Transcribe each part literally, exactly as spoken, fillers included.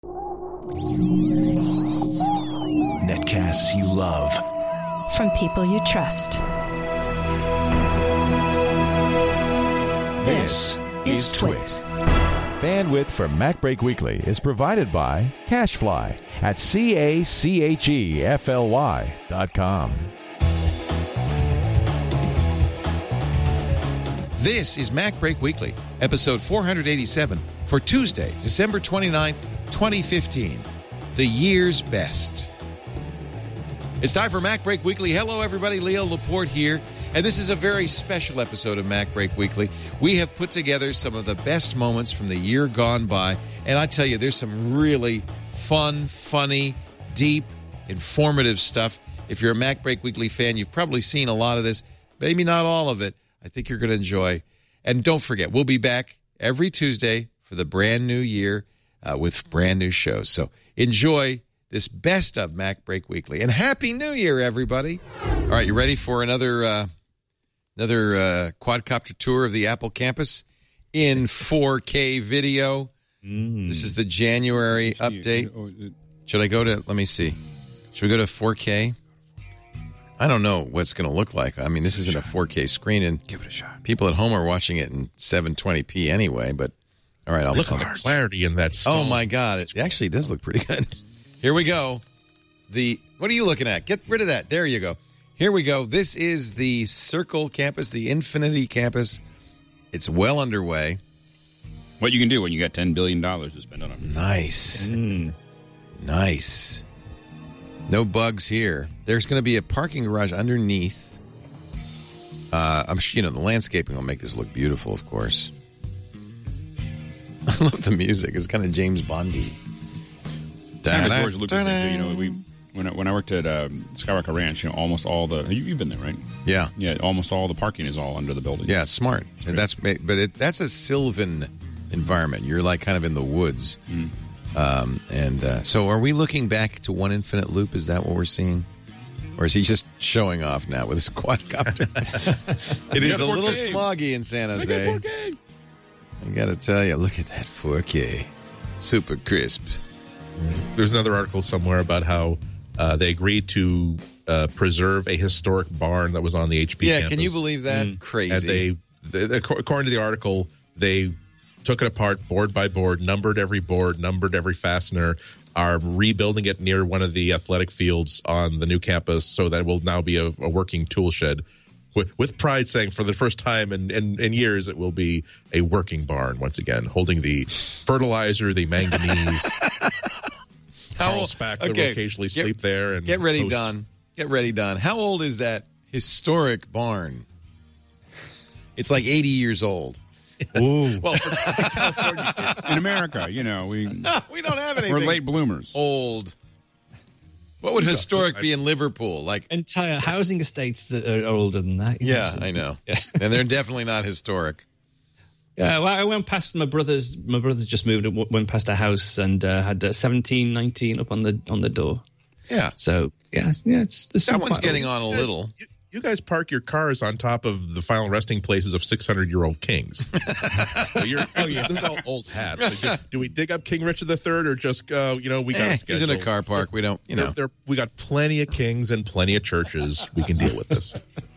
Netcasts you love. From people you trust. This is Twit. Bandwidth for MacBreak Weekly is provided by CacheFly at C A C H E F L Y dot com. This is MacBreak Weekly, episode four eighty-seven for Tuesday, December twenty-ninth, twenty fifteen. The year's best. It's time for MacBreak Weekly. Hello, everybody. Leo Laporte here. And this is a very special episode of MacBreak Weekly. We have put together some of the best moments from the year gone by. And I tell you, there's some really fun, funny, deep, informative stuff. If you're a MacBreak Weekly fan, you've probably seen a lot of this. Maybe not all of it. I think you're going to enjoy. And don't forget, we'll be back every Tuesday for the brand new year uh, with brand new shows. So enjoy this best of MacBreak Weekly. And Happy New Year, everybody. All right, you ready for another... Uh, Another uh, quadcopter tour of the Apple campus in four K video. Mm. This is the January update. Should I go to, let me see. Should we go to four K? I don't know what's going to look like. I mean, this isn't a four K screen, and give it a shot. People at home are watching it in seven twenty p anyway, but all right, I'll look at the clarity in that stone. Oh, my God. It actually does look pretty good. Here we go. The, what are you looking at? Get rid of that. There you go. Here we go. This is the Circle campus, the Infinity campus. It's well underway. What you can do when you got ten billion dollars to spend on them. Nice. Mm. Nice. No bugs here. There's going to be a parking garage underneath. Uh, I'm sure, you know, the landscaping will make this look beautiful, of course. I love the music. It's kind of James Bondy. Kind of George Lucas thing, too. You know, we... When I, when I worked at um, Skywalker Ranch, you know, almost all the you, you've been there, right? Yeah, yeah. Almost all the parking is all under the building. Yeah, it's smart. That's and that's but it, that's a Sylvan environment. You're like kind of in the woods. Mm. Um, and uh, so, are we looking back to One Infinite Loop? Is that what we're seeing, or is he just showing off now with his quadcopter? It is a little smoggy in San Jose. I got to tell you, look at that four K, super crisp. There's another article somewhere about how. Uh, they agreed to uh, preserve a historic barn that was on the H P yeah, campus. Can you believe that? Mm. Crazy. And they, they, according to the article, they took it apart board by board, numbered every board, numbered every fastener, are rebuilding it near one of the athletic fields on the new campus so that it will now be a, a working tool shed. With, with pride saying for the first time in, in, in years, it will be a working barn once again, holding the fertilizer, the manganese. Carl Spackler okay. will occasionally get, sleep there. And get ready, host. Don. Get ready, Don. How old is that historic barn? It's like eighty years old. Ooh. Well, for California kids. In America, you know, we no, we don't have anything. We're late bloomers. Old. What would historic be in Liverpool? Like entire housing estates that are older than that. Yeah, know? I know. Yeah. And they're definitely not historic. Yeah, well, I went past my brother's. My brother just moved. Went past a house and uh, had uh, seventeen nineteen up on the on the door. Yeah. So yeah, yeah, it's that one's getting old. on a little. You, you guys park your cars on top of the final resting places of six hundred year old kings. So you're, oh yeah, this is all old hats. So do, do we dig up King Richard the Third or just uh, you know we got? Eh, scheduled. He's in a car park. We don't. You know, there, there, we got plenty of kings and plenty of churches. We can deal with this.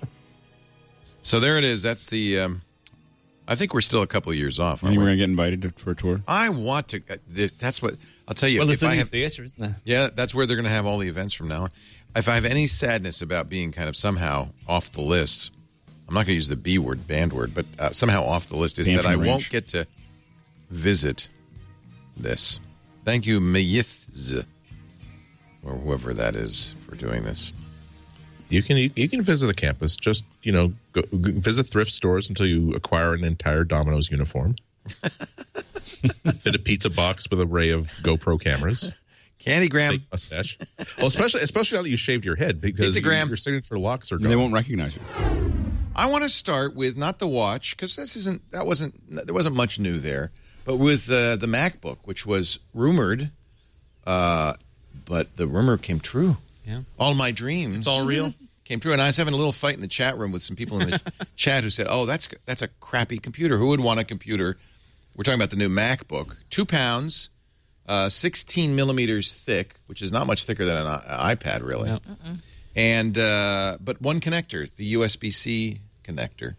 So there it is. That's the. Um, I think we're still a couple of years off. And we're going to get invited to, for a tour? I want to. Uh, this, that's what I'll tell you. Well, there's if the I new have, theater, isn't there? Yeah, that's where they're going to have all the events from now on. If I have any sadness about being kind of somehow off the list, I'm not going to use the B word, band word, but uh, somehow off the list is that I won't get to visit this. Thank you, Mayith, or whoever that is, for doing this. You can you can visit the campus. Just you know, go, go visit thrift stores until you acquire an entire Domino's uniform. Fit a pizza box with an array of GoPro cameras. Candygram. Fake mustache. Well, especially especially now that you shaved your head because you, your signature locks are gone. They won't recognize you. I want to start with not the watch because this isn't that wasn't there wasn't much new there, but with uh, the MacBook, which was rumored, uh, but the rumor came true. Yeah, all my dreams, it's all real, came true. And I was having a little fight in the chat room with some people in the chat who said, "Oh, that's that's a crappy computer. Who would want a computer?" We're talking about the new MacBook, two pounds. uh, sixteen millimeters thick, which is not much thicker than an I- iPad, really. No. And uh, but one connector, the U S B C connector.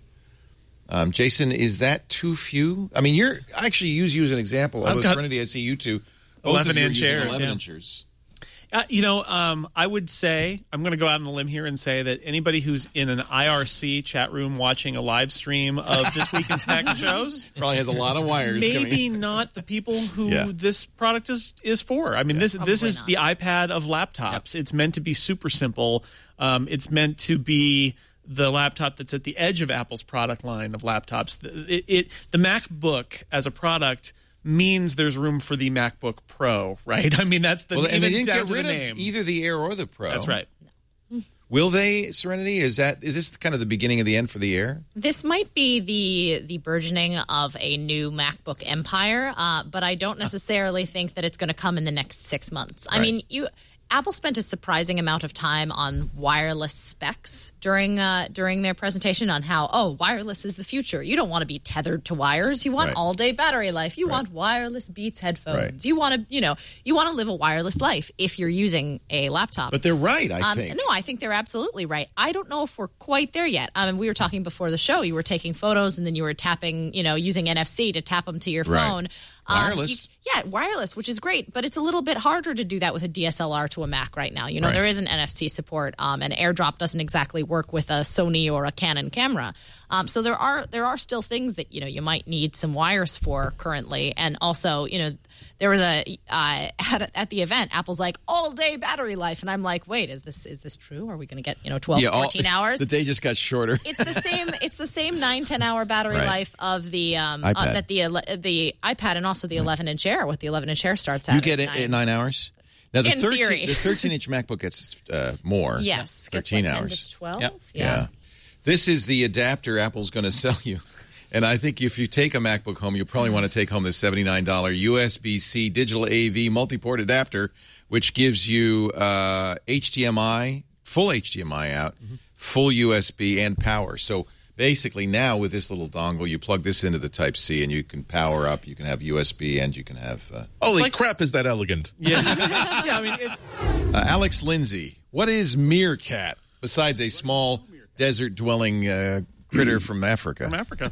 Um, Jason, is that too few? I mean, you're I actually use you as an example. Although Serenity, I see you two. eleven inch Airs. eleven yeah. inchers. Uh, you know, um, I would say, I'm going to go out on a limb here and say that anybody who's in an I R C chat room watching a live stream of This Week in Tech shows probably has a lot of wires maybe coming. not the people who yeah. this product is, is for. I mean, yeah, this this is not. the iPad of laptops. Yep. It's meant to be super simple. Um, it's meant to be the laptop that's at the edge of Apple's product line of laptops. It, it, the MacBook as a product means there's room for the MacBook Pro, right? I mean, that's the well, and they didn't down get rid the of name. either the Air or the Pro. That's right. Will they, Serenity? Is that is this kind of the beginning of the end for the Air? This might be the the burgeoning of a new MacBook empire, uh, but I don't necessarily think that it's going to come in the next six months. I right. mean, you. Apple spent a surprising amount of time on wireless specs during uh, during their presentation on how, oh, wireless is the future. You don't want to be tethered to wires. You want right. all-day battery life. You right. want wireless Beats headphones. Right. You want to, you know, you want to live a wireless life if you're using a laptop. But they're right, I um, think. No, I think they're absolutely right. I don't know if we're quite there yet. I mean, we were talking before the show. You were taking photos and then you were tapping, you know, using N F C to tap them to your right. phone. Wireless. Um, you, yeah, wireless, which is great, but it's a little bit harder to do that with a D S L R to a Mac right now. You know, right. there isn't N F C support, um, and AirDrop doesn't exactly work with a Sony or a Canon camera. Um, so there are there are still things that, you know, you might need some wires for currently. And also, you know, there was a uh, at, at the event, Apple's like all day battery life, and I'm like, wait, is this is this true? Are we going to get, you know, twelve, yeah, all, fourteen hours? The day just got shorter. It's the same. It's the same nine, ten hour battery right. life of the um, uh, that the the iPad and also the eleven inch Air. What the eleven inch Air starts at. You get it nine. in nine hours. Now the in thirteen, theory. the thirteen inch MacBook gets uh, more. Yes, thirteen gets like hours. ten to twelve. Yep. Yeah. yeah. This is the adapter Apple's going to sell you. And I think if you take a MacBook home, you probably want to take home this seventy-nine dollars U S B C digital A V multi-port adapter, which gives you uh, H D M I, full H D M I out, mm-hmm. full U S B, and power. So basically now with this little dongle, you plug this into the Type-C, and you can power up. You can have U S B, and you can have... Uh, Holy like, crap, is that elegant. Yeah, yeah I mean... It, uh, Alex Lindsay, what is Meerkat, besides a small desert-dwelling uh, critter from Africa? From Africa.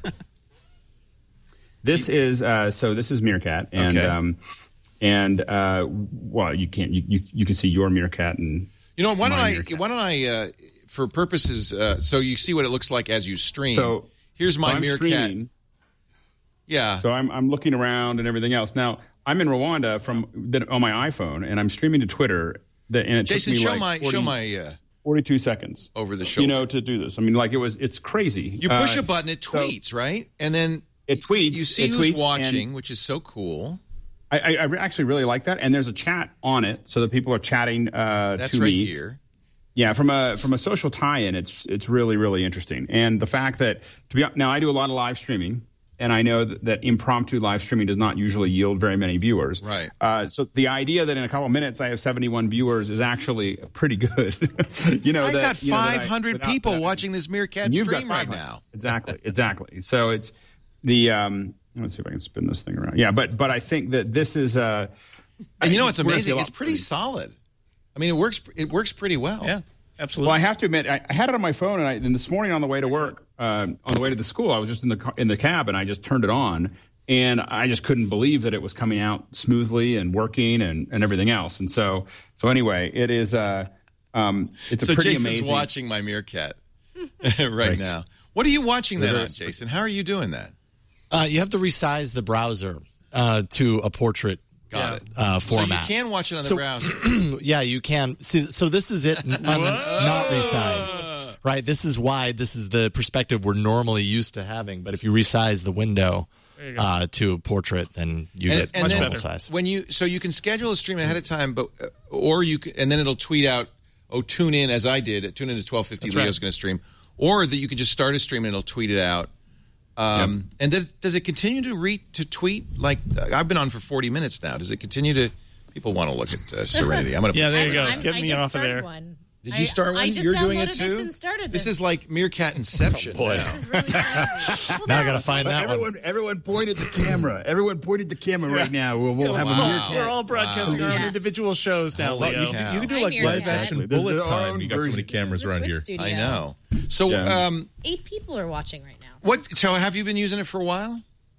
This is uh, so. This is Meerkat, and okay. um, and uh, well, you can't. You, you you can see your Meerkat, and you know. Why don't I? Meerkat. Why don't I? Uh, for purposes, uh, so you see what it looks like as you stream. So here's my so I'm Meerkat. streaming. Yeah. So I'm I'm looking around and everything else. Now I'm in Rwanda from the, on my iPhone, and I'm streaming to Twitter. That and it Jason, took me show like my forty, show my uh, forty-two seconds over the shoulder. You know, to do this. I mean, like it was. It's crazy. You push uh, a button, it tweets, so, right? And then it tweets. You see it who's tweets watching, and, which is so cool. I, I, I actually really like that, and there's a chat on it, so that people are chatting uh, That's to right me. Here. Yeah, from a from a social tie-in, it's it's really really interesting, and the fact that to be now I do a lot of live streaming, and I know that, that impromptu live streaming does not usually yield very many viewers. Right. Uh, so the idea that in a couple of minutes I have seventy-one viewers is actually pretty good. you know, I that, got you know, that five hundred I, people that, watching this Meerkat You've stream got right now. Exactly, exactly. So it's the. Um, let's see if I can spin this thing around. Yeah, but but I think that this is. Uh, and you know what's amazing? It's pretty, pretty solid. I mean, it works. It works pretty well. Yeah. Absolutely. Well, I have to admit, I, I had it on my phone, and, I, and this morning on the way to work, uh, on the way to the school, I was just in the car, in the cab, and I just turned it on, and I just couldn't believe that it was coming out smoothly and working and, and everything else. And so, so anyway, it is. Uh, um, it's so a pretty Jason's amazing. watching my Meerkat right, right now. What are you watching that on, Jason? How are you doing that? Uh, you have to resize the browser uh, to a portrait. Got it. Uh, format. So you can watch it on the so, browser. Yeah, you can. See, so this is it, n- not resized, right? This is wide. This is the perspective we're normally used to having. But if you resize the window uh, to a portrait, then you and, get and normal then size. When you so you can schedule a stream ahead of time, but uh, or you can, and then it'll tweet out, oh, tune in as I did. Tune in to twelve fifty. Leo's right. going to stream, or that you can just start a stream and it'll tweet it out. Um, yep. And does, does it continue to re to tweet? Like I've been on for forty minutes now. Does it continue to? People want to look at uh, Serenity. I'm going to. yeah, there you go. I'm, Get I me just off of started there. One. Did you start I, one? I just You're downloaded doing it this too? and started This this. is like Meerkat Inception. Oh, boy. now. This is really crazy. Now I got to find that everyone, one. everyone pointed the camera. Everyone pointed the camera right now. We'll, we'll have Wow. a Meerkat. We're all broadcasting Wow. our own Yes. individual shows now, Well, Leo. you, can, you can do Hi, like Meerkat. live action This is bullet our time. own You got so many version. cameras This is the around Twit here. Studio. I know. So, Yeah. um, Eight people are watching right now. what? So, have you been using it for a while?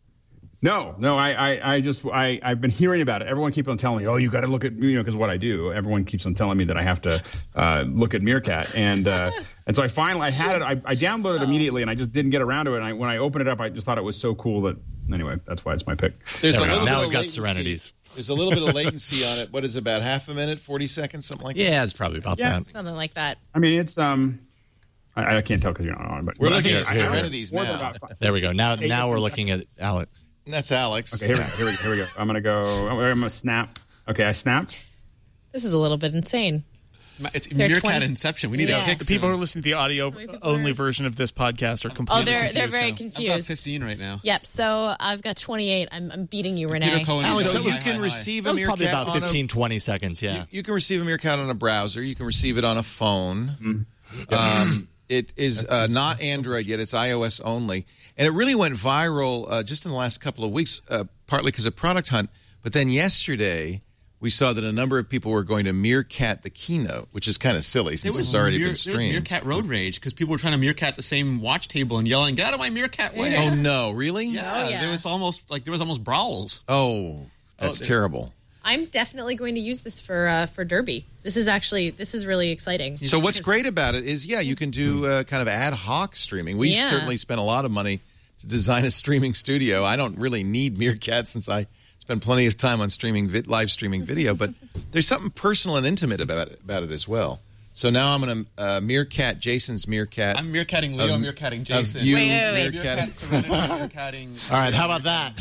No, no, I, I, I just, I, I've been hearing about it. Everyone keeps on telling me, oh, you got to look at, you know, because what I do, everyone keeps on telling me that I have to uh, look at Meerkat, and uh, and so I finally, I had it, I, I downloaded it immediately, and I just didn't get around to it. And I, when I opened it up, I just thought it was so cool that, anyway, that's why it's my pick. There's There a we go. little Now bit we've of got latency. Serenities. There's a little bit of latency on it. What is it, about half a minute, forty seconds, something like that? Yeah, it's probably about Yeah. that. Something like that. I mean, it's, um, I, I can't tell because you're not on, but We're but I looking think at I have Serenities more than now. about five- There we go. Now, Eight now we're different looking at Alex. That's Alex. Okay, here we go. Here we go. Here we go. I'm gonna go. I'm gonna snap. Okay, I snapped. This is a little bit insane. It's They're Meerkat twenty Inception. We need Yeah. a kick. The people who soon. are listening to the audio people only are- version of this podcast are Oh, completely they're they're confused very now. I'm about confused. fifteen right now. Yep. So I've got twenty-eight. I'm I'm beating you, Renee. Peter Cohen. Alex, is that so was- you high, can high, high. receive That a was probably Meerkat about on a- fifteen, twenty seconds, yeah. You, you can receive a Meerkat on a browser. You can receive it on a phone. Mm-hmm. Um, it is uh, not Android yet. It's iOS only. And it really went viral uh, just in the last couple of weeks, uh, partly because of Product Hunt. But then yesterday, we saw that a number of people were going to Meerkat the keynote, which is kind of silly since it's already Meer- been There was streamed. Meerkat road rage because people were trying to Meerkat the same watch table and yelling, "Get out of my Meerkat way!" Oh, no. Really? Yeah, Oh, yeah. there was almost like there was almost brawls. Oh, that's Oh, terrible. I'm definitely going to use this for uh, for Derby. This is actually this is really exciting. So what's Because- great about it is, yeah, you can do uh, kind of ad hoc streaming. We Yeah. certainly spent a lot of money to design a streaming studio. I don't really need Meerkat since I spend plenty of time on streaming vid- live streaming video, but there's something personal and intimate about it, about it as well. So now I'm going to uh, Meerkat Jason's Meerkat. I'm Meerkatting Leo, Of- Meerkatting Jason. Of you Wait, wait, wait. Meerkatting. Meerkat Serenity, Meerkatting. All right, how about that?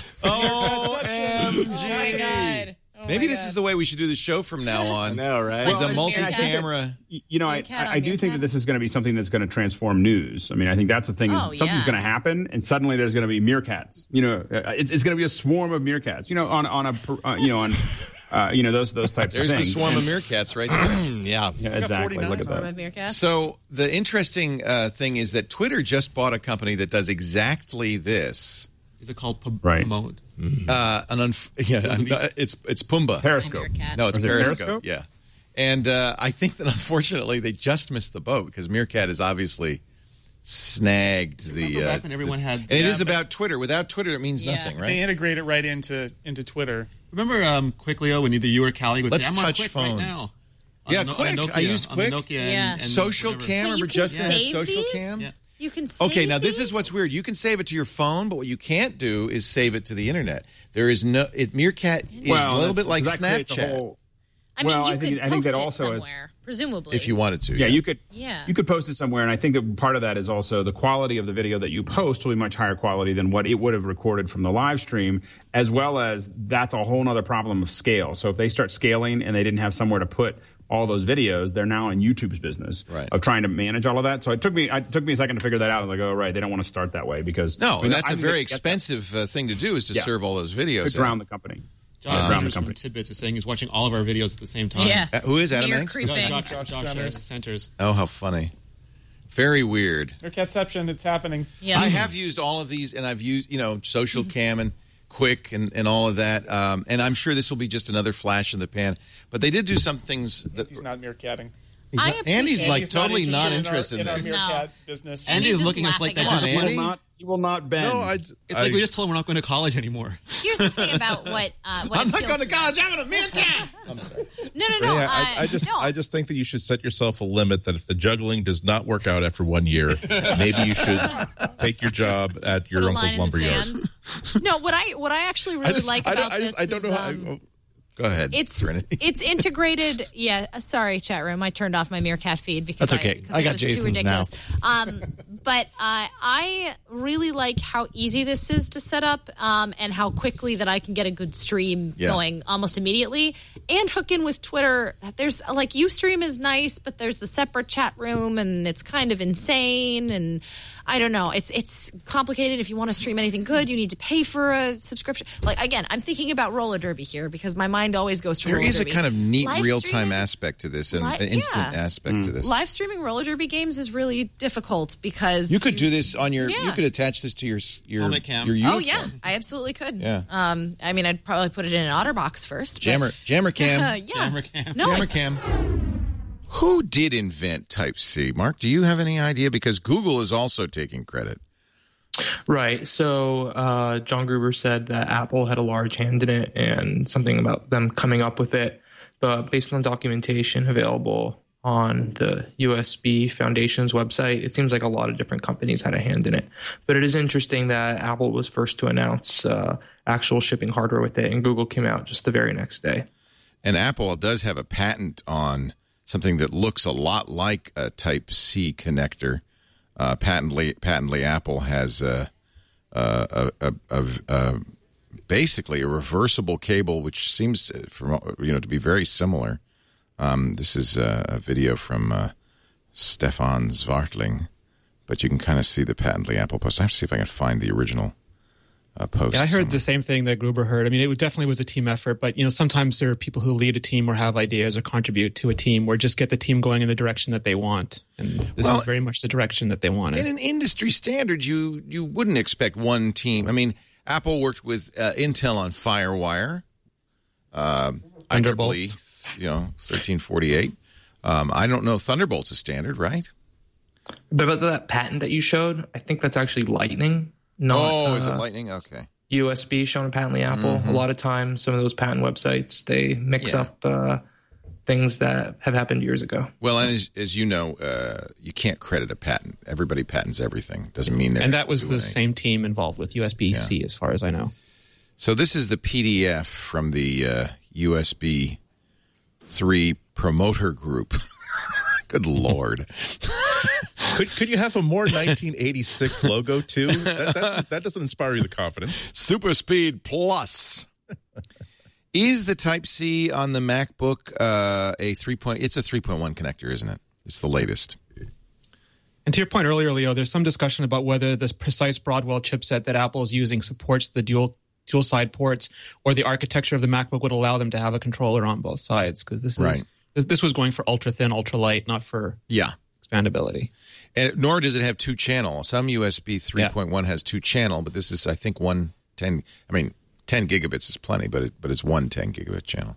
O M G. Oh my god. Oh Maybe my this God. is the way we should do the show from now on. I know, right? Is Well, a and multi-camera. You know, I, Meerkat I, on I do think Meerkat? that this is going to be something that's going to transform news. I mean, I think that's the thing is Oh, something's yeah. going to happen, and suddenly there's going to be meerkats. You know, uh, it's, it's going to be a swarm of meerkats. You know, on on a per- uh, you know on uh, you know those those types There's of the things. swarm of And- meerkats right there. Yeah. yeah, exactly. Look at Swarm that. of meerkats? So the interesting uh, thing is that Twitter just bought a company that does exactly this. Is it called P- Right. Promote? Uh, an unf- yeah, an- uh, it's it's Pumbaa. Periscope. Meerkat. No, it's Is it Periscope. Periscope? Yeah, and uh, I think that unfortunately they just missed the boat because Meerkat has obviously snagged the. Remember Uh, back when everyone the- had- and it Yeah, is but- about Twitter. Without Twitter, it means Yeah. nothing, They right? integrate it right into into Twitter. Remember um, Quick Leo when either you or Callie would Let's say, "I'm on touch Quick phones." right now." On Yeah, the, no- Quick. On the Nokia, I use on the Quick. Nokia and- Yeah. and Social whatever. cam. But Remember you can Justin had save social these? cam? Yeah. You can save Okay, now this these? is what's weird. You can save it to your phone, but what you can't do is save it to the internet. There is no. It, Meerkat is Well, a little that's- bit like that creates a Snapchat. whole- I mean, well, you I think- could I think post that it also is- somewhere, presumably. If you wanted to, Yeah, you could. Yeah. You could post it somewhere, and I think that part of that is also the quality of the video that you post will be much higher quality than what it would have recorded from the live stream, as well as that's a whole other problem of scale. So if they start scaling and they didn't have somewhere to put all those videos, they're now in YouTube's business Right. of trying to manage all of that. So it took me it took me a second to figure that out. I was like, oh, right, they don't want to start that way because No, I mean, that's I a think very they get that. expensive uh, thing to do is to Yeah. serve all those videos. To drown out. the company. Josh Um, Sanders from company. Tidbits is saying he's watching all of our videos at the same time. Yeah. Uh, who is Adam Mere Hanks? creeping. Josh, Josh, Josh, Sanders. uh, Centers. Oh, how funny! Very weird. Meerkatception, it's happening. Yeah. I have used all of these, and I've used you know social cam and Quick and, and all of that. Um, and I'm sure this will be just another flash in the pan. But they did do some things that He's not meerkatting. he's I not- Andy's appreciate- like He's totally not in our- interested in, in our this. meerkat No. business. Andy He's is just looking at us like that. laughing Just at like, us. He will not. He will not bend. No, I, it's like we just told him we're not going to college anymore. Here's the thing about what uh, what I'm not appeals going to to college. us. I'm going to Meerkat. I'm sorry. No, no, no. yeah, uh, I, I just, no. I just think that you should set yourself a limit that if the juggling does not work out after one year, maybe you should take your job at your Put a uncle's line in the lumberyard. sand. No, what I what I actually really I just, like I about don't, I, this just, I don't is know how. um, I, Go ahead. it's Serenity. it's integrated. Yeah, uh, sorry, chat room. I turned off my Meerkat feed because That's okay. I, because I it got was too Jason's now. ridiculous. Um, but uh, I really like how easy this is to set up, um, and how quickly that I can get a good stream Yeah. going almost immediately, and hook in with Twitter. There's like UStream is nice, but there's the separate chat room, and it's kind of insane, and I don't know. It's it's complicated. If you want to stream anything good, you need to pay for a subscription. Like again, I'm thinking about roller derby here because my mind mind always goes to There roller is a derby. kind of neat Live real-time streaming- aspect to this, and Li- an instant yeah. aspect to this. Live streaming roller derby games is really difficult because You could do this on your. Yeah. You could attach this to your your Helmet cam. your uniform. Oh yeah, I absolutely could. Yeah. Um, I mean, I'd probably put it in an OtterBox first. but- Jammer Jammer Cam. yeah. Jammer cam. No, Jammer it's- Cam. Who did invent Type C? Mark, do you have any idea? Because Google is also taking credit. Right. So uh, John Gruber said that Apple had a large hand in it and something about them coming up with it. But based on documentation available on the U S B Foundation's website, it seems like a lot of different companies had a hand in it. But it is interesting that Apple was first to announce uh, actual shipping hardware with it, and Google came out just the very next day. And Apple does have a patent on something that looks a lot like a Type C connector. Uh, patently, patently, Apple has a, a, a, a, a basically a reversible cable, which seems from you know to be very similar. Um, this is a, a video from uh, Stefan Zwartling, but you can kind of see the patently Apple post. I have to see if I can find the original uh, post. Yeah, I heard somewhere. the same thing that Gruber heard. I mean, it was, definitely was a team effort, but you know, sometimes there are people who lead a team or have ideas or contribute to a team or just get the team going in the direction that they want. And this Well, is very much the direction that they wanted. In an industry standard, you you wouldn't expect one team. I mean, Apple worked with uh, Intel on FireWire, uh, I triple E, you know, thirteen forty-eight. Um, I don't know. Thunderbolt's a standard, right? But about that patent that you showed, I think that's actually Lightning. Not, oh, is it uh, Lightning? Okay. U S B shown patently Apple. Mhm. A lot of times, some of those patent websites, they mix Yeah. up uh, things that have happened years ago. Well, and as, as you know, uh, you can't credit a patent. Everybody patents everything. Doesn't mean they're and that was the doing same team involved with U S B C, Yeah. as far as I know. So this is the P D F from the uh, U S B three promoter group. Good Lord. Could could you have a more nineteen eighty-six logo too? That, that's, that doesn't inspire you the confidence. Super Speed Plus. Is the Type C on the MacBook uh, a three point? It's a three point one connector, isn't it? It's the latest. And to your point earlier, Leo, there's some discussion about whether this precise Broadwell chipset that Apple is using supports the dual dual side ports, or the architecture of the MacBook would allow them to have a controller on both sides. Because this is Right. this, this was going for ultra thin, ultra light, not for Yeah. expandability. And nor does it have two channel. Some U S B three point one has two channel, but this is, I think, one ten. I mean, ten gigabits is plenty, but it, but it's one ten gigabit channel.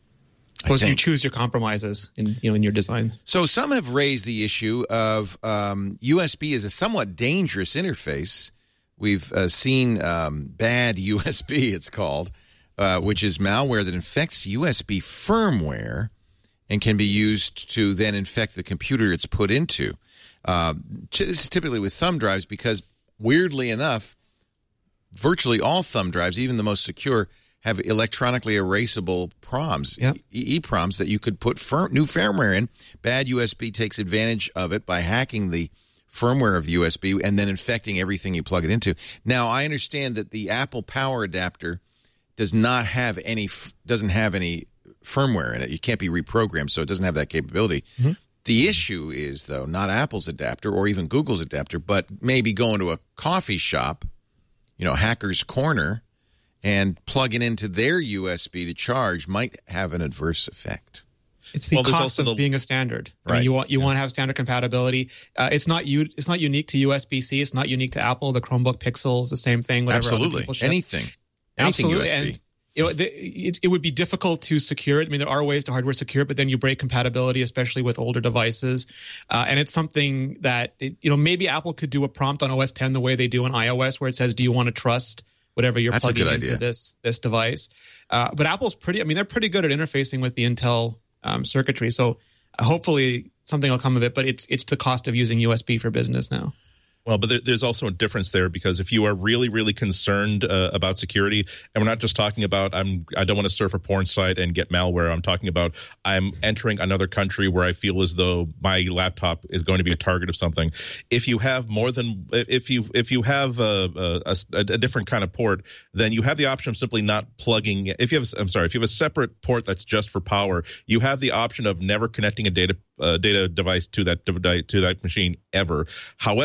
I Suppose you think. choose your compromises in you know in your design. So some have raised the issue of um, U S B is a somewhat dangerous interface. We've uh, seen um, bad U S B, it's called, uh, which is malware that infects U S B firmware and can be used to then infect the computer it's put into. Uh, this is typically with thumb drives because, weirdly enough, virtually all thumb drives, even the most secure, have electronically erasable proms, Yep. E- EEPROMs that you could put firm, new firmware in. Bad U S B takes advantage of it by hacking the firmware of the U S B and then infecting everything you plug it into. Now, I understand that the Apple Power Adapter does not have any, f- doesn't have any firmware in it. You can't be reprogrammed, so it doesn't have that capability. Mm-hmm. The issue is, though, not Apple's adapter or even Google's adapter, but maybe going to a coffee shop, you know, Hacker's Corner, and plugging into their U S B to charge might have an adverse effect. It's the Well, there's cost also of the- being a standard. I Right. mean, you want you want to have standard compatibility. Uh, it's not you. It's not unique to U S B C. It's not unique to Apple. The Chromebook Pixel is the same thing. Whatever other Absolutely. people ship. Anything. Anything Absolutely. U S B. And you know, the, it, it would be difficult to secure it. I mean, there are ways to hardware secure it, but then you break compatibility, especially with older devices. Uh, and it's something that, it, you know, maybe Apple could do a prompt on O S ten the way they do on iOS, where it says, do you want to trust whatever you're That's a plugging good into idea. this this device? Uh, but Apple's pretty, I mean, they're pretty good at interfacing with the Intel um, circuitry. So uh, hopefully something will come of it, but it's it's the cost of using U S B for business now. Well, but there, there's also a difference there because if you are really, really concerned uh, about security, and we're not just talking about I'm I don't want to surf a porn site and get malware. I'm talking about I'm entering another country where I feel as though my laptop is going to be a target of something. If you have more than if you if you have a, a, a, a different kind of port, then you have the option of simply not plugging. If you have I'm sorry, if you have a separate port that's just for power, you have the option of never connecting a data uh, data device to that to that machine ever. However, given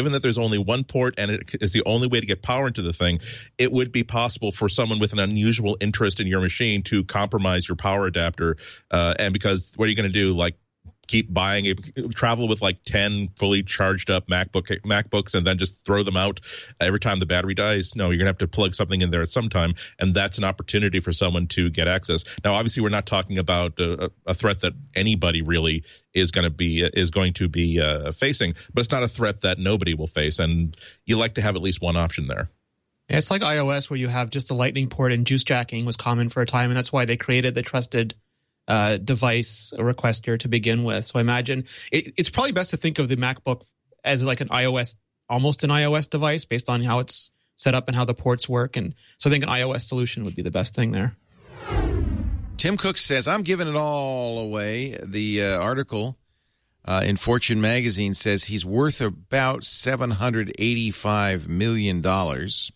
given that there's only one port and it is the only way to get power into the thing, it would be possible for someone with an unusual interest in your machine to compromise your power adapter. Uh, and because what are you going to do? Like, keep buying a travel with like ten fully charged up MacBook MacBooks and then just throw them out every time the battery dies? No, you're gonna have to plug something in there at some time, and that's an opportunity for someone to get access. Now, obviously, we're not talking about a, a threat that anybody really is going to be is going to be uh, facing, but it's not a threat that nobody will face, and you like to have at least one option there. Yeah, it's like iOS, where you have just a lightning port, and juice jacking was common for a time, and that's why they created the trusted Uh, device requester to begin with. So I imagine it, it's probably best to think of the MacBook as like an iOS, almost an iOS device based on how it's set up and how the ports work. And so I think an iOS solution would be the best thing there. Tim Cook says, I'm giving it all away. The uh, article uh, in Fortune magazine says he's worth about seven hundred eighty-five million dollars.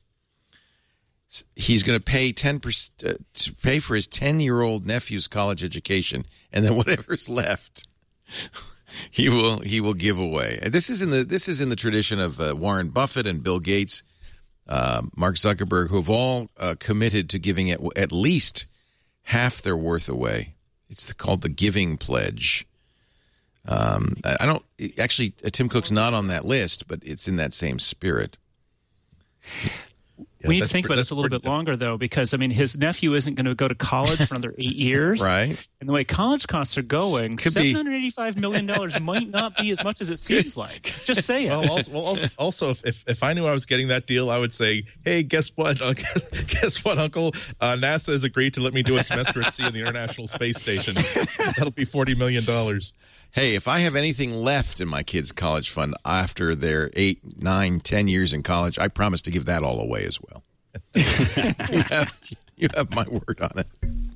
He's going to pay ten percent uh, to pay for his ten-year-old nephew's college education, and then whatever's left, he will he will give away. This is in the this is in the tradition of uh, Warren Buffett and Bill Gates, uh, Mark Zuckerberg, who have all uh, committed to giving it at least half their worth away. It's the, called the Giving Pledge. Um, I, I don't actually. Uh, Tim Cook's not on that list, but it's in that same spirit. Yeah, we need to think about this a little bit longer, though, because, I mean, his nephew isn't going to go to college for another eight years. Right. And the way college costs are going, Could seven hundred eighty-five million dollars might not be as much as it seems like. Just saying. Well, also, well, also if, if I knew I was getting that deal, I would say, hey, guess what? Uh, guess, guess what, Uncle? Uh, NASA has agreed to let me do a semester at sea on the International Space Station. That'll be forty million dollars. Hey, if I have anything left in my kids' college fund after their eight, nine, ten years in college, I promise to give that all away as well. you, have, you have my word on it.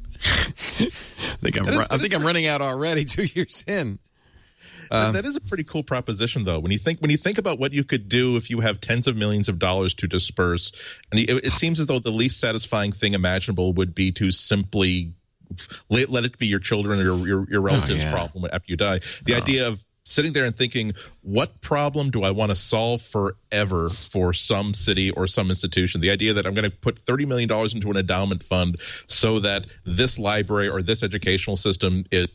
I think I'm. Run, is, I think I'm running out already. Two years in. Uh, that is a pretty cool proposition, though. When you think when you think about what you could do if you have tens of millions of dollars to disperse, and it, it seems as though the least satisfying thing imaginable would be to simply let, let it be your children or your your, your relatives' oh, yeah. problem after you die. The oh. idea of sitting there and thinking, what problem do I want to solve forever for some city or some institution? The idea that I'm going to put thirty million dollars into an endowment fund so that this library or this educational system is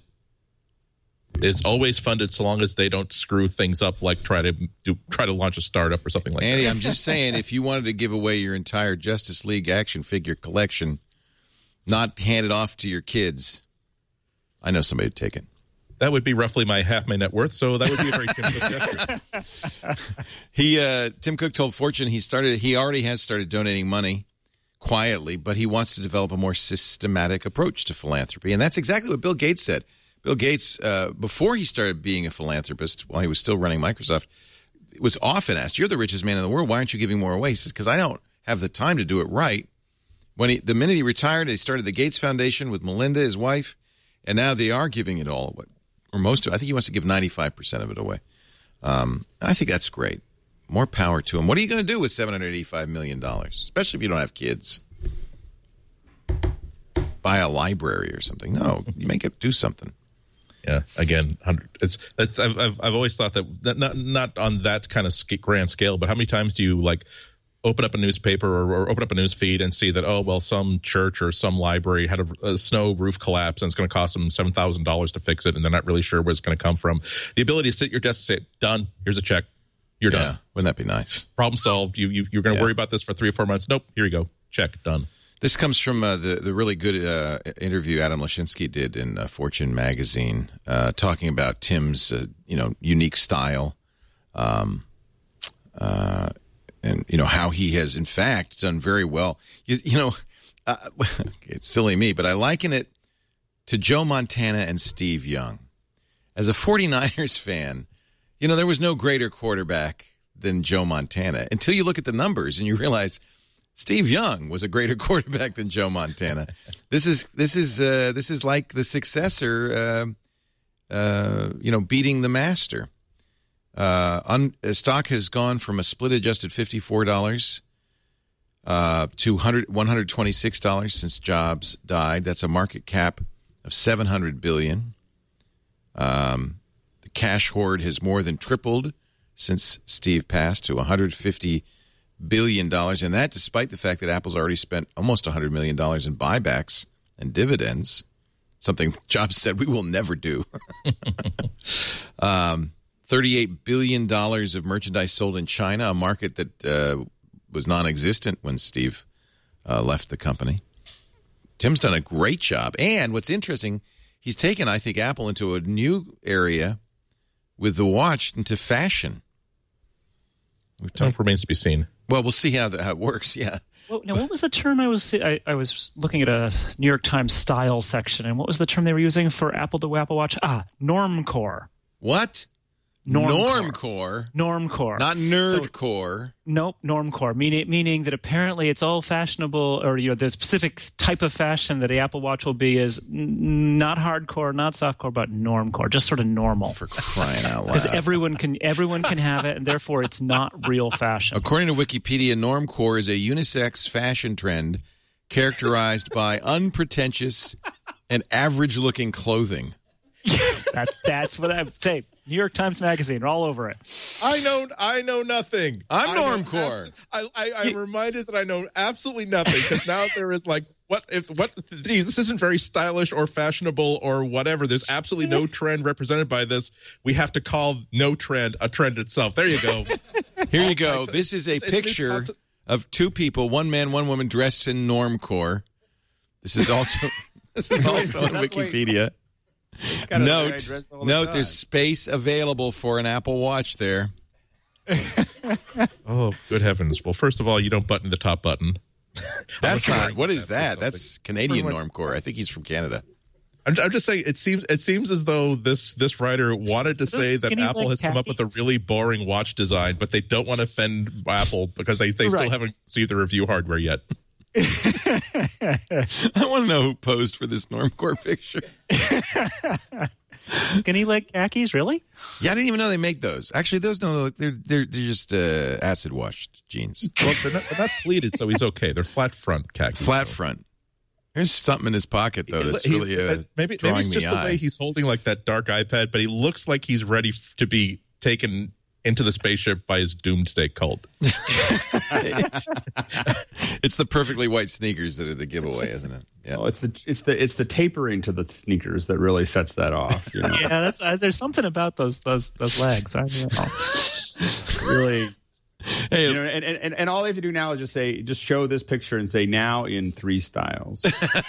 is always funded so long as they don't screw things up, like try to do, try to launch a startup or something like Andy, that. Andy, I'm just saying, if you wanted to give away your entire Justice League action figure collection, not hand it off to your kids, I know somebody would take it. That would be roughly my half my net worth, so that would be a very Tim Cook gesture. He, uh, Tim Cook told Fortune he started. He already has started donating money quietly, but he wants to develop a more systematic approach to philanthropy, and that's exactly what Bill Gates said. Bill Gates, uh, before he started being a philanthropist, while he was still running Microsoft, was often asked, "You're the richest man in the world. Why aren't you giving more away?" He says, "Because I don't have the time to do it right." When he, the minute he retired, they started the Gates Foundation with Melinda, his wife, and now they are giving it all away. Or most of it. I think he wants to give ninety-five percent of it away. Um, I think that's great. More power to him. What are you going to do with seven hundred eighty-five million dollars, especially if you don't have kids? Buy a library or something. No, you make it do something. Yeah, again, it's, it's I've, I've I've always thought that not not on that kind of grand scale, but how many times do you like open up a newspaper or, or open up a news feed and see that, oh, well, some church or some library had a, a snow roof collapse and it's going to cost them seven thousand dollars to fix it, and they're not really sure where it's going to come from. The ability to sit at your desk and say, done, here's a check, you're yeah, done. Wouldn't that be nice? Problem solved. You, you, you're going to yeah. worry about this for three or four months. Nope, here you go, check, done. This comes from uh, the, the really good uh, interview Adam Lashinsky did in uh, Fortune magazine, uh, talking about Tim's uh, you know unique style, um, uh, and you know how he has in fact done very well. You, you know, uh, it's silly me, but I liken it to Joe Montana and Steve Young. As a 49ers fan, you know there was no greater quarterback than Joe Montana until you look at the numbers and you realize Steve Young was a greater quarterback than Joe Montana. This is this is uh, this is like the successor, uh, uh, you know, beating the master. Uh, un, uh, stock has gone from a split adjusted fifty-four dollars uh, to one hundred twenty-six dollars since Jobs died. That's a market cap of seven hundred billion dollars. Um, the cash hoard has more than tripled since Steve passed to one hundred fifty billion dollars, and that despite the fact that Apple's already spent almost one hundred million dollars in buybacks and dividends, something Jobs said we will never do. um, thirty-eight billion dollars of merchandise sold in China, a market that uh, was non-existent when Steve uh, left the company. Tim's done a great job. And what's interesting, he's taken, I think, Apple into a new area with the watch, into fashion. We've talked, remains to be seen. Well, we'll see how, that, how it works, yeah. Well, now, what was the term I was I, I was looking at a New York Times style section, and what was the term they were using for Apple the Apple Watch? Ah, normcore. What? Normcore. Normcore. Not nerdcore. So, nope, normcore. Meaning, meaning that apparently it's all fashionable, or you know, the specific type of fashion that the Apple Watch will be is n- not hardcore, not softcore, but normcore, just sort of normal. For crying out loud! Because everyone can everyone can have it, and therefore it's not real fashion. According to Wikipedia, normcore is a unisex fashion trend characterized by unpretentious and average-looking clothing. that's that's what I say. New York Times Magazine, all over it. I know, I know nothing. I'm I normcore. Abso- I, I, I'm reminded that I know absolutely nothing because now there is like, what if what? Geez, this isn't very stylish or fashionable or whatever. There's absolutely no trend represented by this. We have to call no trend a trend itself. There you go. Here you go. This is a it's, picture it's of two people, one man, one woman, dressed in normcore. This is also this is also on Wikipedia. Note, note the there's space available for an Apple Watch there. Oh, good heavens. Well, first of all, you don't button the top button. That's not. What is that? That's Canadian normcore. I think he's from Canada. I'm, I'm just saying, it seems it seems as though this this writer wanted to say that Apple has come up with a really boring watch design, but they don't want to offend Apple because they, they still haven't received the review hardware yet. I want to know who posed for this normcore picture. Skinny leg khakis, really? Yeah, I didn't even know they make those. Actually, those no, they're they're, they're just uh, acid washed jeans. Well, they're not, they're not pleated, so he's okay. They're flat front khakis. Flat front. There's something in his pocket though that's he, really uh, maybe drawing maybe it's just the the eye. way he's holding like that dark iPad, but he looks like he's ready f- to be taken into the spaceship by his doomsday cult. It's the perfectly white sneakers that are the giveaway, isn't it? Yeah, well, it's the it's the it's the tapering to the sneakers that really sets that off. You know? Yeah, that's uh, there's something about those those those legs. I mean, really. Hey, you know, and, and and all they have to do now is just say, just show this picture and say now in three styles.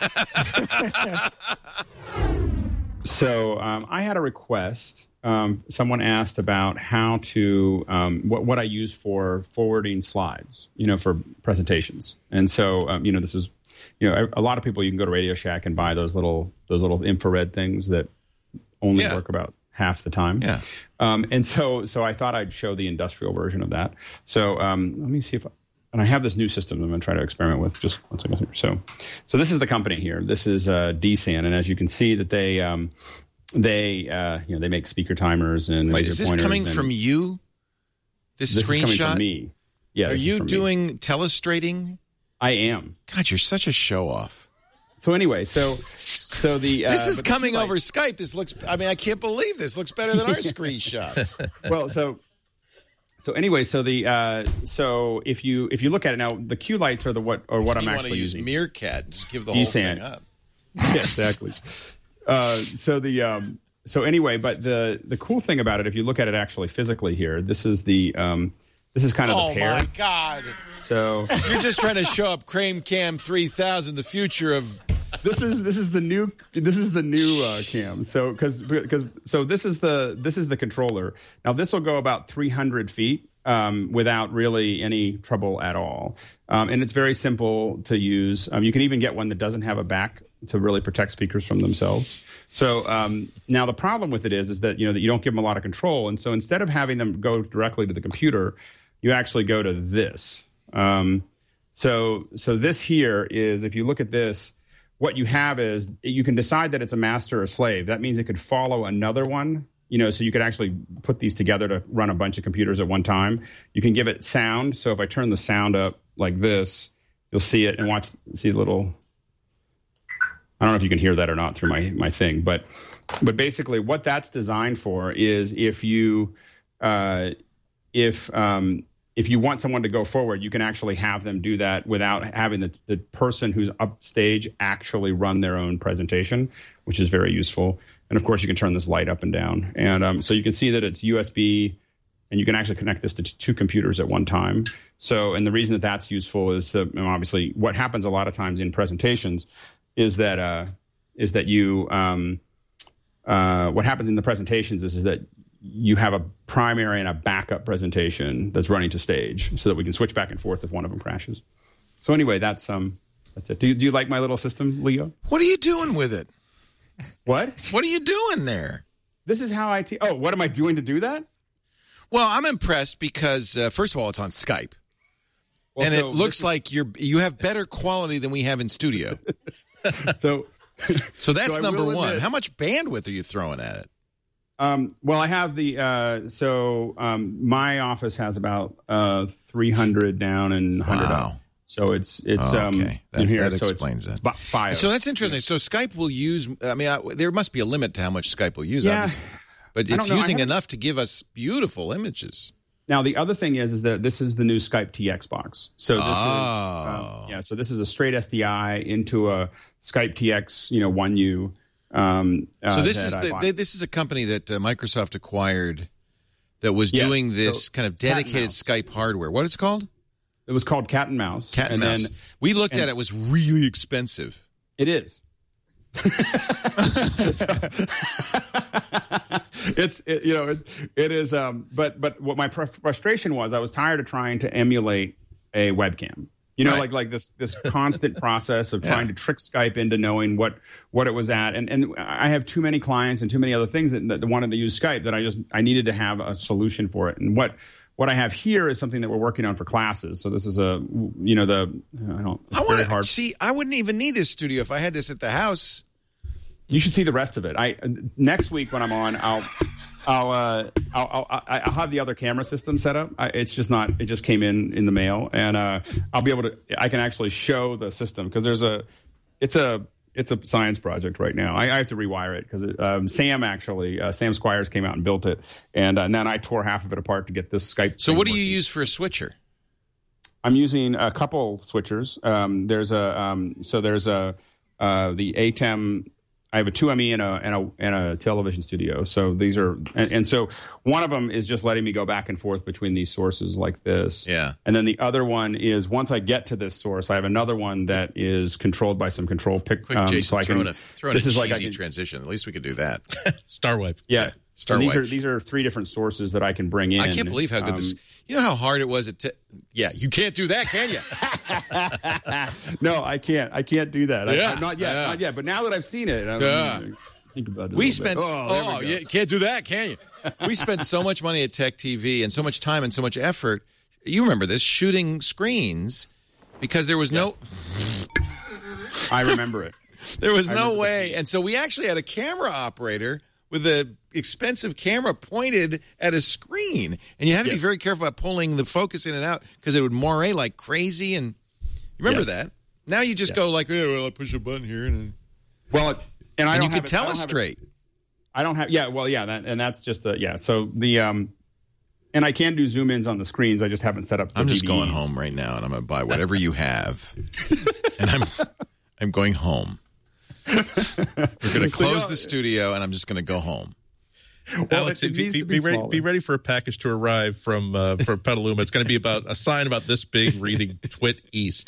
So um, I had a request. Um, someone asked about how to um, what what I use for forwarding slides, you know, for presentations. And so um, you know, this is, you know, a lot of people, you can go to Radio Shack and buy those little those little infrared things that only yeah. work about half the time. Yeah. Um, and so so I thought I'd show the industrial version of that. So um, let me see if I, and I have this new system I'm going to try to experiment with. Just one second here. So so this is the company here. This is uh, D S A N, and as you can see that they um, they uh, you know, they make speaker timers and wait, is this coming from you? This, this screenshot is coming from me. Yeah. Are you doing me. telestrating? I am. God, you're such a show off. So anyway, so so the uh, this is coming like, over Skype. This looks. I mean, I can't believe this looks better than our screenshots. Well, so so anyway, so the uh, so if you if you look at it now, the Q lights are the what or what so I'm you actually want to use using. Meerkat, just give the whole thing up. Yeah, exactly. uh, so the um, so anyway, but the the cool thing about it, if you look at it actually physically here, this is the um, this is kind of oh the pair. Oh my God! So you're just trying to show up Crane Cam three thousand, the future of. This is this is the new this is the new uh, cam. So because because so this is the this is the controller. Now this will go about three hundred feet um, without really any trouble at all, um, and it's very simple to use. Um, you can even get one that doesn't have a back to really protect speakers from themselves. So um, now the problem with it is is that you know that you don't give them a lot of control, and so instead of having them go directly to the computer, you actually go to this. Um, so so this here is, if you look at this. What you have is you can decide that it's a master or slave. That means it could follow another one, you know, so you could actually put these together to run a bunch of computers at one time. You can give it sound. So if I turn the sound up like this, you'll see it and watch, see a little, I don't know if you can hear that or not through my, my thing, but, but basically what that's designed for is if you, uh, if um, if you want someone to go forward, you can actually have them do that without having the, the person who's upstage actually run their own presentation, which is very useful. And of course, you can turn this light up and down. And um, so you can see that it's U S B, and you can actually connect this to t- two computers at one time. So, and the reason that that's useful is that, you know, obviously what happens a lot of times in presentations is that uh, is that you um, uh, what happens in the presentations is, is that you have a primary and a backup presentation that's running to stage, so that we can switch back and forth if one of them crashes. So anyway, that's um, that's it. Do you, do you like my little system, Leo? What are you doing with it? What? What are you doing there? This is how I. Te- oh, what am I doing to do that? Well, I'm impressed because uh, first of all, it's on Skype, well, and so it looks is- like you're you have better quality than we have in studio. so, so that's so number one. Admit, how much bandwidth are you throwing at it? Um, well, I have the uh, so um, my office has about uh, three hundred down and one hundred wow. up. So it's it's oh, um okay. that, in here. That so explains it's, it. It's five. So that's interesting. So Skype will use. I mean, I, there must be a limit to how much Skype will use. Yeah, obviously. But it's using enough to give us beautiful images. Now the other thing is, is that this is the new Skype T X box. So this oh. is um, yeah. So this is a straight S D I into a Skype T X, you know, one U. Um, uh, so this is the, they, this is a company that uh, Microsoft acquired that was yes. doing this so, kind of dedicated Skype hardware. What is it called? It was called Cat and Mouse. Cat and, and Mouse. Then, we looked at it. It was really expensive. It is. it's it, you know it, it is um but but what my pr- frustration was, I was tired of trying to emulate a webcam. You know, right. like like this this constant process of trying yeah. to trick Skype into knowing what, what it was at, and and I have too many clients and too many other things that, that wanted to use Skype that I just I needed to have a solution for it. And what what I have here is something that we're working on for classes. So this is a you know the I don't it's I very hard. See, I wouldn't even need this studio if I had this at the house. You should see the rest of it. I next week when I'm on, I'll. I'll, uh, I'll I'll I'll have the other camera system set up. I, it's just not. It just came in in the mail, and uh, I'll be able to. I can actually show the system because there's a. It's a it's a science project right now. I, I have to rewire it because um, Sam actually uh, Sam Squires came out and built it, and, uh, and then I tore half of it apart to get this Skype. So what do you use for a switcher? I'm using a couple switchers. Um, there's a um, so there's a uh, the A T E M. I have a two M E and a, and a and a television studio. So these are and, and so one of them is just letting me go back and forth between these sources like this. Yeah. And then the other one is once I get to this source, I have another one that is controlled by some control pick. Quick, um, Jason, so I throw can, in a throw in this a is cheesy like I can, transition. At least we could do that. Starwipe. Yeah. yeah. Starwipe. These are these are three different sources that I can bring in. I can't believe how good um, this. You know how hard it was. At t- yeah, you can't do that, can you? No, I can't. I can't do that. Yeah. I, not yet. Yeah. Not yet. But now that I've seen it, I'm, yeah. think about it. We spent. Bit. Oh, oh we you can't do that, can you? We spent so much money at Tech T V and so much time and so much effort. You remember this shooting screens because there was yes. no. I remember it. There was no way, and so we actually had a camera operator with an expensive camera pointed at a screen, and you had to yes. be very careful about pulling the focus in and out because it would moire like crazy. And you remember yes. that? Now you just yes. go like, "Oh, well, I push a button here," and well, it, and I and don't you have could it, tell I us straight. It, I don't have, yeah, well, yeah, that, and that's just a, yeah. So the um, and I can do zoom ins on the screens. I just haven't set up. The I'm just D V Ds. going home right now, and I'm going to buy whatever you have, and I'm I'm going home. We're going to close the studio, and I'm just going to go home. Well, Alex, it, it be, be, be, ready, be ready for a package to arrive from uh, from Petaluma. It's going to be about a sign about this big reading Twit East.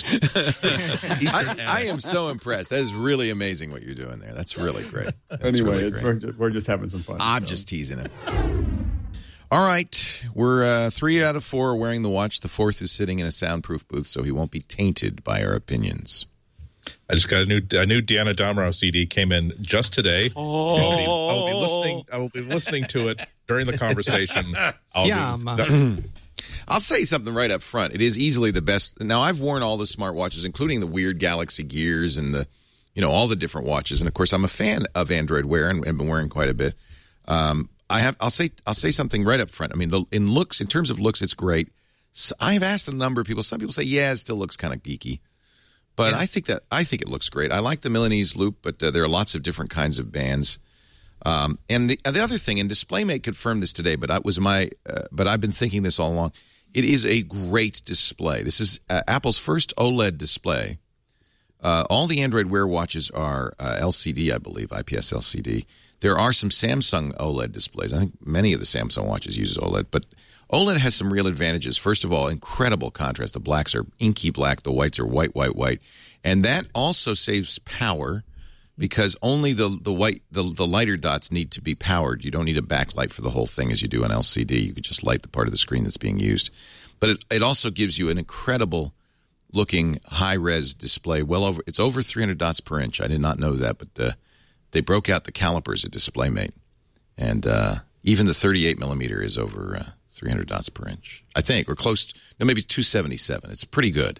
I, I am so impressed. That is really amazing what you're doing there. That's really great. That's anyway, really great. We're, just, we're just having some fun. I'm so. just teasing it. All right. We're uh, three out of four are wearing the watch. The fourth is sitting in a soundproof booth, so he won't be tainted by our opinions. I just got a new a new Deanna Domrau C D came in just today. Oh. I'll, be, I'll be listening. I will be listening to it during the conversation. I'll, yeah, be, I'll say something right up front. It is easily the best. Now I've worn all the smartwatches, including the weird Galaxy Gears and the, you know, all the different watches. And of course, I'm a fan of Android Wear and have been wearing quite a bit. Um, I have. I'll say. I'll say something right up front. I mean, the, in looks, in terms of looks, it's great. So I've asked a number of people. Some people say, yeah, it still looks kind of geeky. But yeah. I think that I think it looks great. I like the Milanese loop, but uh, there are lots of different kinds of bands. Um, and the, the other thing, and DisplayMate confirmed this today, but I was my, uh, but I've been thinking this all along. It is a great display. This is uh, Apple's first OLED display. Uh, all the Android Wear watches are uh, L C D, I believe, I P S L C D. There are some Samsung OLED displays. I think many of the Samsung watches use OLED, but OLED has some real advantages. First of all, incredible contrast. The blacks are inky black. The whites are white, white, white. And that also saves power because only the the white the, the lighter dots need to be powered. You don't need a backlight for the whole thing as you do on L C D. You could just light the part of the screen that's being used. But it, it also gives you an incredible looking high-res display. Well over it's over three hundred dots per inch. I did not know that, but uh, they broke out the calipers at DisplayMate. And uh, even the thirty-eight millimeter is over uh, three hundred dots per inch, I think, or close. No, maybe two seventy-seven. It's pretty good.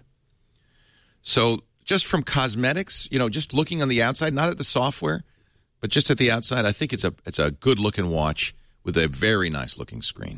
So just from cosmetics, you know, just looking on the outside, not at the software, but just at the outside, I think it's a it's a good-looking watch with a very nice-looking screen.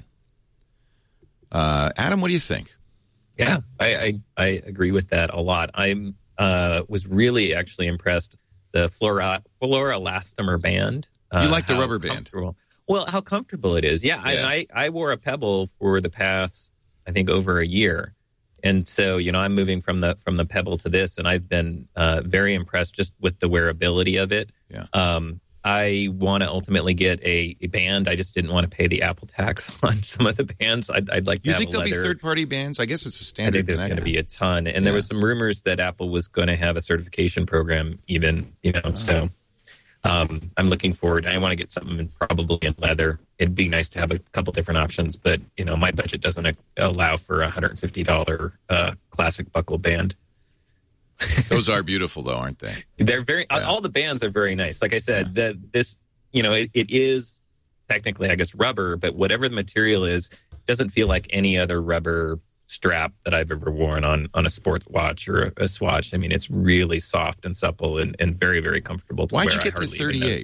Uh, Adam, what do you think? Yeah, I, I, I agree with that a lot. I uh, was really actually impressed. The Flora, Flora Elastomer band. Uh, you like the rubber band? Well, how comfortable it is. Yeah, yeah. I, I, I wore a Pebble for the past, I think, over a year. And so, you know, I'm moving from the from the Pebble to this, and I've been uh, very impressed just with the wearability of it. Yeah. Um, I want to ultimately get a, a band. I just didn't want to pay the Apple tax on some of the bands. I'd, I'd like to you have think a there'll leather. be third-party bands? I guess it's a standard. I think there's going to be a ton. And yeah. there was some rumors that Apple was going to have a certification program even, you know, oh. so um, I'm looking forward. I want to get something probably in leather. It'd be nice to have a couple different options, but, you know, my budget doesn't allow for a one hundred fifty dollars uh, classic buckle band. Those are beautiful, though, aren't they? They're very. Yeah. All the bands are very nice. Like I said, yeah. the this you know it, it is technically, I guess, rubber, but whatever the material is, doesn't feel like any other rubber strap that I've ever worn on on a sports watch or a, a Swatch. I mean, it's really soft and supple and, and very very comfortable. To Why'd wear. you get the thirty-eight?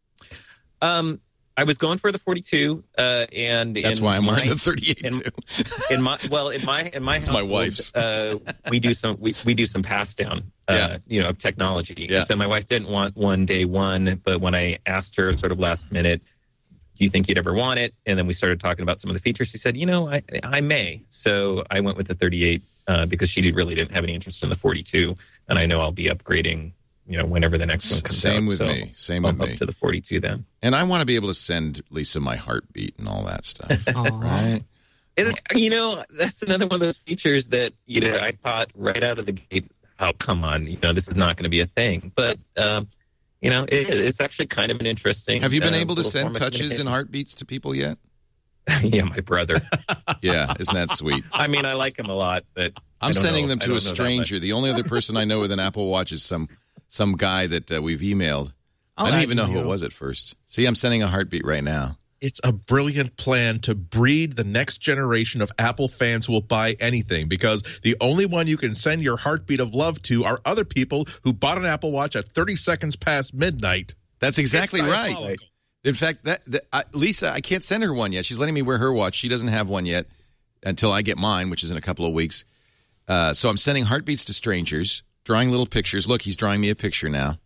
Um. I was going for the forty-two, uh, and that's in why I'm my, wearing the thirty-eight in, too. in my well, in my in my it's household, my wife's. uh, we do some we, we do some pass down, uh, yeah. you know, of technology. Yeah. So my wife didn't want one day one, but when I asked her sort of last minute, do you think you'd ever want it? And then we started talking about some of the features. She said, you know, I I may. So I went with the thirty-eight uh, because she really didn't have any interest in the forty-two, and I know I'll be upgrading. You know, whenever the next one comes Same out. With so me. Same I'll with up me. To the forty-two then. And I want to be able to send Lisa my heartbeat and all that stuff. Right? And, you know, that's another one of those features that, you know, I thought right out of the gate, oh, come on, you know, this is not going to be a thing. But, um, you know, it, it's actually kind of an interesting. Have you been uh, able to little form send of touches and heartbeats to people yet? Yeah, my brother. Yeah, isn't that sweet? I mean, I like him a lot, but I'm I don't sending know, them I to don't a know that stranger. much. The only other person I know with an Apple Watch is some some guy that uh, we've emailed. I'll I didn't add even know you. who it was at first. See, I'm sending a heartbeat right now. It's a brilliant plan to breed the next generation of Apple fans who will buy anything, because the only one you can send your heartbeat of love to are other people who bought an Apple Watch at thirty seconds past midnight. That's exactly It's right. diabolical. In fact, that, that uh, Lisa, I can't send her one yet. She's letting me wear her watch. She doesn't have one yet until I get mine, which is in a couple of weeks. Uh, so I'm sending heartbeats to strangers, drawing little pictures. Look, he's drawing me a picture now.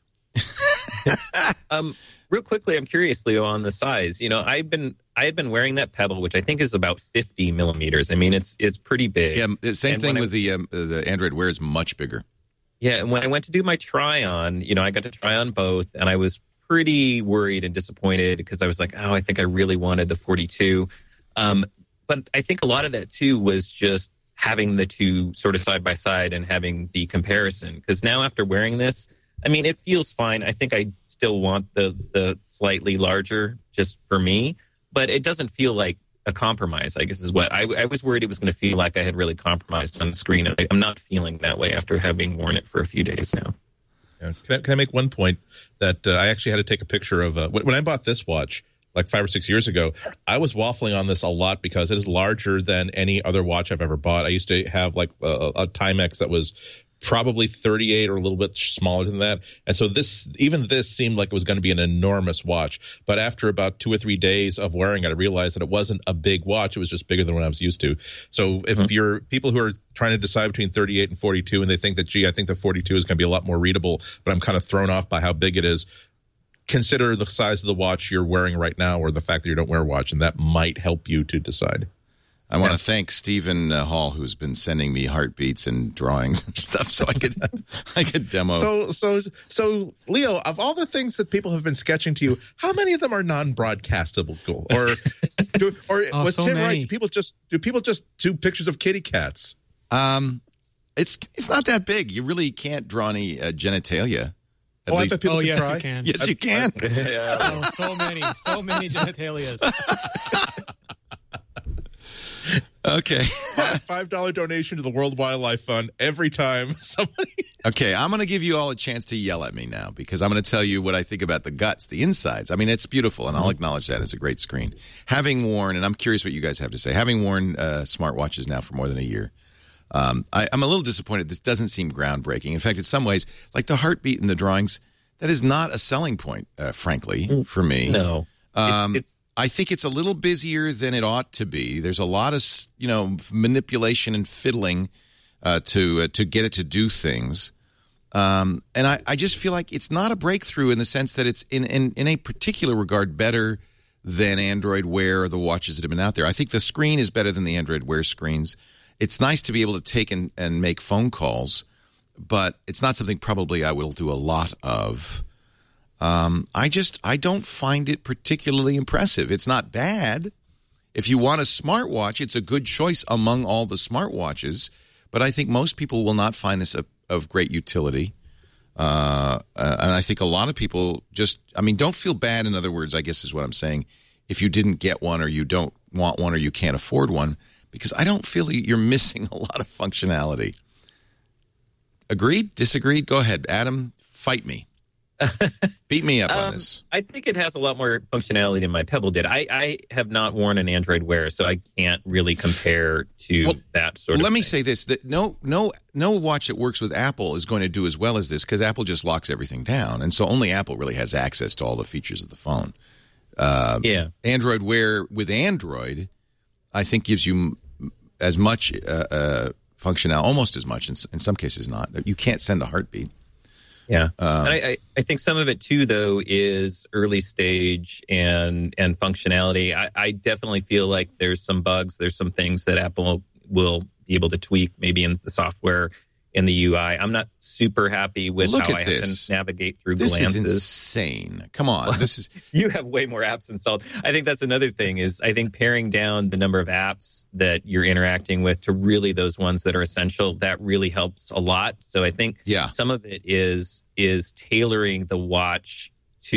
um, real quickly, I'm curious, Leo, on the size. You know, I've been I had been wearing that Pebble, which I think is about fifty millimeters. I mean, it's it's pretty big. Yeah, the same And thing when with I, the um, the Android Wear is much bigger. Yeah, and when I went to do my try on, you know, I got to try on both, and I was pretty worried and disappointed because I was like, oh, I think I really wanted the forty-two. Um, but I think a lot of that too was just having the two sort of side by side and having the comparison. Because now after wearing this, I mean, it feels fine. I think I still want the the slightly larger just for me, but it doesn't feel like a compromise, I guess is what I, I was worried it was going to feel like I had really compromised on the screen. And I, I'm not feeling that way after having worn it for a few days now. Yeah. Can, I, can I make one point that uh, I actually had to take a picture of uh, when, when I bought this watch like five or six years ago. I was waffling on this a lot because it is larger than any other watch I've ever bought. I used to have like a, a Timex that was probably thirty-eight or a little bit smaller than that. And so this, even this seemed like it was going to be an enormous watch. But after about two or three days of wearing it, I realized that it wasn't a big watch. It was just bigger than what I was used to. So if mm-hmm. you're people who are trying to decide between thirty-eight and forty-two, and they think that, gee, I think the forty-two is going to be a lot more readable, but I'm kind of thrown off by how big it is, consider the size of the watch you're wearing right now, or the fact that you don't wear a watch, and that might help you to decide. I want to thank Stephen uh, Hall, who's been sending me heartbeats and drawings and stuff, so I could I could demo. So, so, so, Leo, of all the things that people have been sketching to you, how many of them are non-broadcastable? Or, do, or oh, was so Tim many. right? Do people just do people just do pictures of kitty cats? Um, it's it's not that big. You really can't draw any uh, genitalia. At oh, least. I bet people oh can yes, try. you can. Yes, you can. Oh, so many, so many genitalias. Okay. Five dollar donation to the World Wildlife Fund every time somebody. Okay, I'm going to give you all a chance to yell at me now because I'm going to tell you what I think about the guts, the insides. I mean, it's beautiful, and I'll acknowledge that. It's a great screen. Having worn, and I'm curious what you guys have to say, having worn uh, smartwatches now for more than a year, um, I, I'm a little disappointed. This doesn't seem groundbreaking. In fact, in some ways, like the heartbeat in the drawings, that is not a selling point, uh, frankly, for me. No. Um, it's, it's I think it's a little busier than it ought to be. There's a lot of, you know, manipulation and fiddling uh, to uh, to get it to do things. Um, and I, I just feel like it's not a breakthrough in the sense that it's in, in, in a particular regard better than Android Wear or the watches that have been out there. I think the screen is better than the Android Wear screens. It's nice to be able to take and, and make phone calls, but it's not something probably I will do a lot of. Um, I just, I don't find it particularly impressive. It's not bad. If you want a smartwatch, it's a good choice among all the smartwatches, but I think most people will not find this of, of great utility. Uh, and I think a lot of people just, I mean, don't feel bad, in other words, I guess is what I'm saying, if you didn't get one or you don't want one or you can't afford one, because I don't feel you're missing a lot of functionality. Agreed? Disagreed? Go ahead, Adam, fight me. Beat me up um, on this. I think it has a lot more functionality than my Pebble did. I, I have not worn an Android Wear, so I can't really compare to well, that sort of Let thing. me say this, that no no no watch that works with Apple is going to do as well as this because Apple just locks everything down. And so only Apple really has access to all the features of the phone. Uh, yeah. Android Wear with Android, I think gives you as much uh, uh, functionality, almost as much, in, in some cases not. You can't send a heartbeat. Yeah, Um, and I, I, I think some of it too, though, is early stage and and functionality. I, I definitely feel like there's some bugs. There's some things that Apple will be able to tweak, maybe in the software, in the U I. I'm not super happy with Look how at I this. have to navigate through This glances. is insane. Come on, this is You have way more apps installed. I think that's another thing is I think paring down the number of apps that you're interacting with to really those ones that are essential, that really helps a lot. So I think yeah. some of it is is tailoring the watch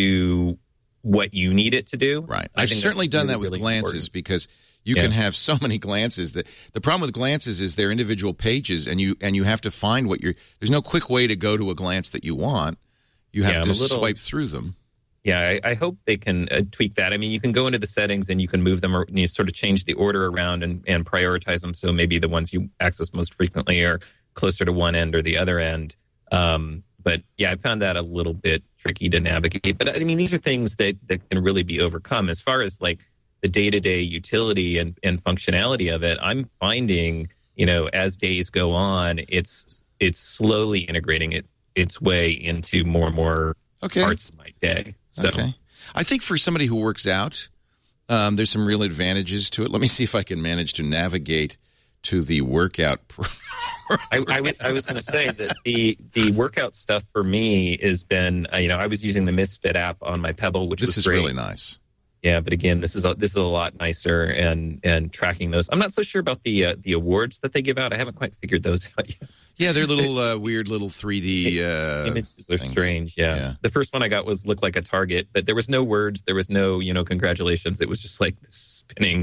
to what you need it to do. Right. I I've think certainly that's done really, that with really glances important. because you Yeah. can have so many glances that the problem with glances is they're individual pages and you and you have to find what you're there's no quick way to go to a glance that you want. You have Yeah, to I'm a little- swipe through them. Yeah, I, I hope they can uh, tweak that. I mean, you can go into the settings and you can move them or you sort of change the order around and, and prioritize them. So maybe the ones you access most frequently are closer to one end or the other end. Um, but yeah, I found that a little bit tricky to navigate. But I mean, these are things that, that can really be overcome. As far as like the day-to-day utility and, and functionality of it, I'm finding, you know, as days go on, it's it's slowly integrating it its way into more and more Okay. parts of my day. So Okay. I think for somebody who works out, um, there's some real advantages to it. Let me see if I can manage to navigate to the workout. Pro- I, I, w- I was going to say that the the workout stuff for me has been, uh, you know, I was using the Misfit app on my Pebble, which this was is great. really nice. Yeah, but again, this is a, this is a lot nicer, and and tracking those. I'm not so sure about the uh, the awards that they give out. I haven't quite figured those out yet. Yeah, they're little uh, weird little three D uh, Images are things. strange. Yeah. Yeah. The first one I got was looked like a target, but there was no words. There was no, you know, congratulations. It was just like this spinning,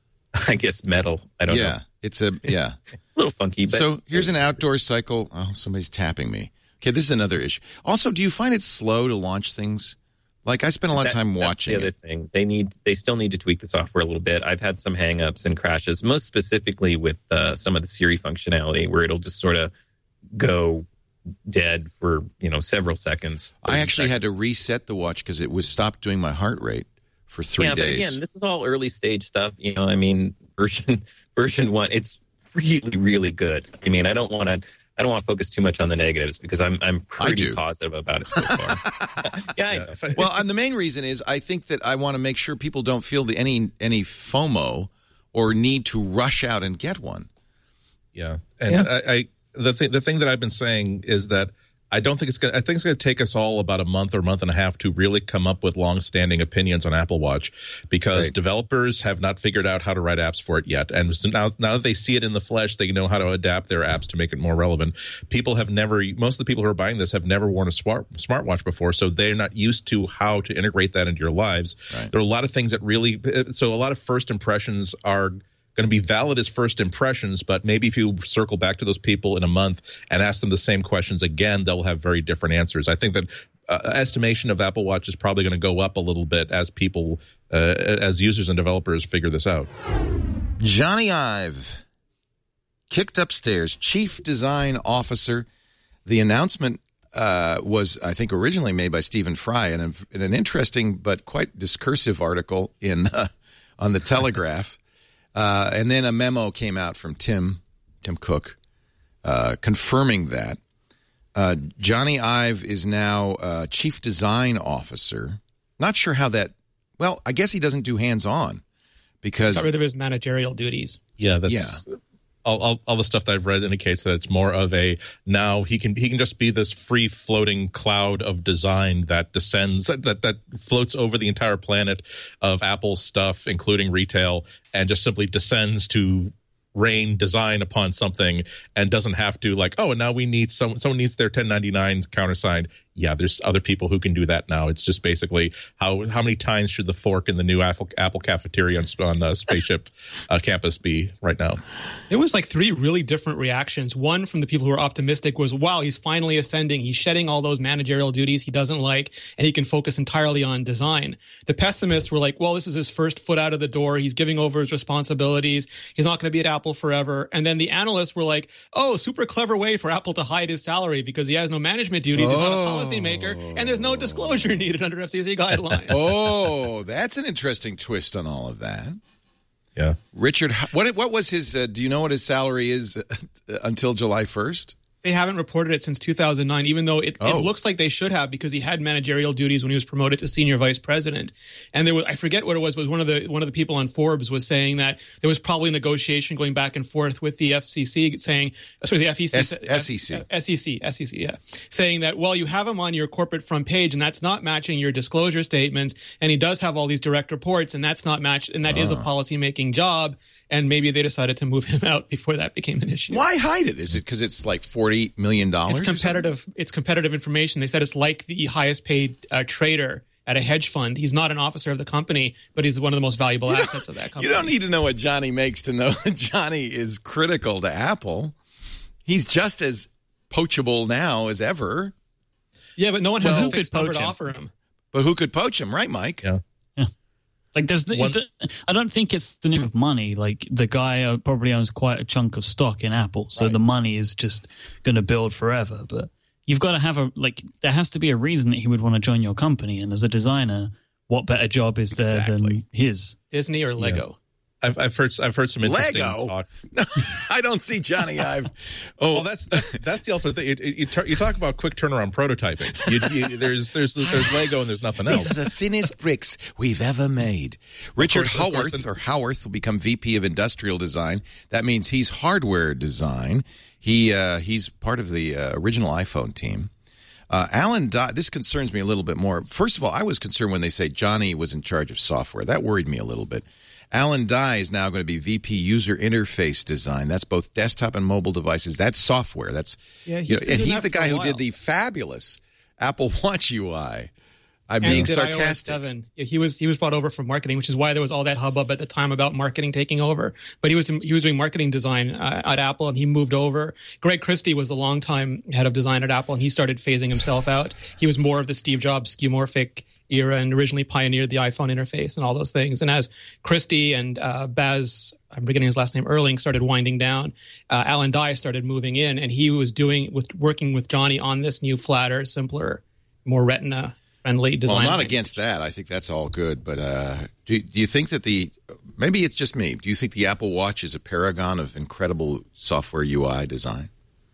I guess, metal. I don't yeah, know. it's a yeah. A little funky. But So here's an outdoor cycle. Oh, somebody's tapping me. Okay, this is another issue. Also, do you find it slow to launch things? Like I spent a lot of That- time that's watching the other it. thing. They need. They still need to tweak the software a little bit. I've had some hangups and crashes, most specifically with uh, some of the Siri functionality, where it'll just sort of go dead for you know several seconds. I actually had to seconds. reset the watch because it was stopped doing my heart rate for three yeah, days. But again, this is all early stage stuff. You know, I mean, version version one, it's really really good. I mean, I don't want to. I don't want to focus too much on the negatives because I'm I'm pretty do. positive about it so far. yeah. I, Well, and the main reason is I think that I want to make sure people don't feel the, any any FOMO or need to rush out and get one. Yeah, and Yeah. I, I the thing the thing that I've been saying is that I don't think it's going. I think it's going to take us all about a month or month and a half to really come up with long-standing opinions on Apple Watch, because Right. developers have not figured out how to write apps for it yet. And so now, now that they see it in the flesh, they know how to adapt their apps to make it more relevant. People have never. Most of the people who are buying this have never worn a smart smartwatch before, so they're not used to how to integrate that into your lives. Right. There are a lot of things that really. So a lot of first impressions are going to be valid as first impressions, but maybe if you circle back to those people in a month and ask them the same questions again, they'll have very different answers. I think that uh, estimation of Apple Watch is probably going to go up a little bit as people, uh, as users and developers figure this out. Johnny Ive, kicked upstairs, chief design officer. The announcement uh, was, I think, originally made by Stephen Fry in, a, in an interesting but quite discursive article in uh, on the Telegraph. Uh, and then a memo came out from Tim, Tim Cook, uh, confirming that. Uh, Johnny Ive is now uh, chief design officer. Not sure how that, well, I guess he doesn't do hands-on because... Got rid of his managerial duties. Yeah, that's... Yeah. All, all, all the stuff that I've read indicates that it's more of a now he can he can just be this free floating cloud of design that descends that that floats over the entire planet of Apple stuff, including retail, and just simply descends to rain design upon something and doesn't have to like, oh, and now we need some someone needs their ten ninety-nine countersigned. Yeah, there's other people who can do that now. It's just basically how how many times should the fork in the new Apple Apple cafeteria on, on uh, Spaceship uh, campus be right now? There was like three really different reactions. One from the people who were optimistic was, wow, he's finally ascending. He's shedding all those managerial duties he doesn't like, and he can focus entirely on design. The pessimists were like, well, this is his first foot out of the door. He's giving over his responsibilities. He's not going to be at Apple forever. And then the analysts were like, oh, super clever way for Apple to hide his salary because he has no management duties. He's not a policy maker, and there's no disclosure needed under F C C guidelines. Oh, that's an interesting twist on all of that. Yeah, Richard, what what was his? Uh, do you know what his salary is uh, until July first? They haven't reported it since two thousand nine, even though it, Oh. it looks like they should have, because he had managerial duties when he was promoted to senior vice president. And there was, I forget what it was, was one of the one of the people on Forbes was saying that there was probably negotiation going back and forth with the F C C, saying, sorry, the F E C, S- SEC. S E C, S E C, yeah, saying that, well, you have him on your corporate front page, and that's not matching your disclosure statements, and he does have all these direct reports, and that's not matched, and that is a Ah. policy-making job. And maybe they decided to move him out before that became an issue. Why hide it? Is it because it's like forty million dollars? It's competitive. It's competitive information. They said it's like the highest paid uh, trader at a hedge fund. He's not an officer of the company, but he's one of the most valuable You assets of that company. You don't need to know what Johnny makes to know that Johnny is critical to Apple. He's just as poachable now as ever. Yeah, but no one has Well, a who fixed could number poach to him? offer him. But who could poach him, right, Mike? Yeah. Like, there's, One- it, I don't think it's the name of money. Like, the guy uh, probably owns quite a chunk of stock in Apple, so Right. the money is just going to build forever. But you've got to have a like. There has to be a reason that he would want to join your company. And as a designer, what better job is there Exactly. than his? Disney or Lego. I've, I've heard I've heard some interesting Lego? talk. No, I don't see Johnny Ive. Oh, Well, that's that, that's the ultimate thing. It, it, you, tar- you talk about quick turnaround prototyping. You, you, there's there's there's Lego and there's nothing else. These are the thinnest bricks we've ever made. Richard course, of course, Howarth, and- or Howarth, will become V P of Industrial Design. That means he's hardware design. He uh, he's part of the uh, original iPhone team. Uh, Alan, Dye, this concerns me a little bit more. First of all, I was concerned when they say Johnny was in charge of software. That worried me a little bit. Alan Dye is now going to be V P User Interface Design. That's both desktop and mobile devices. That's software. That's Yeah, he's you know, been and doing he's that the for a guy who while. did the fabulous Apple Watch U I. I'm And he being did iOS sarcastic. seven. Yeah, he was he was brought over from marketing, which is why there was all that hubbub at the time about marketing taking over. But he was he was doing marketing design uh, at Apple, and he moved over. Greg Christie was the longtime head of design at Apple, and he started phasing himself out. He was more of the Steve Jobs skeuomorphic era, and originally pioneered the iPhone interface and all those things. And as Christie and uh, Baz, I'm forgetting his last name, Erling, started winding down, uh, Alan Dye started moving in, and he was doing with working with Johnny on this new, flatter, simpler, more Retina friendly design. Well, I'm not language. against that. I think that's all good. But uh, do, do you think that the maybe it's just me? Do you think the Apple Watch is a paragon of incredible software U I design?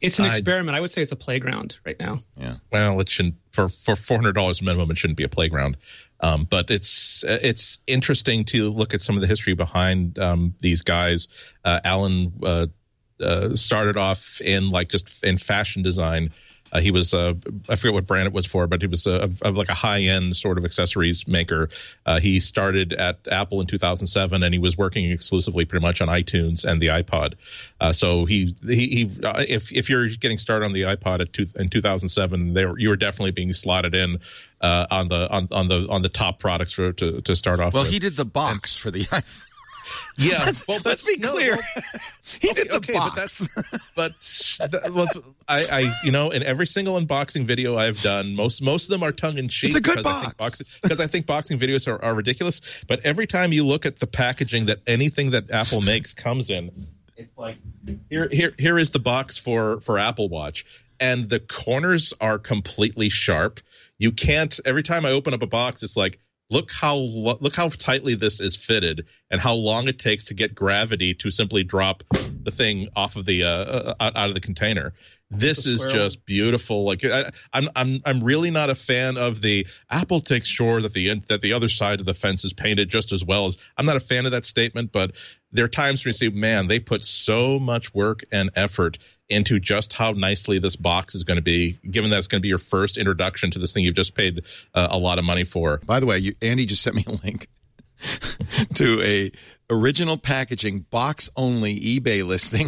It's an experiment. I, I would say it's a playground right now. Yeah. Well, it shouldn't for for four hundred dollars minimum. It shouldn't be a playground. Um, but it's it's interesting to look at some of the history behind um, these guys. Uh, Alan uh, uh, started off in like just in fashion design. Uh, he was, uh, I forget what brand it was for, but he was a, a, like a high-end sort of accessories maker. Uh, he started at Apple in two thousand seven, and he was working exclusively pretty much on iTunes and the iPod. Uh, so he, he, he uh, if if you're getting started on the iPod at two, in two thousand seven, they were, you were definitely being slotted in uh, on the on, on the on the top products for to, to start off. Well, with. he did the box and, for the iPhone. Yeah, let's, well, let's be clear. No, well, he okay, did the okay, box, but that's, but that, well, I, I, you know, in every single unboxing video I've done, most most of them are tongue in cheek. It's a good because box I think box, because I think boxing videos are, are ridiculous. But every time you look at the packaging that anything that Apple makes comes in, it's like here, here, here is the box for for Apple Watch, and the corners are completely sharp. You can't. Every time I open up a box, it's like. Look how look how tightly this is fitted, and how long it takes to get gravity to simply drop the thing off of the uh, out, out of the container. This is just beautiful. Like I, I'm, I'm, I'm really not a fan of the Apple takes sure that the that the other side of the fence is painted just as well as. I'm not a fan of that statement, but there are times when you see, man, they put so much work and effort into just how nicely this box is going to be, given that it's going to be your first introduction to this thing you've just paid uh, a lot of money for. By the way, you, Andy just sent me a link to a original packaging box only eBay listing,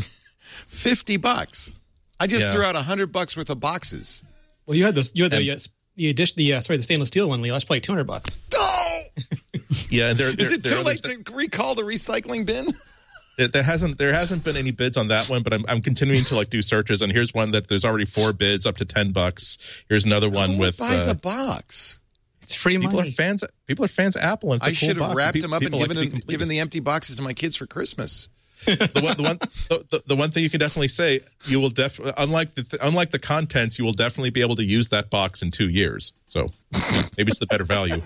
fifty bucks. I just Yeah. threw out a hundred bucks worth of boxes. Well, you had this. You had the And- uh, the addition. The uh, sorry, the stainless steel one, Leo. That's probably two hundred bucks. Oh! Yeah, and there, Is there, it there too are late others to recall the recycling bin? There, there hasn't there hasn't been any bids on that one, but I'm I'm continuing to like do searches, and here's one that there's already four bids up to ten bucks. Here's another one Who would with buy uh, the box. It's free people money. are fans. People are fans of Apple, and it's a I cool should have box, wrapped pe- them up and people like given to be them, complete. given the empty boxes to my kids for Christmas. the one, the one, the, the, the one thing you can definitely say, you will def unlike the unlike the contents, you will definitely be able to use that box in two years. So maybe it's the better value.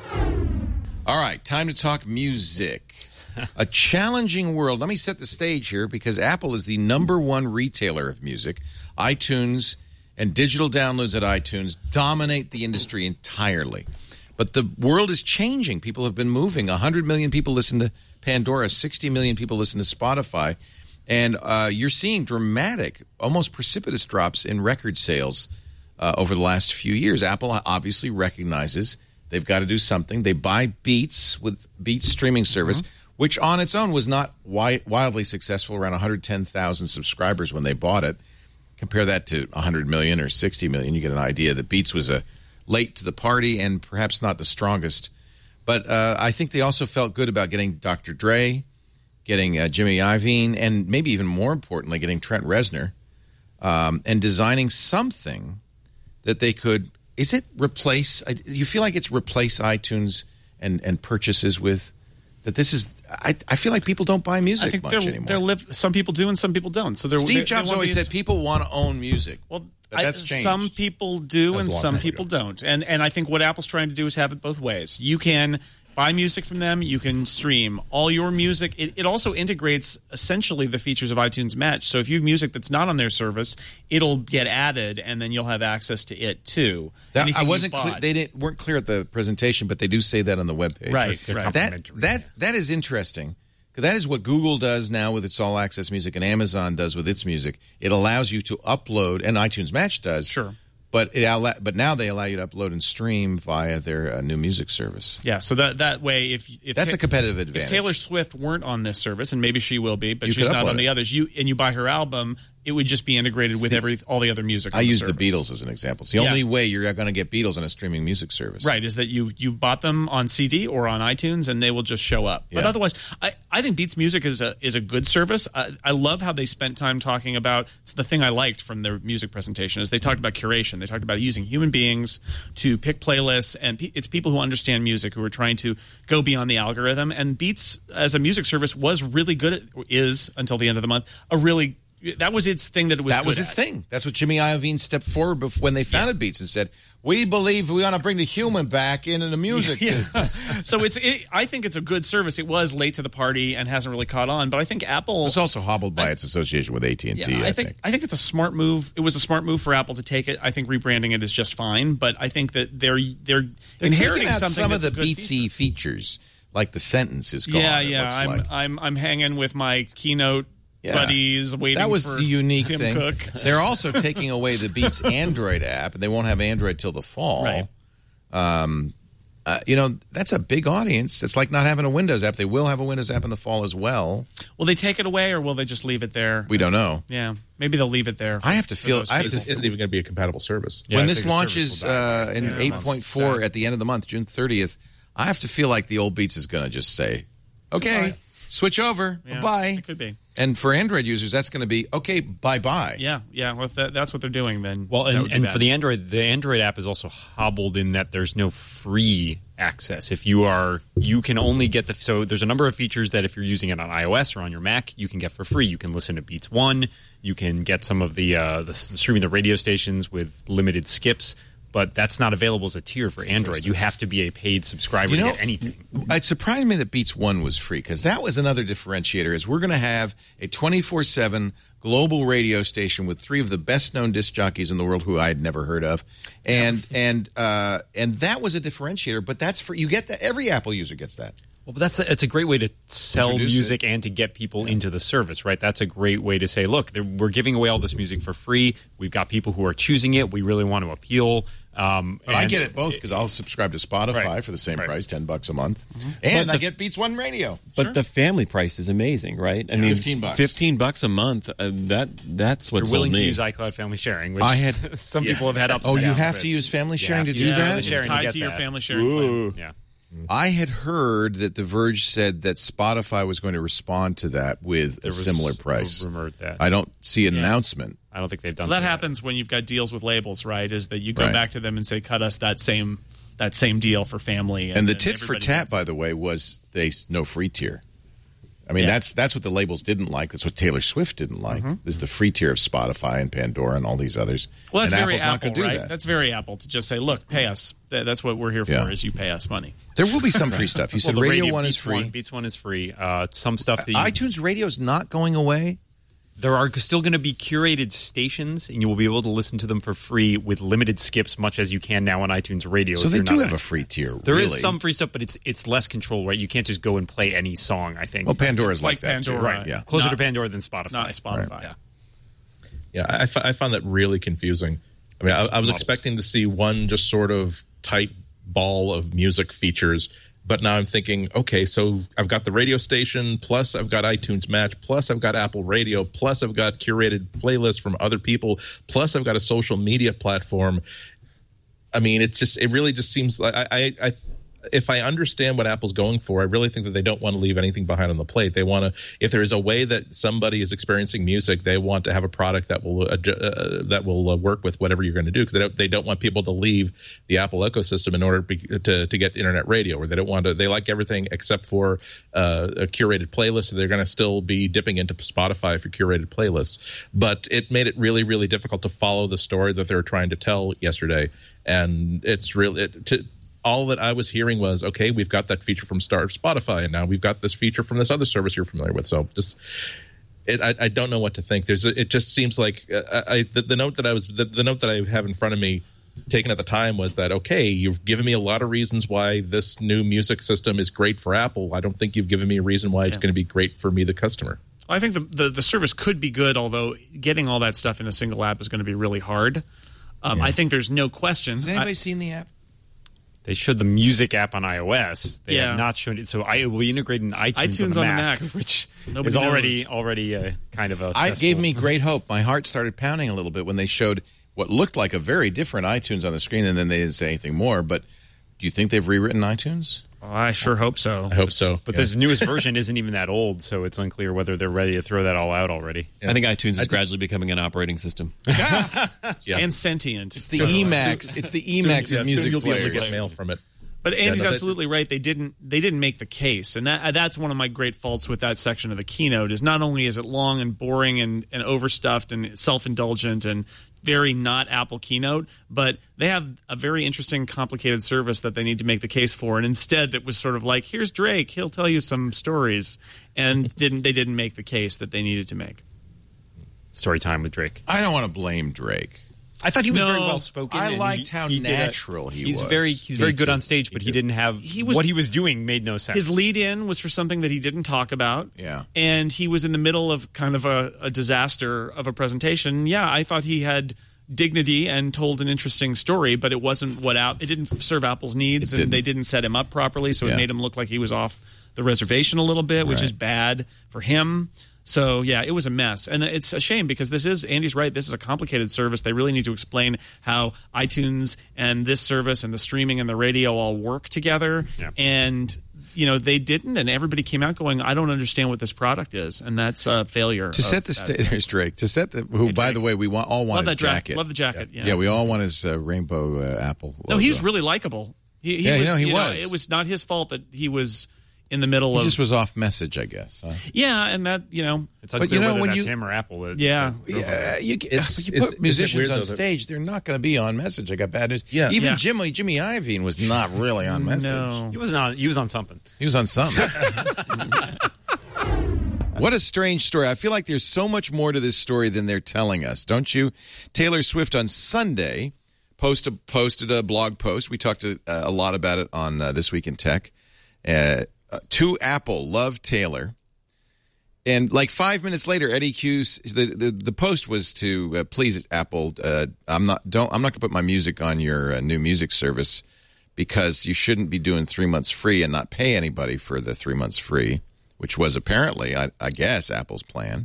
All right, time to talk music. A challenging world. Let me set the stage here because Apple is the number one retailer of music. iTunes and digital downloads at iTunes dominate the industry entirely. But the world is changing. People have been moving. one hundred million people listen to Pandora. sixty million people listen to Spotify. And uh, you're seeing dramatic, almost precipitous drops in record sales uh, over the last few years. Apple obviously recognizes they've got to do something. They buy Beats with Beats streaming service, mm-hmm. which on its own was not wi- wildly successful, around one hundred ten thousand subscribers when they bought it. Compare that to one hundred million or sixty million, you get an idea that Beats was a late to the party and perhaps not the strongest. But uh, I think they also felt good about getting Doctor Dre, getting uh, Jimmy Iovine, and maybe even more importantly, getting Trent Reznor, um, and designing something that they could, is it replace, you feel like it's replace iTunes and, and purchases with, that this is, I, I feel like people don't buy music I think much they're, anymore. they're live, some people do and some people don't. So they're, Steve they, Jobs they always these, said people want to own music. Well, but that's I, changed. some people do That was and a long some time people ago. don't. And and I think what Apple's trying to do is have it both ways. You can buy music from them. You can stream all your music. It, it also integrates essentially the features of iTunes Match. So if you have music that's not on their service, it'll get added, and then you'll have access to it too. That, Anything I you wasn't. bought. Clear, they didn't weren't clear at the presentation, but they do say that on the webpage. Right, right. That that that is interesting. Because that is what Google does now with its All Access Music, and Amazon does with its music. It allows you to upload, and iTunes Match does. Sure. But it allow, but now they allow you to upload and stream via their uh, new music service. Yeah, so that that way, if if That's Ta- a competitive advantage. If Taylor Swift weren't on this service, and maybe she will be, but You she's could not upload on the it. others, you and you buy her album, it would just be integrated with every all the other music. I on use the, the service. Beatles as an example. It's the Yeah. only way you're going to get Beatles on a streaming music service. Right, is that you you bought them on C D or on iTunes, and they will just show up. But Yeah. otherwise, I, I think Beats Music is a is a good service. I, I love how they spent time talking about. It's the thing I liked from their music presentation is they talked about curation. They talked about using human beings to pick playlists, and pe- it's people who understand music who are trying to go beyond the algorithm. And Beats as a music service was really good. At, is until the end of the month a really that was its thing that it was. That good was its at. thing. That's what Jimmy Iovine stepped forward before, when they founded yeah. Beats and said, "We believe we want to bring the human back into the music yeah. business." So it's. It, I think it's a good service. It was late to the party and hasn't really caught on, but I think Apple. It's also hobbled by I, its association with A T and T. Yeah, I, I think, think. I think it's a smart move. It was a smart move for Apple to take it. I think rebranding it is just fine, but I think that they're they're, they're inheriting out something some that's of the a good Beatsy feature. features, like the sentence is gone. Yeah, it yeah. looks I'm like. I'm I'm hanging with my Keynote. Yeah. Buddies waiting that was for the unique Tim thing. Cook. They're also taking away the Beats Android app, and they won't have Android till the fall. Right. Um, uh, you know, that's a big audience. It's like not having a Windows app. They will have a Windows app in the fall as well. Will they take it away, or will they just leave it there? We don't know. Yeah, maybe they'll leave it there. I have to feel. I have to. Isn't even going to be a compatible service. Yeah, when this launches uh, in eight point four at the end of the month, June thirtieth, I have to feel like the old Beats is going to just say, "Okay, Bye. switch over, Yeah, bye." it could be. And for Android users, that's going to be, okay, bye-bye. Yeah, yeah. Well, if that, that's what they're doing, then well, that and, would be and bad. for the Android, the Android app is also hobbled in that there's no free access. If you are, you can only get the. So there's a number of features that if you're using it on iOS or on your Mac, you can get for free. You can listen to Beats One. You can get some of the uh, the streaming the radio stations with limited skips. But that's not available as a tier for Android. You have to be a paid subscriber You know, to get anything. It surprised me that Beats One was free, because that was another differentiator. Is we're going to have a twenty-four seven global radio station with three of the best-known disc jockeys in the world who I had never heard of, and and uh, and that was a differentiator. But that's for you get that every Apple user gets that. Well, but that's a, it's a great way to sell Introduce music it. and to get people yeah. into the service, right? That's a great way to say, look, we're giving away all this music for free. We've got people who are choosing it. We really want to appeal. Um, but I get it both because I'll subscribe to Spotify right, for the same right. price, ten bucks a month, mm-hmm. and but I the, get Beats One Radio. But sure. the family price is amazing, right? I yeah, mean, fifteen bucks, fifteen bucks a month. Uh, that that's what's You're willing sold to me. use iCloud Family Sharing, which I had some yeah. people have had ups. Oh, and you downs have with. to use family sharing to to do use that. family sharing it's tied to, to your that. family sharing plan. Yeah. I had heard that The Verge said that Spotify was going to respond to that with There a was similar price. rumored that. I don't see an Yeah. announcement. I don't think they've done Well, that so happens when you've got deals with labels, right? Is that you go Right. back to them and say, cut us that same that same deal for family. And, And, the then tit for everybody tat, gets by it. the way, was they no free tier. I mean, Yeah. that's that's what the labels didn't like. That's what Taylor Swift didn't like. Mhm. Is the free tier of Spotify and Pandora and all these others. Well, that's and very Apple's not Apple, going to do right? that. That's very Apple to just say, look, pay us. That- That's what we're here for, Yeah. is you pay us money. There will be some free stuff. You said Well, the Radio, One is Beats free. One, Beats One is free. Uh, some stuff that you, iTunes Radio is not going away. There are still going to be curated stations, and you will be able to listen to them for free with limited skips, much as you can now on iTunes Radio. So if they you're do not have an- a free tier. There is really. some free stuff, but it's it's less control, right? You can't just go and play any song. I think. Well, Pandora's It's like, like that Pandora. too. right? Yeah. Closer Not- to Pandora than Spotify. Not Spotify. Right. Yeah. Yeah, I, f- I found that really confusing. I mean, I, I was Muddled. expecting to see one just sort of tight ball of music features, but now I'm thinking, okay, so I've got the radio station, plus I've got iTunes Match, plus I've got Apple Radio, plus I've got curated playlists from other people, plus I've got a social media platform. I mean, it's just, it really just seems like I, I, I if I understand what Apple's going for, I really think that they don't want to leave anything behind on the plate. They want to, if there is a way that somebody is experiencing music, they want to have a product that will uh, uh, that will uh, work with whatever you're going to do, because they don't, they don't want people to leave the Apple ecosystem in order to, be, to to get internet radio, or they don't want to. They like everything except for uh, a curated playlist. So they're going to still be dipping into Spotify for curated playlists, but it made it really really difficult to follow the story that they were trying to tell yesterday, and it's really it, to. All that I was hearing was, okay, we've got that feature from Star Spotify, and now we've got this feature from this other service you're familiar with. So just, it, I, I don't know what to think. There's, a, it just seems like uh, I, the, the note that I was, the, the note that I have in front of me, taken at the time, was that, okay, you've given me a lot of reasons why this new music system is great for Apple. I don't think you've given me a reason why it's Yeah. going to be great for me, the customer. Well, I think the, the the service could be good, although getting all that stuff in a single app is going to be really hard. Um, Yeah. I think there's no question. Has anybody I, seen the app? They showed the music app on iOS. They Yeah. have not shown it. So I, it will be integrated in iTunes, iTunes on, the on the Mac, Mac. which Nobody is already knows. already uh, kind of a. I cesspool. gave me great hope. My heart started pounding a little bit when they showed what looked like a very different iTunes on the screen, and then they didn't say anything more. But do you think they've rewritten iTunes? Well, I sure hope so. I hope so. But yeah. this newest version isn't even that old, so it's unclear whether they're ready to throw that all out already. I think iTunes is just- gradually becoming an operating system. Yeah. And sentient. It's the Emacs. It's the Emacs Soon- yeah, of music soon you'll be able to players. get mail from it. But Andy's Yeah, no, that- absolutely right. They didn't they didn't make the case, and that that's one of my great faults with that section of the keynote. Is not only is it long and boring and, and overstuffed and self indulgent and very not Apple keynote, but they have a very interesting, complicated service that they need to make the case for. And instead, that was sort of like, here's Drake, he'll tell you some stories, and didn't they didn't make the case that they needed to make. Story time with Drake. I don't want to blame Drake. I thought he was No, very well spoken. I and liked he- how he did a- natural he he's was. Very, he's Me very good too. on stage, but he didn't have He was- what he was doing made no sense. His lead in was for something that he didn't talk about. Yeah. And he was in the middle of kind of a, a disaster of a presentation. Yeah, I thought he had dignity and told an interesting story, but it wasn't what out. It didn't serve Apple's needs, It and didn't. they didn't set him up properly, so Yeah. it made him look like he was off the reservation a little bit, which Right. is bad for him. So, yeah, it was a mess. And it's a shame because this is, Andy's right, this is a complicated service. They really need to explain how iTunes and this service and the streaming and the radio all work together. Yeah. And, you know, they didn't, and everybody came out going, I don't understand what this product is. And that's a failure. To set the stage, there's Drake. To set the who, by the way, we want, all want Love his that dra- jacket. love the jacket, yeah. yeah, we all want his uh, rainbow uh, Apple. No, logo. he's really likable. He, he Yeah, was, no, he you know, was. it was not his fault that he was in the middle He of. just was off message, I guess. huh? Yeah, and that, you know. It's But unclear you know, whether when that's you- him or Apple. that- Yeah. Yeah, you, It's- you is- put isn't it musicians weird, on though, that- stage; they're not going to be on message. I got bad news. Yeah. even Yeah. Jimmy Jimmy Iovine was not really on message. No. He was on. He was on something. He was on something. What a strange story. I feel like there's so much more to this story than they're telling us, don't you? Taylor Swift on Sunday posted, posted a blog post. We talked a, a lot about it on uh, This Week in Tech. Uh, uh, to Apple, love Taylor. And like five minutes later, Eddie Q, the, the, the post was to uh, please Apple. Uh, I'm not don't I'm not going to put my music on your uh, new music service because you shouldn't be doing three months free and not pay anybody for the three months free, which was apparently, I, I guess, Apple's plan.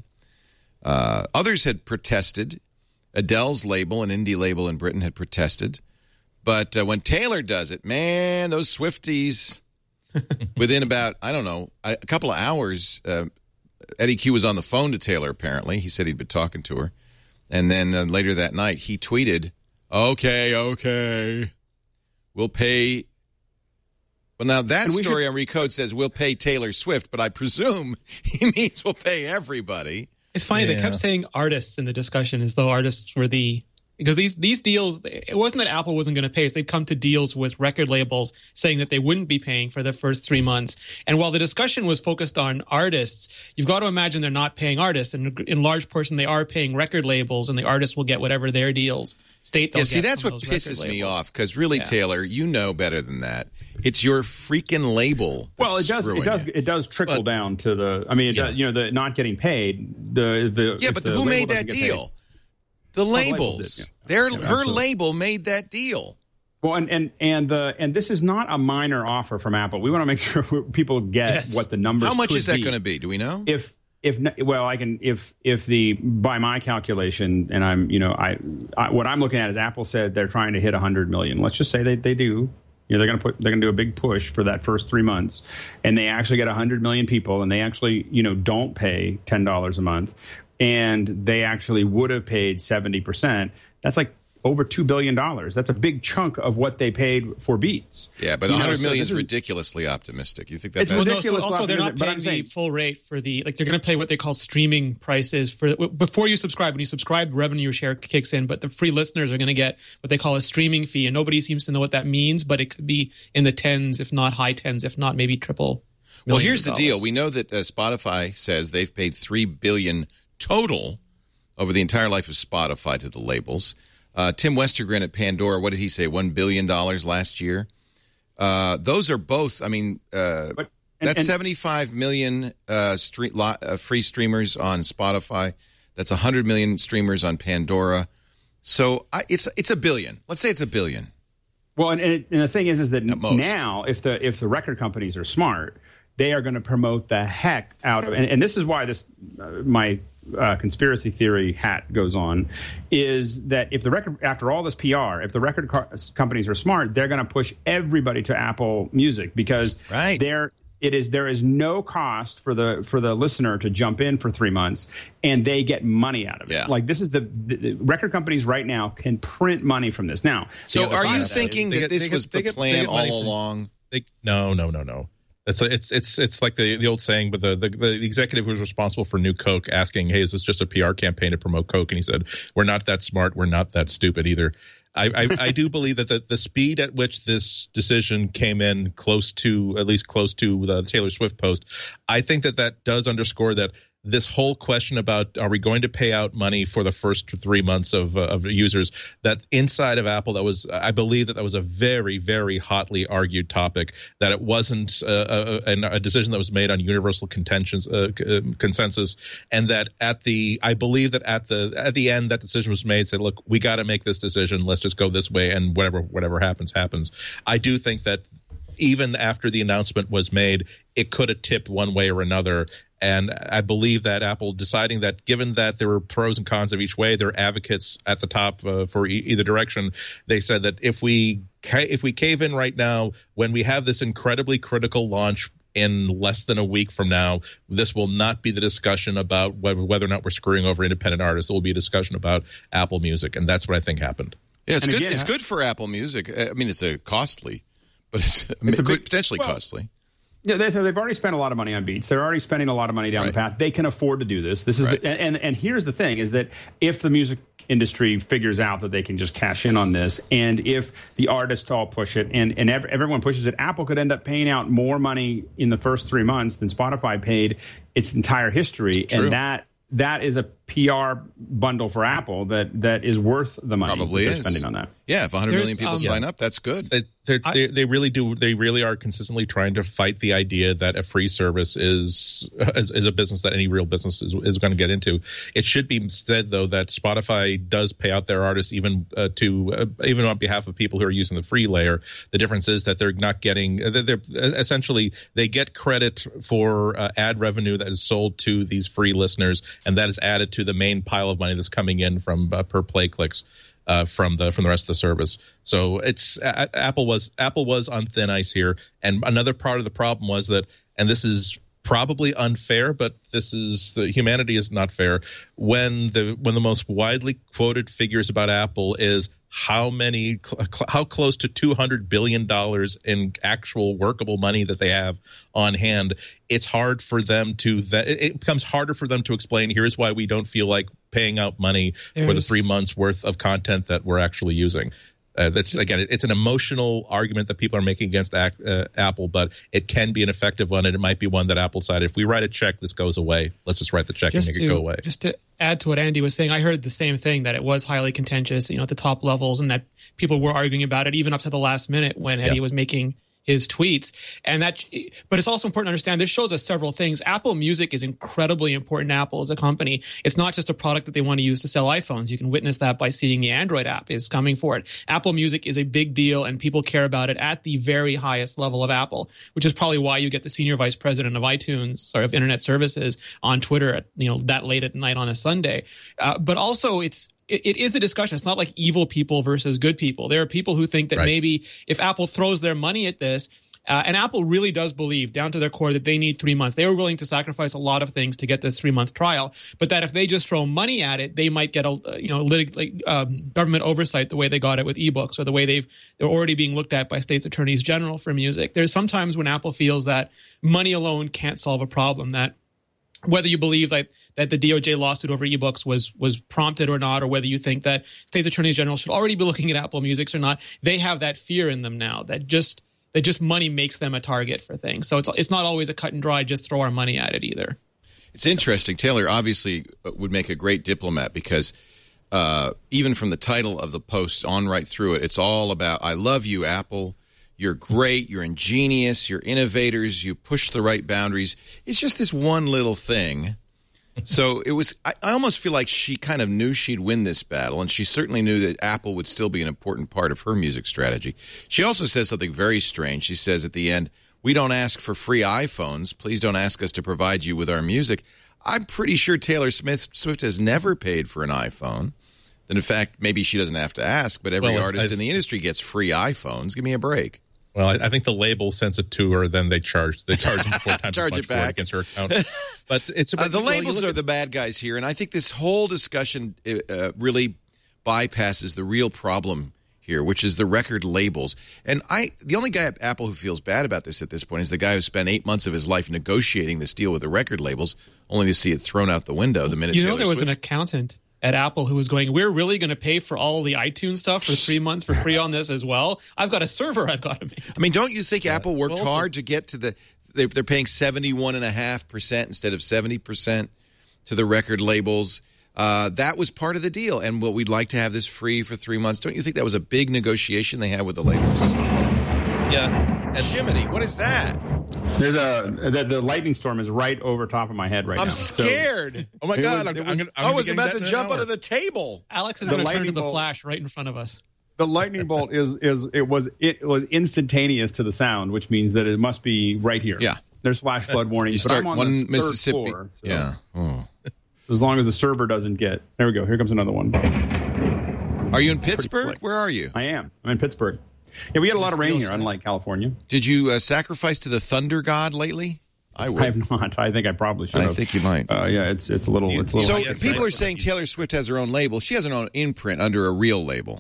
Uh, others had protested. Adele's label, an indie label in Britain, had protested. But uh, when Taylor does it, man, those Swifties, within about, I don't know, a couple of hours, uh, Eddie Q was on the phone to Taylor, apparently. He said he'd been talking to her. And then uh, later that night, he tweeted, okay, okay, we'll pay. Well, now that And we story should- on Recode says we'll pay Taylor Swift, but I presume he means we'll pay everybody. It's funny they Yeah. kept saying artists in the discussion as though artists were the because these these deals. It wasn't that Apple wasn't going to pay us; they'd come to deals with record labels saying that they wouldn't be paying for the first three months. And while the discussion was focused on artists, you've got to imagine they're not paying artists, and in large portion they are paying record labels, and the artists will get whatever their deals state. They'll Yeah, see, get that's from what those record pisses me labels. off because really, Yeah. Taylor, you know better than that. It's your freaking label. Well, it that's does. It screwing does. you. It does trickle down to the. I mean, it Yeah. does, you know, the not getting paid. The the Yeah, if but the who label made doesn't that get paid- deal? The the label labels. did, yeah. Their Yeah, her absolutely. label made that deal. Well, and and and the and this is not a minor offer from Apple. We want to make sure people get Yes. what the numbers. How much could is that be. going to be? Do we know? If if n- well, I can if if the by my calculation, and I'm you know I, I what I'm looking at is Apple said they're trying to hit one hundred million. Let's just say they they do. You know, they're going to put they're going to do a big push for that first three months, and they actually get one hundred million people, and they actually you know don't pay ten dollars a month, and they actually would have paid seventy percent. That's like over two billion dollars. That's a big chunk of what they paid for Beats. Yeah, but You know, one hundred so million this is is- ridiculously optimistic. You think that It's that's Well, no, so ridiculous also, they're not optimism, but paying I'm the saying- full rate for the like. They're going to pay what they call streaming prices for before you subscribe. When you subscribe, revenue share kicks in, but the free listeners are going to get what they call a streaming fee, and nobody seems to know what that means. But it could be in the tens, if not high tens, if not maybe triple. Well, millions here's of the dollars. deal. We know that uh, Spotify says they've paid three billion dollars total over the entire life of Spotify to the labels. Uh, Tim Westergren at Pandora, what did he say? one billion dollars last year. Uh, those are both, I mean, uh, and- that's and- seventy-five million uh, street, lo- uh, free streamers on Spotify. That's one hundred million streamers on Pandora. So I, it's it's a billion. Let's say it's a billion. Well, and, and, it, and the thing is, is that At most. now, if the if the record companies are smart, they are going to promote the heck out of, and, and this is why this uh, my uh, conspiracy theory hat goes on, is that if the record after all this P R, if the record co- companies are smart, they're going to push everybody to Apple Music because Right. they're It is there is no cost for the for the listener to jump in for three months, and they get money out of it. Yeah. Like this is the, the, the record companies right now can print money from this. Now, so are you thinking that, that this was the plan all along? They, no, no, no, no. It's it's it's it's like the, the old saying, but the, the the executive who was responsible for New Coke asking, "Hey, is this just a P R campaign to promote Coke?" And he said, "We're not that smart. We're not that stupid either." I, I, I do believe that the, the speed at which this decision came in close to, at least close to the Taylor Swift post, I think that that does underscore that this whole question about are we going to pay out money for the first three months of, uh, of users, that inside of Apple, that was, I believe that that was a very, very hotly argued topic, that it wasn't uh, a, a decision that was made on universal contentions, uh, consensus, and that at the, I believe that at the at the end that decision was made, said, look, we got to make this decision, let's just go this way, and whatever whatever happens, happens. I do think that even after the announcement was made, it could have tipped one way or another. And I believe that Apple deciding that, given that there were pros and cons of each way, they're advocates at the top uh, for e- either direction. They said that if we ca- if we cave in right now, when we have this incredibly critical launch in less than a week from now, this will not be the discussion about whether, whether or not we're screwing over independent artists. It will be a discussion about Apple Music, and that's what I think happened. Yeah, it's And good. again, it's I- good for Apple Music. I mean, it's a costly, but it's, I mean, It's a it could big- potentially well, costly. Yeah, they, they've already spent a lot of money on Beats. They're already spending a lot of money down Right. the path. They can afford to do this. This is Right. the, and and here's the thing: is that if the music industry figures out that they can just cash in on this, and if the artists all push it, and and ev- everyone pushes it, Apple could end up paying out more money in the first three months than Spotify paid its entire history, True. and that that is a P R bundle for Apple that that is worth the money Probably that they're is. spending on that. Yeah, if one hundred There's, million people um, sign yeah. up, that's good. They, they're- they they really do. They really are consistently trying to fight the idea that a free service is is, is a business that any real business is, is going to get into. It should be said, though, that Spotify does pay out their artists even uh, to uh, even on behalf of people who are using the free layer. The difference is that they're not getting. They're, they're essentially they get credit for uh, ad revenue that is sold to these free listeners, and that is added to the main pile of money that's coming in from uh, per play clicks. Uh, from the from the rest of the service, so it's uh, Apple was Apple was on thin ice here, and another part of the problem was that, and this is probably unfair, but this is the humanity is not fair. When the when the most widely quoted figures about Apple is how many how close to two hundred billion dollars in actual workable money that they have on hand, it's hard for them to that it becomes harder for them to explain, here's why we don't feel like paying out money There's, for the three months worth of content that we're actually using. Uh, that's again, it's an emotional argument that people are making against ac- uh, Apple, but it can be an effective one, and it might be one that Apple decided, if we write a check, this goes away. Let's just write the check just and make to, it go away. Just to add to what Andy was saying, I heard the same thing, that it was highly contentious, you know, at the top levels, and that people were arguing about it even up to the last minute when Eddie Yeah. was making his tweets. And that, but it's also important to understand this shows us several things. Apple Music is incredibly important to Apple as a company. It's not just a product that they want to use to sell iPhones. You can witness that by seeing the Android app is coming for it. Apple Music is a big deal, and people care about it at the very highest level of Apple, which is probably why you get the senior vice president of iTunes or of internet services on Twitter at, you know, that late at night on a Sunday. Uh, but also it's, It, it is a discussion. It's not like evil people versus good people. There are people who think that Right. maybe if Apple throws their money at this, uh, and Apple really does believe down to their core that they need three months. They were willing to sacrifice a lot of things to get this three month trial, but that if they just throw money at it, they might get a uh, you know lit- like um, government oversight the way they got it with ebooks, or the way they've they're already being looked at by states attorneys general for music. There's sometimes when Apple feels that money alone can't solve a problem, that whether you believe like that the D O J lawsuit over ebooks was was prompted or not, or whether you think that states attorneys general should already be looking at Apple Music or not, they have that fear in them now that just that just money makes them a target for things. So it's it's not always a cut and dry, just throw our money at it either. It's interesting. Taylor obviously would make a great diplomat, because uh, even from the title of the post on right through it, it's all about, I love you, Apple. You're great. You're ingenious. You're innovators. You push the right boundaries. It's just this one little thing. So it was, I, I almost feel like she kind of knew she'd win this battle, and she certainly knew that Apple would still be an important part of her music strategy. She also says something very strange. She says at the end, we don't ask for free iPhones. Please don't ask us to provide you with our music. I'm pretty sure Taylor Smith, Swift has never paid for an iPhone. And in fact, maybe she doesn't have to ask, but every Well, artist I- in the industry gets free iPhones. Give me a break. Well, I, I think the label sends it to her, then they charge. They charge them four times Charge as much it for back. it against her account. But it's Uh, about, the well, you labels look are at- the bad guys here, and I think this whole discussion uh, really bypasses the real problem here, which is the record labels. And I, the only guy at Apple who feels bad about this at this point is the guy who spent eight months of his life negotiating this deal with the record labels, only to see it thrown out the window the minute You know, Taylor there was Swift. an accountant at Apple who was going, we're really going to pay for all the iTunes stuff for three months for free on this as well. I've got a server I've got to make. I mean, don't you think Apple worked Also- hard to get to the? They're, they're paying seventy-one and a half percent instead of seventy percent to the record labels. Uh, that was part of the deal, and what we'd like to have this free for three months. Don't you think that was a big negotiation they had with the labels? Yeah, and Jiminy, what is that? There's a the, the lightning storm is right over top of my head right I'm now. So- scared. Oh my It God! was- I'm, it I'm was- gonna, I'm I gonna was be about getting to that jump in an under hour. the table. Alex is The going to turn lightning to the bolt- flash right in front of us. The lightning bolt is is it was it was instantaneous to the sound, which means that it must be right here. Yeah. There's flash flood warnings. You but start I'm on one the third Mississippi. floor, so Yeah. Oh. As long as the server doesn't get. There we go. Here comes another one. Are you in Pittsburgh? Where are you? I am. I'm in Pittsburgh. Yeah, we get a lot of rain here, Feels- unlike California. Did you uh, sacrifice to the thunder god lately? I would. I have not. I think I probably should I have. think you might. Uh, yeah, it's it's a little. It's a little. So yes, people right. are saying Taylor Swift has her own label. She has her own imprint under a real label,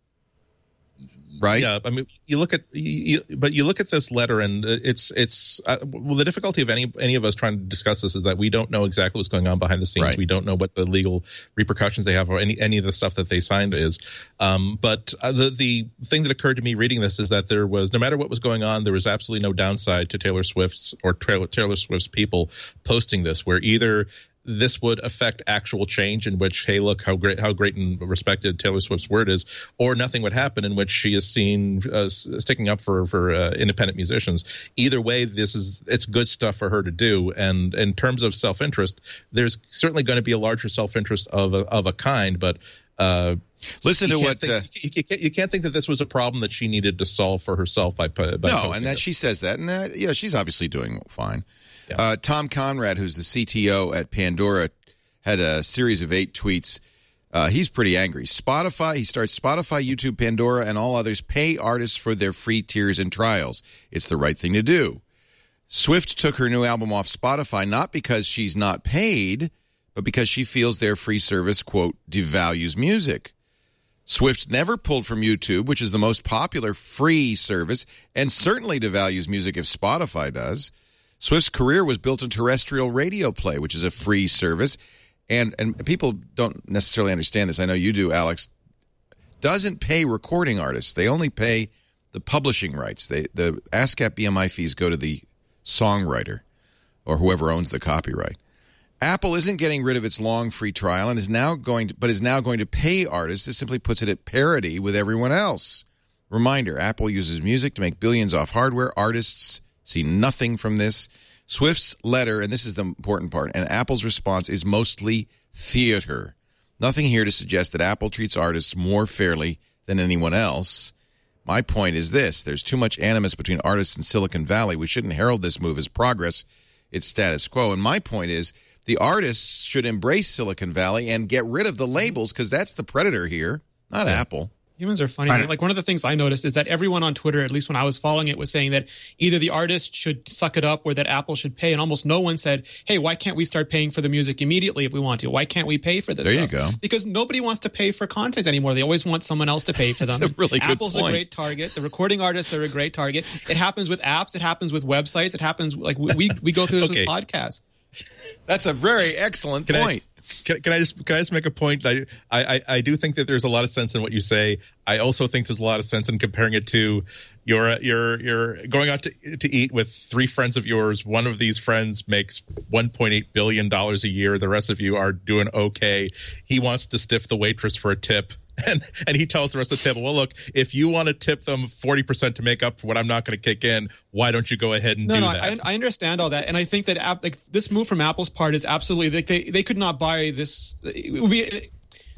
right? Yeah, I mean, you look at, you, you, but you look at this letter, and it's it's uh, well, the difficulty of any any of us trying to discuss this is that we don't know exactly what's going on behind the scenes. Right. We don't know what the legal repercussions they have, or any any of the stuff that they signed is. Um, but uh, the the thing that occurred to me reading this is that there was, no matter what was going on, there was absolutely no downside to Taylor Swift's or Taylor, Taylor Swift's people posting this, where either this would affect actual change in which, hey, look how great how great and respected Taylor Swift's word is, or nothing would happen in which she is seen uh, sticking up for for uh, independent musicians. Either way, this is it's good stuff for her to do. And in terms of self interest, there's certainly going to be a larger self interest of a, of a kind, but. Uh, Listen you to can't what think, uh, you, you, can't, you can't think that this was a problem that she needed to solve for herself by, by no, posting and that it. she says that, and uh, yeah, she's obviously doing fine. Uh, Tom Conrad, who's the C T O at Pandora, had a series of eight tweets. Uh, he's pretty angry. Spotify, he starts Spotify, YouTube, Pandora, and all others pay artists for their free tiers and trials. It's the right thing to do. Swift took her new album off Spotify not because she's not paid, but because she feels their free service, quote, devalues music. Swift never pulled from YouTube, which is the most popular free service, and certainly devalues music if Spotify does. Swift's career was built on terrestrial radio play, which is a free service. And and people don't necessarily understand this. I know you do, Alex. Doesn't pay recording artists. They only pay the publishing rights. They, the ASCAP B M I fees go to the songwriter or whoever owns the copyright. Apple isn't getting rid of its long free trial and is now going to, but is now going to pay artists. This simply puts it at parity with everyone else. Reminder, Apple uses music to make billions off hardware. Artists see nothing from this. Swift's letter, and this is the important part, and Apple's response is mostly theater. Nothing here to suggest that Apple treats artists more fairly than anyone else. My point is this. There's too much animus between artists and Silicon Valley. We shouldn't herald this move as progress. It's status quo. And my point is the artists should embrace Silicon Valley and get rid of the labels because that's the predator here, not yeah. Apple. Humans are funny. Like one of the things I noticed is that everyone on Twitter, at least when I was following it, was saying that either the artist should suck it up or that Apple should pay. And almost no one said, hey, why can't we start paying for the music immediately if we want to? Why can't we pay for this There stuff? you go. Because nobody wants to pay for content anymore. They always want someone else to pay for them. That's a really good Apple's point. a great target. The recording artists are a great target. It happens with apps. It happens with websites. It happens like we we go through this Okay. with podcasts. That's a very excellent Can I- point. Can, can I just can I just make a point? I, I I do think that there's a lot of sense in what you say. I also think there's a lot of sense in comparing it to you're you're you're going out to to eat with three friends of yours. One of these friends makes one point eight billion dollars a year. The rest of you are doing okay. He wants to stiff the waitress for a tip. And and he tells the rest of the table, well, look, if you want to tip them forty percent to make up for what I'm not going to kick in, why don't you go ahead and No, do no, that? I, I understand all that, and I think that app, like this move from Apple's part is absolutely like they they could not buy this. It would be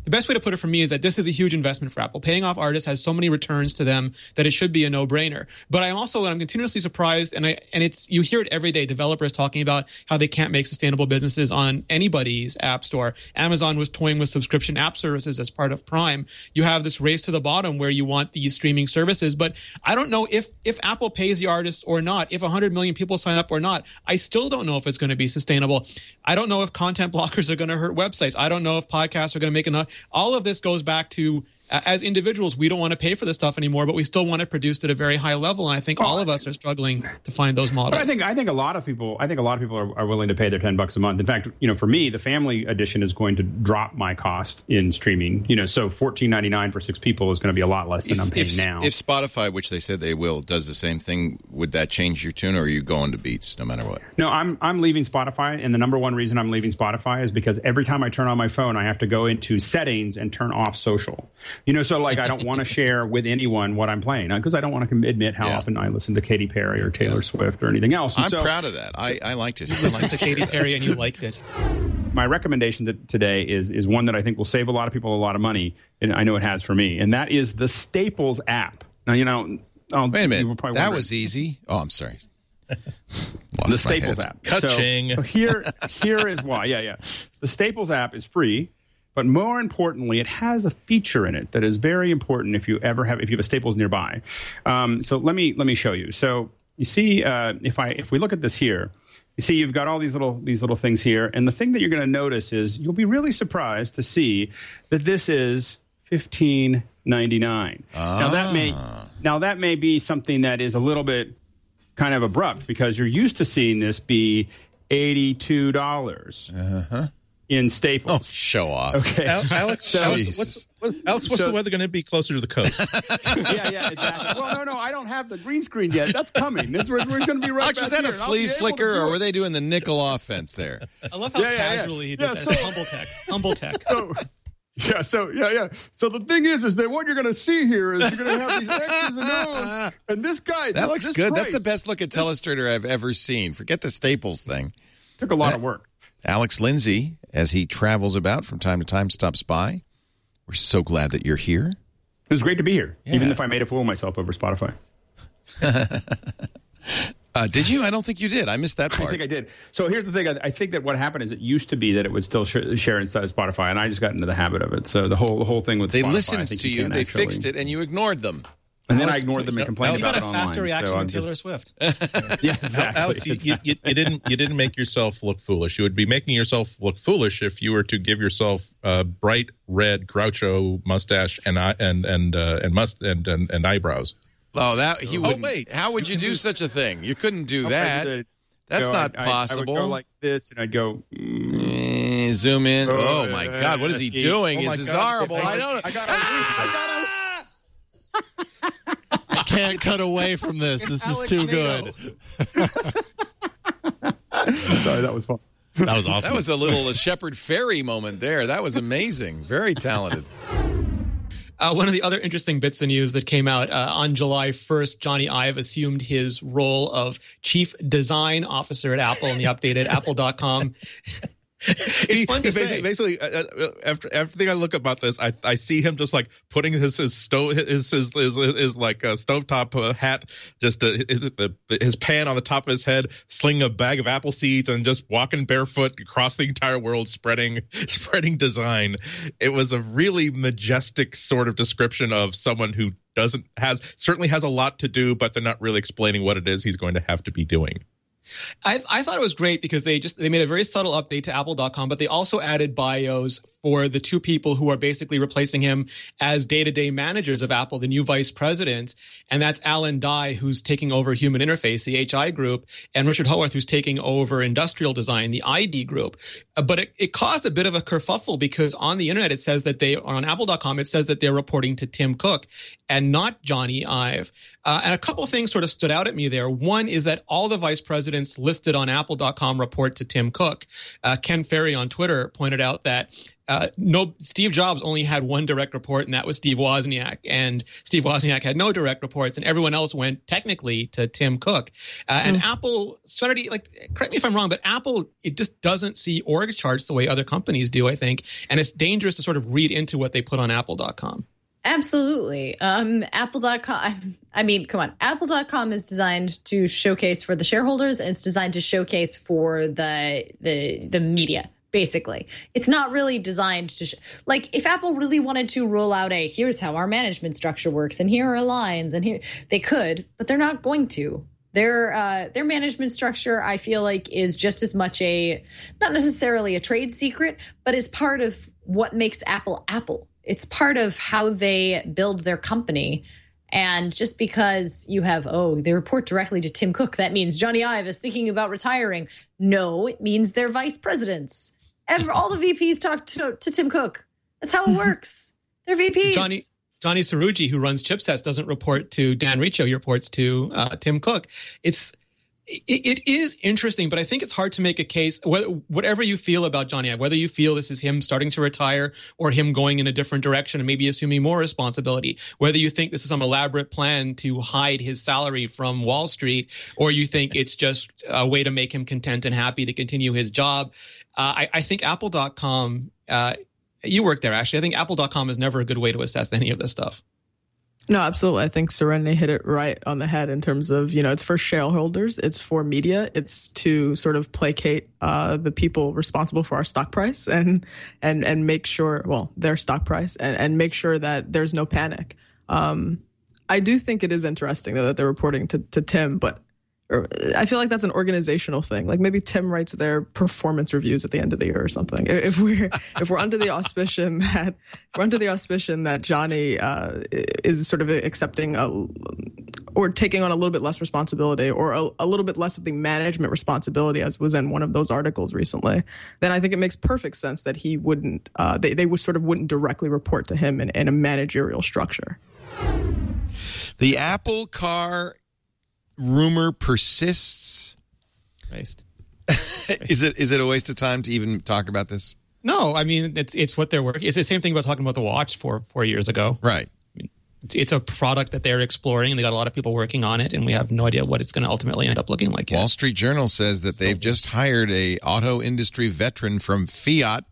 the best way to put it for me is that this is a huge investment for Apple. Paying off artists has so many returns to them that it should be a no-brainer. But I'm also I'm continuously surprised, and I and it's you hear it every day. Developers talking about how they can't make sustainable businesses on anybody's app store. Amazon was toying with subscription app services as part of Prime. You have this race to the bottom where you want these streaming services, but I don't know if if Apple pays the artists or not. If one hundred million people sign up or not, I still don't know if it's going to be sustainable. I don't know if content blockers are going to hurt websites. I don't know if podcasts are going to make enough. All of this goes back to, uh, as individuals, we don't want to pay for this stuff anymore, but we still want it produced at a very high level. And I think all of us are struggling to find those models. But I think I think a lot of people I think a lot of people are, are willing to pay their ten bucks a month. In fact, you know, for me, the family edition is going to drop my cost in streaming. You know, so fourteen ninety-nine for six people is going to be a lot less than If, I'm paying if, now. if Spotify, which they said they will, does the same thing, would that change your tune, or are you going to Beats no matter what? No, I'm I'm leaving Spotify, and the number one reason I'm leaving Spotify is because every time I turn on my phone, I have to go into settings and turn off social. You know, so like I don't want to share with anyone what I'm playing because I don't want to admit how Yeah. often I listen to Katy Perry or Taylor Swift or anything else. And I'm so- proud of that. I, I liked it. You I listened liked to Katy share that. Perry and you liked it. My recommendation to, today is is one that I think will save a lot of people a lot of money, and I know it has for me, and that is the Staples app. Now, you know, I'll, Wait a minute. you were probably That wondering- was easy. Oh, I'm sorry. the my Staples head. app. Ka-ching. So, so here, here is why. Yeah, yeah. The Staples app is free, but more importantly, it has a feature in it that is very important if you ever have if you have a Staples nearby. Um, so let me let me show you. So you see, uh, if I if we look at this here, you see you've got all these little these little things here, and the thing that you're going to notice is you'll be really surprised to see that this is fifteen ninety-nine. Now that may now that may be something that is a little bit kind of abrupt because you're used to seeing this be eighty-two dollars Uh-huh. in Staples. Oh, show off. Okay. Al- Alex, So- Alex, what's, what, Alex, what's So- the weather going to be closer to the coast? yeah, yeah, exactly. Well, no, no, I don't have the green screen yet. That's coming. It's, we're we're going to be right Alex, back was that here, a and I'll be flea able to flicker, do or it. were they doing the nickel offense there? I love how Yeah, yeah, yeah. casually he did Yeah, that. so- Humble tech. Humble tech. So, yeah, so yeah, yeah. So the thing is, is that what you're going to see here is you're going to have these X's and O's, and this guy. That this, looks this good. price That's the best look at Telestrator I've ever seen. Forget the Staples thing. took a lot of work. Alex Lindsay, as he travels about from time to time, stops by. We're so glad that you're here. It was great to be here, Yeah. even if I made a fool of myself over Spotify. Uh, did you? I don't think you did. I missed that I part. think I did. So here's the thing. I, I think that what happened is it used to be that it would still sh- share inside Spotify, and I just got into the habit of it. So the whole the whole thing with They Spotify, I listened think to you, can they actually- fixed it, and you ignored them. And then I Alex, ignored them and complained You about got it a online. faster reaction so than I'm just- Taylor Swift. Yeah, exactly. Alex, you, you, you, you didn't you didn't make yourself look foolish. You would be making yourself look foolish if you were to give yourself a bright red Groucho mustache and eye- and and uh, and must and, and and eyebrows. Oh, that he Oh, wouldn't. wait. How would you do such a thing? You couldn't do I that. did. That's So not I- I- I possible. would go like this, and I'd go. Mm, Eh, zoom in. Oh, Oh, my yeah, God! What is he see. doing? Oh, my this is God. horrible. I I don't. I got. Ah! I can't cut away from this. This is Alex too Nato. good. Sorry, that was fun. That was awesome. That was a little uh, Shepherd Ferry moment there. That was amazing. Very talented. Uh, one of the other interesting bits of news that came out uh, on July first, Johnny Ive assumed his role of chief design officer at Apple in the updated apple dot com. It's fun to basically, say. basically uh, uh, after everything I look about this, I I see him just like putting his his stove his his his, his, his like uh, stovetop uh, hat, just uh, his uh, his pan on the top of his head, slinging a bag of apple seeds, and just walking barefoot across the entire world, spreading spreading design. It was a really majestic sort of description of someone who doesn't has certainly has a lot to do, but they're not really explaining what it is he's going to have to be doing. I, I thought it was great because they just they made a very subtle update to apple dot com, but they also added bios for the two people who are basically replacing him as day-to-day managers of Apple, the new vice president, and that's Alan Dye, who's taking over Human Interface, the H I group, and Richard Howarth, who's taking over industrial design, the I D group. Uh, but it, it caused a bit of a kerfuffle because on the internet it says that they, or on apple dot com, it says that they're reporting to Tim Cook and not Johnny Ive. Uh, and a couple things sort of stood out at me there. One is that all the vice presidents recent listed on Apple dot com report to Tim Cook. Uh, Ken Ferry on Twitter pointed out that uh, no, Steve Jobs only had one direct report, and that was Steve Wozniak. And Steve Wozniak had no direct reports, and everyone else went technically to Tim Cook. Uh, and mm. Apple started, like, correct me if I'm wrong, but Apple, it just doesn't see org charts the way other companies do, I think. And it's dangerous to sort of read into what they put on Apple dot com. Absolutely. Um, Apple dot com, I mean, come on. Apple dot com is designed to showcase for the shareholders, and it's designed to showcase for the the the media, basically. It's not really designed to, sh- like, if Apple really wanted to roll out a, here's how our management structure works, and here are lines, and here, they could, but they're not going to. Their uh, their management structure, I feel like, is just as much a, not necessarily a trade secret, but is part of what makes Apple Apple. It's part of how they build their company. And just because you have, oh, they report directly to Tim Cook, that means Johnny Ive is thinking about retiring. No, it means they're vice presidents. Ever, all the V Ps talk to, to Tim Cook. That's how it works. They're V Ps. Johnny Johnny Sarugi, who runs Chipsets, doesn't report to Dan Riccio. He reports to uh, Tim Cook. It's It, it is interesting, but I think it's hard to make a case, whether, whatever you feel about Johnny Ive, whether you feel this is him starting to retire or him going in a different direction and maybe assuming more responsibility, whether you think this is some elaborate plan to hide his salary from Wall Street, or you think it's just a way to make him content and happy to continue his job. Uh, I, I think Apple dot com, uh, you work there, Ashley. I think Apple dot com is never a good way to assess any of this stuff. No, absolutely. I think Serenity hit it right on the head in terms of, you know, it's for shareholders, it's for media, it's to sort of placate uh, the people responsible for our stock price and and and make sure, well, their stock price and, and make sure that there's no panic. Um, I do think it is interesting, though, that they're reporting to, to Tim, but I feel like that's an organizational thing. Like maybe Tim writes their performance reviews at the end of the year or something. If we're if we're under the auspicion that if we're under the auspicion that Johnny uh, is sort of accepting a, or taking on a little bit less responsibility or a, a little bit less of the management responsibility, as was in one of those articles recently, then I think it makes perfect sense that he wouldn't. Uh, they they would sort of wouldn't directly report to him in, in a managerial structure. The Apple Car rumor persists. Waste. is it is it a waste of time to even talk about this? No, I mean it's it's what they're working. It's the same thing about talking about the watch four four years ago, right? I mean, it's, it's a product that they're exploring, and they got a lot of people working on it, and we have no idea what it's going to ultimately end up looking like. Wall yet. Street Journal says that they've just hired a auto industry veteran from Fiat,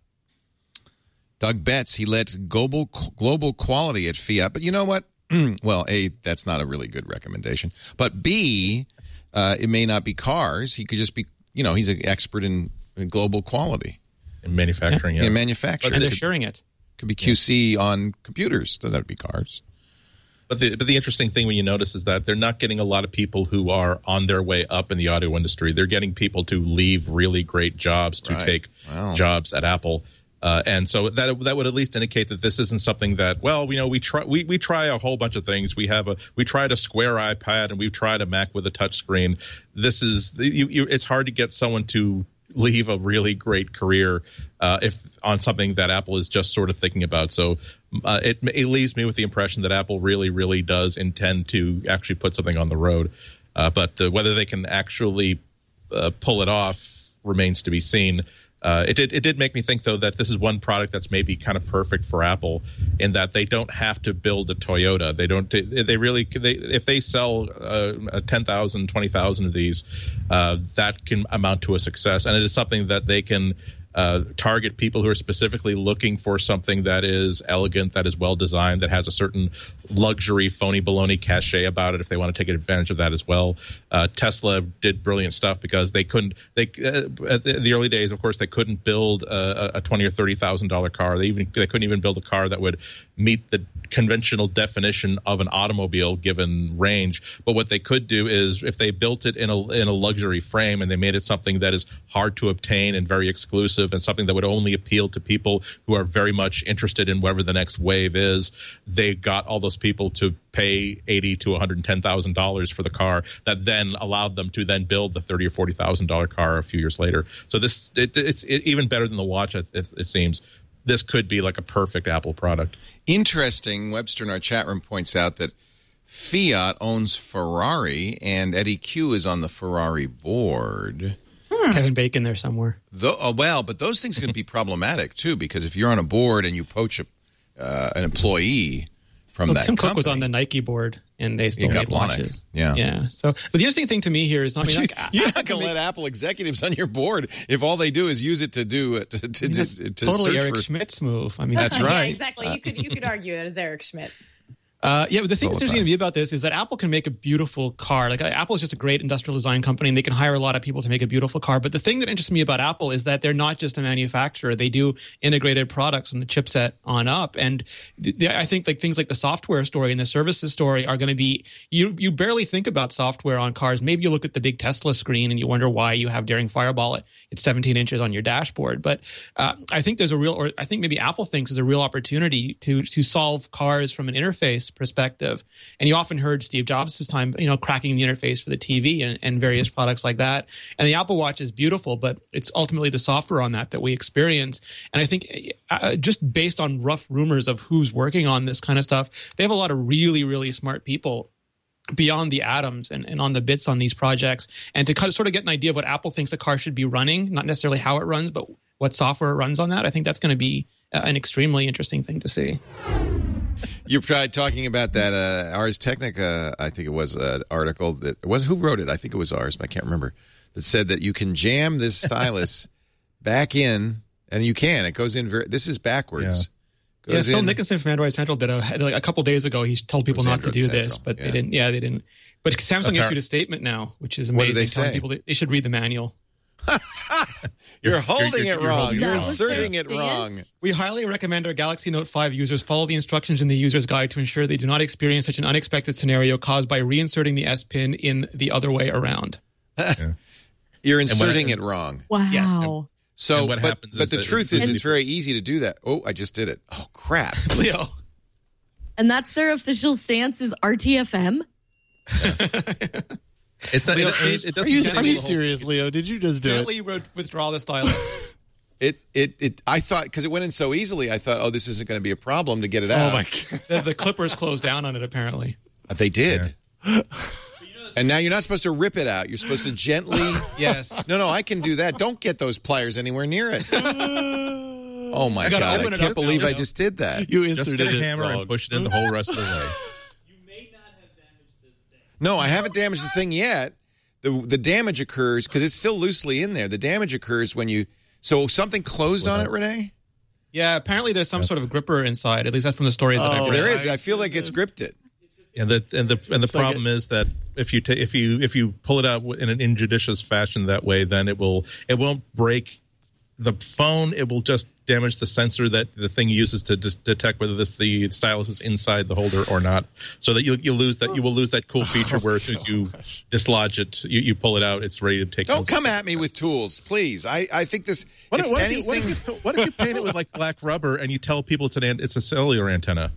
Doug Betts. He led global global quality at Fiat, but you know what? Well, A, that's not a really good recommendation. But B, uh, it may not be cars. He could just be, you know, he's an expert in, in global quality. In manufacturing, yeah. In manufacturing. But they're sharing it. Could be Q C yeah. on computers. Doesn't have to be cars. But the, but the interesting thing when you notice is that they're not getting a lot of people who are on their way up in the auto industry. They're getting people to leave really great jobs to right. take wow. jobs at Apple. Uh, and so that that would at least indicate that this isn't something that, well, you know, we try we, we try a whole bunch of things. We have a we tried a square iPad and we've tried a Mac with a touch screen. This is you, you, it's hard to get someone to leave a really great career uh, if on something that Apple is just sort of thinking about. So uh, it it leaves me with the impression that Apple really really does intend to actually put something on the road. Uh, but uh, whether they can actually uh, pull it off remains to be seen. Uh, it did. It did make me think, though, that this is one product that's maybe kind of perfect for Apple, in that they don't have to build a Toyota. They don't. They really. They, if they sell uh, ten thousand, twenty thousand of these, uh, that can amount to a success, and it is something that they can uh, target people who are specifically looking for something that is elegant, that is well designed, that has a certain luxury, phony baloney cachet about it. If they want to take advantage of that as well, uh, Tesla did brilliant stuff because they couldn't. They uh, at the early days, of course, they couldn't build a, a twenty or thirty thousand dollar car. They even they couldn't even build a car that would meet the conventional definition of an automobile given range. But what they could do is, if they built it in a in a luxury frame and they made it something that is hard to obtain and very exclusive and something that would only appeal to people who are very much interested in whatever the next wave is, they got all those people to pay eighty to one hundred ten thousand dollars for the car. That then allowed them to then build the thirty or forty thousand dollar car a few years later. So this it, it's it, even better than the watch. It, it, it seems this could be like a perfect Apple product. Interesting. Webster in our chat room points out that Fiat owns Ferrari, and Eddie Q is on the Ferrari board. It's Kevin Bacon there somewhere. Though, oh, well, but those things can be problematic too, because if you're on a board and you poach a, uh, an employee from well, that Tim company, Cook was on the Nike board, and they still You got made watches. Yeah, yeah. So, but the interesting thing to me here is, I mean, you, like, you're Apple not going to make- let Apple executives on your board if all they do is use it to do it to, to, I mean, to, that's to totally search Eric for. Schmidt's move. I mean, That's Yeah, right. exactly. You could you could argue it as Eric Schmidt. Uh, yeah, but the thing all that's the interesting to me about this is that Apple can make a beautiful car. Like, Apple is just a great industrial design company, and they can hire a lot of people to make a beautiful car. But the thing that interests me about Apple is that they're not just a manufacturer; they do integrated products from the chipset on up. And th- I think like things like the software story and the services story are going to be you. You barely think about software on cars. Maybe you look at the big Tesla screen and you wonder why you have Daring Fireball at it's seventeen inches on your dashboard. But uh, I think there's a real, or I think maybe Apple thinks there's a real opportunity to to solve cars from an interface perspective. And you often heard Steve Jobs' time, you know, cracking the interface for the T V and, and various products like that. And the Apple Watch is beautiful, but it's ultimately the software on that that we experience. And I think uh, just based on rough rumors of who's working on this kind of stuff, they have a lot of really, really smart people beyond the atoms and, and on the bits on these projects. And to kind of sort of get an idea of what Apple thinks a car should be running, not necessarily how it runs, but what software it runs on that, I think that's going to be uh, an extremely interesting thing to see. You tried talking about that uh, Ars Technica, I think it was an article that was who wrote it? I think it was Ars, but I can't remember. That said that you can jam this stylus back in, and you can. It goes in very. This is backwards. Yeah, Goes Phil in, Nicholson from Android Central did a like a couple days ago. He told people was not to Android do Central, this, but yeah. they didn't. Yeah, they didn't. But Samsung Appar- issued a statement now, which is What amazing. did they telling say? people that they should read the manual. You're holding you're- it you're wrong. holding You're it inserting it wrong. We highly recommend our Galaxy Note five users follow the instructions in the user's guide to ensure they do not experience such an unexpected scenario caused by reinserting the S Pen in the other way around. You're And when inserting I- it wrong. Wow. So, And what but, happens but is the that truth it's- is, it's very easy to do that. Oh, I just did it. Oh, crap. Leo. And that's their official stance is R T F M? It's not. Leo, it, please- it Are doesn't. you, get are into you the whole- serious, Leo? Did you just do it? Gently ro- withdraw the stylus. It, it, it, I thought, because it went in so easily, I thought, oh, this isn't going to be a problem to get it out. Oh my god! the, the clippers closed down on it, apparently. They did. And now you're not supposed to rip it out. You're supposed to gently. Yes. No, no, I can do that. Don't get those pliers anywhere near it. Oh my I gotta God! I open it can't up believe now, I Leo. just did that. You Just inserted get a it hammer wrong. and push it in the whole rest of the way. No, I haven't damaged the thing yet. the The damage occurs because it's still loosely in there. The damage occurs when you. So something closed on it, Renee. Yeah, apparently there's some sort of gripper inside. At least that's from the stories that I've Oh, read. There is. I feel like it's gripped it. And the and the and the It's like problem is that if you ta- if you if you pull it out in an injudicious fashion that way, then it will it won't break the phone. It will just damage the sensor that the thing uses to dis- detect whether this the stylus is inside the holder or not. So that you you lose that you will lose that cool feature where as soon as you dislodge it, you, you pull it out, it's ready to take. Don't notes. come at me with tools, please. I, I think this. What if if, what, if anything, you, what, if you, what if you paint it with like black rubber and you tell people it's an an- it's a cellular antenna?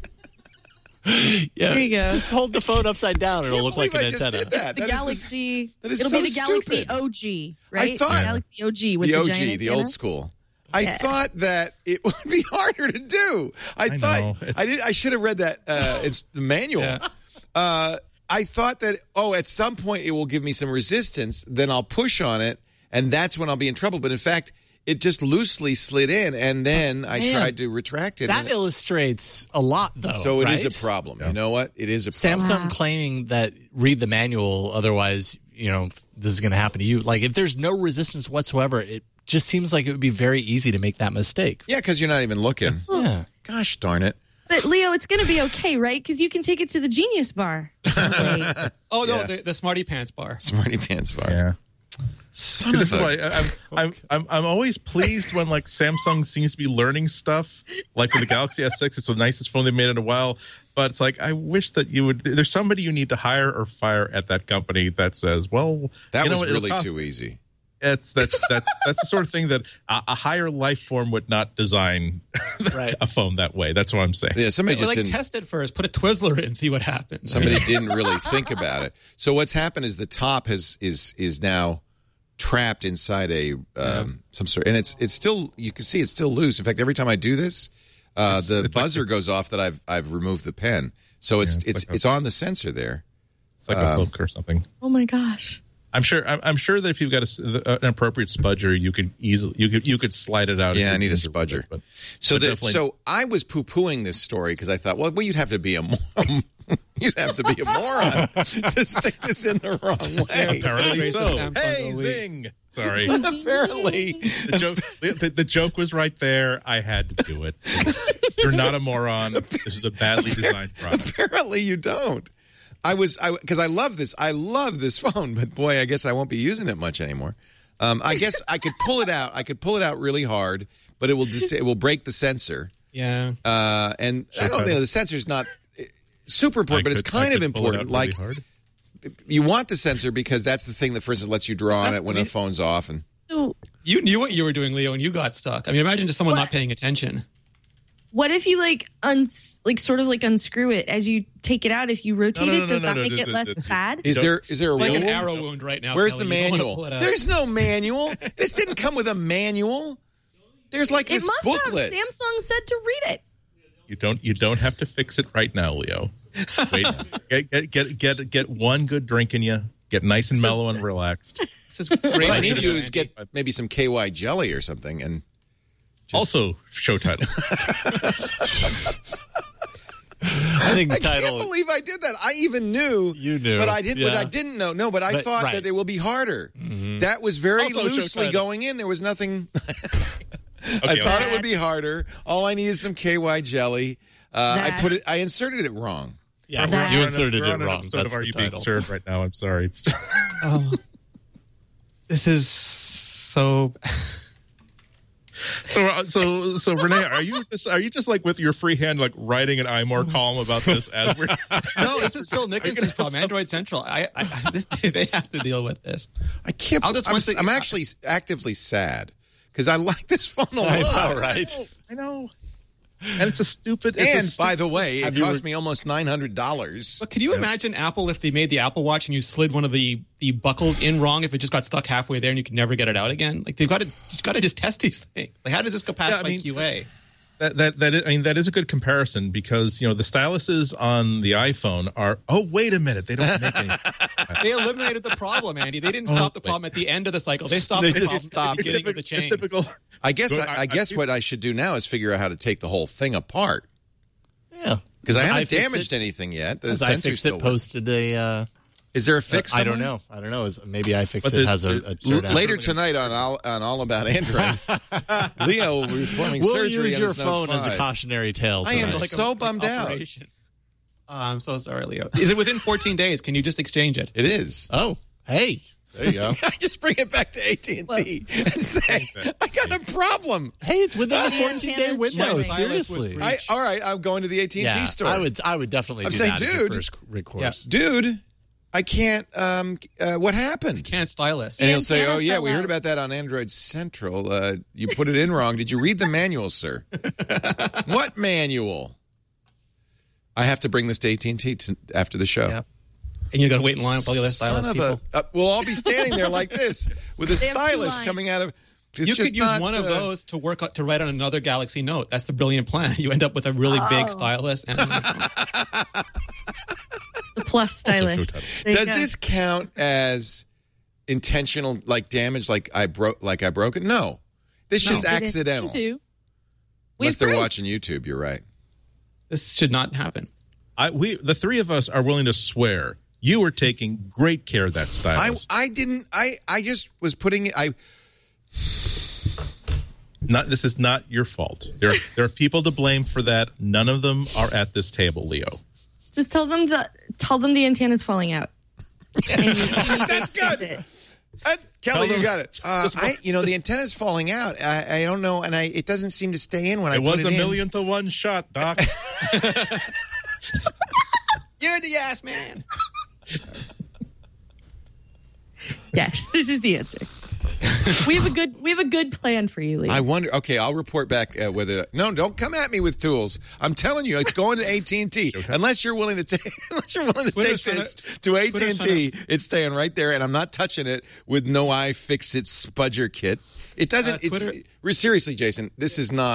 Yeah, There you go. just hold the phone upside down. It'll look like an I just antenna. did that. The That is Galaxy. that is it'll so be the Galaxy stupid. O G, I right? thought- the Galaxy O G with the the, O G, giant the antenna. old school. I Yeah. thought that it would be harder to do. I, I thought know. It's- I did. I should have read that. Uh, it's the manual. Yeah. Uh, I thought that oh, at some point it will give me some resistance. Then I'll push on it, and that's when I'll be in trouble. But in fact, it just loosely slid in, and then I Man, tried to retract it. That and it- illustrates a lot, though. so it is right? a problem. You know what? It is a problem. Samsung claiming that read the manual, otherwise, you know, this is going to happen to you. Like, if there's no resistance whatsoever, it just seems like it would be very easy to make that mistake. Yeah, because you're not even looking. Yeah. Gosh darn it. But Leo, it's going to be okay, right? Because you can take it to the Genius Bar. Oh, no, Yeah. the, the Smarty Pants bar. Smarty Pants bar. Yeah. Son See, of this is a- why I- I'm, I'm I'm I'm always pleased when like Samsung seems to be learning stuff. Like with the Galaxy S six, it's the nicest phone they've made in a while. But it's like I wish that you would. There's somebody you need to hire or fire at that company that says, "Well, That you know was what, it'll really cost- too easy. It's that's that's that's the sort of thing that a, a higher life form would not design Right. a phone that way. That's what I'm saying. Yeah, somebody Well, just like didn't. test it first. Put a Twizzler in, see what happens. Somebody didn't really think about it. So what's happened is the top has is is now trapped inside a um, yeah. some sort, and it's it's still you can see it's still loose. In fact, every time I do this, uh, It's- the it's like buzzer it's- goes off that I've I've removed the pen. So it's Yeah, it's it's it's, like a- it's on the sensor there. It's like Um, a hook or something. Oh my gosh. I'm sure. I'm, I'm sure that if you've got a, an appropriate spudger, you could easily you could you could slide it out. Yeah, I if need you a can do it, spudger. but- So but the, definitely- so I was poo pooing this story because I thought, well, well, you'd have to be a moron. You'd have to be a moron to stick this in the wrong way. apparently so. Samsung Hey, Elite. zing! Sorry. Apparently, the joke the, the joke was right there. I had to do it. You're not a moron. This is a badly designed product. apparently you don't. I was I because I love this. I love this phone, but boy, I guess I won't be using it much anymore. Um, I guess I could pull it out. I could pull it out really hard, but it will just it will break the sensor. Yeah. Uh, and I don't know. The sensor's not super important, I but it's could- kind I of could pull it important. out really Like hard. you want the sensor because that's the thing that, for instance, lets you draw on That's- it when I mean- the phone's off. And So You knew what you were doing, Leo, and you got stuck. I mean, imagine just someone What? not paying attention. what if you like un like sort of like unscrew it as you take it out? If you rotate No, no, no, it, does no, that no, make no, it no, less no, no. bad? is there is there a It's like an rule? arrow wound right now. Where's Kelly. the You don't wanna manual? pull it out. There's no manual. This didn't come with a manual. There's like It this must booklet. have. Samsung said to read it. You don't. You don't have to fix it right now, Leo. Wait. get, get get get get one good drink in you. Get nice and mellow and relaxed. This is great. What I need to do is get maybe some K Y jelly or something, and Also, show title. I think the I title. can't believe I did that. I even knew You knew, but I didn't. But yeah. I didn't know. No, but I But- thought right. that it will be harder. That was very Also, show loosely title. going in. There was nothing. I Okay, thought well, it would be harder. All I need is some K Y jelly. Uh, I That- put it. I inserted it wrong. Yeah, That- you we're on a- inserted we're it on an wrong. episode That's of Are the You Being title. Served right now? I'm sorry. It's just, Oh, this is so. so uh, so so Renee, are you just are you just like with your free hand like writing an iMore column about this as we're No, this is Phil Nicholson's problem. Android Central. I, I, I this, they have to deal with this. I can't. I'll just I'm, one thing- I'm actually actively sad because I like this phone a lot. I know, right? I know. And it's a stupid. It's a And by stupid- the way, it Have you cost re- me almost nine hundred dollars. But could you imagine Apple if they made the Apple Watch and you slid one of the, the buckles in wrong if it just got stuck halfway there and you could never get it out again? Like they've got to just got to just test these things. Like how does this go past Yeah, I by mean- Q A? That that that is, I mean that is a good comparison because you know the styluses on the iPhone are oh wait a minute they don't make any They eliminated the problem, Andy. They didn't Oh, stop the wait. problem at the end of the cycle. They stopped They the just problem stopped. at the beginning of the It's chain. typical. I guess. Go- I, I- I guess I- what I should do now is figure out how to take the whole thing apart Yeah, because I haven't iFixit- damaged anything yet. The As sensor's iFixit still works. posted a. Uh, Is there a fix? I don't somewhere? know. I don't know. Is maybe But iFixit there's- has a, a L- turnout. later tonight on all on all about Android, Leo will be performing We'll surgery use on your his Note phone as a five. cautionary tale. I am tonight. Like a- so like bummed out. operation. Oh, I'm so sorry, Leo. Is it within fourteen days? Can you just exchange it? It is. Oh, hey, there you go. I just bring it back to A T and T and say, "I got a problem." Hey, it's within the fourteen day antenna's window. showing. Seriously. I, all right, I'm going to the A T and T yeah, store. I would. I would definitely I'm do saying, that as your dude, first recourse. dude, I can't. Um, uh, what happened? Can't stylus. And The he'll say, antenna "Oh yeah, fell we heard out." about that on Android Central. Uh, you put it in wrong. Did you read the manual, sir? What manual? I have to bring this to A T and T after the show. Yeah. And you got to wait in line with all the other stylus Son of people. a! Uh, we'll all be standing there like this with a They have two stylus lines. coming out of. It's you just could use not, one of uh, those to work on, to write on another Galaxy Note. That's the brilliant plan. You end up with a really big Oh. stylus. And The plus stylus. There you Does go. this count as intentional, like damage, like I broke, like I broke it? No, this is No. just It is accidental. too. We Unless have they're proof. watching YouTube, you're right. this should not happen. I we the three of us are willing to swear you were taking great care of that I stylus. I didn't. I I just was putting it. I Not this is not your fault. There there are people to blame for that. None of them are at this table, Leo. Just tell them the tell them the antenna's falling out. And you, you need to That's exchange good. it. Uh, Kelly, Tell you them- got it. Uh, I, you know, the antenna's falling out. I, I don't know, and I it doesn't seem to stay in when I It put was it a in. millionth of one shot, Doc. You're the ass man. Yes, this is the answer. We have a good we have a good plan for you, Lee. I wonder. Okay, I'll report back uh, whether. No, don't come at me with tools. I'm telling you, it's going to A T and T. Unless you're willing to take, unless you're willing to Twitter's take trying this to- to A T Twitter's and trying T, it's staying right there, and I'm not touching it with no iFixit Spudger kit. It doesn't. Uh, Twitter- it, seriously, Jason, this is not.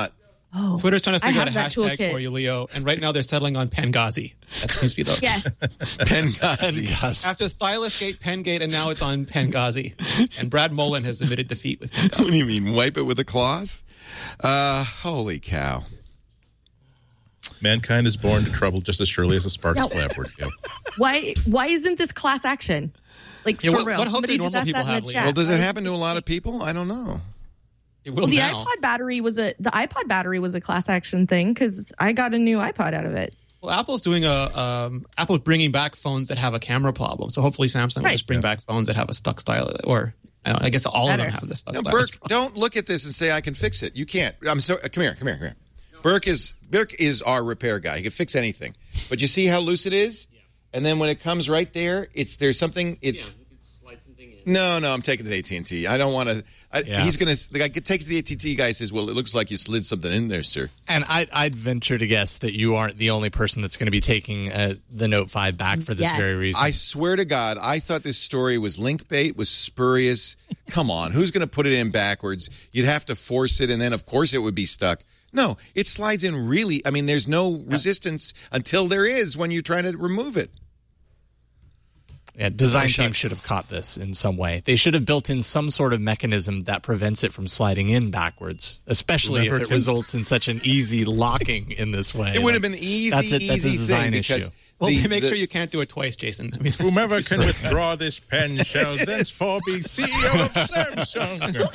Oh, Twitter's trying to I figure out a have that hashtag toolkit. for you, Leo, and right now they're settling on Pengazi. That seems to be the Yes. Pengazi. After Stylus-gate, Pengate, and now it's on Pengazi. And Brad Mullen has admitted defeat with Pengazi. What do you mean, wipe it with a cloth? Uh, holy cow. Mankind is born to trouble just as surely as the sparks No. fly upward. Yeah. Why why isn't this class action? Like Yeah, for what- real. what hope Somebody do just normal asked people that in have, the Lee? chat. Well, does it Why- happen to a lot of people? I don't know. It Well, the iPod battery was a the iPod battery was a class action thing because I got a new iPod out of it. Well, Apple's doing a um, Apple's bringing back phones that have a camera problem. So hopefully Samsung will Right. just bring back phones that have a stuck style, or I, don't know, I guess all Better. of them have the stuck No, style. Burke, don't look at this and say I can fix it. You can't. I'm so. Come here. Come here. Come here. Burke is Burke is our repair guy. He can fix anything. But you see how loose it is, and then when it comes right there, it's there's something. It's no, no. I'm taking it to A T and T. I don't want to. Yeah. He's gonna. The guy take it to the A T and T guy. Says, "Well, it looks like you slid something in there, sir." And I'd, I'd venture to guess that you aren't the only person that's going to be taking uh, the Note five back for this Yes. very reason. I swear to God, I thought this story was link bait, was spurious. Come on, who's going to put it in backwards? You'd have to force it, and then of course it would be stuck. No, it slides in really. I mean, there's no resistance until there is when you're trying to remove it. Yeah, design I team shot- should have caught this in some way. They should have built in some sort of mechanism that prevents it from sliding in backwards, especially Never if it can- results in such an easy locking in this way. It would have Like, been easy, that's a, that's easy a design thing because issue. Well, the- they make the- sure you can't do it twice, Jason. I mean, that's- Whomever can withdraw this pen shall thenceforth be C E O of Samsung.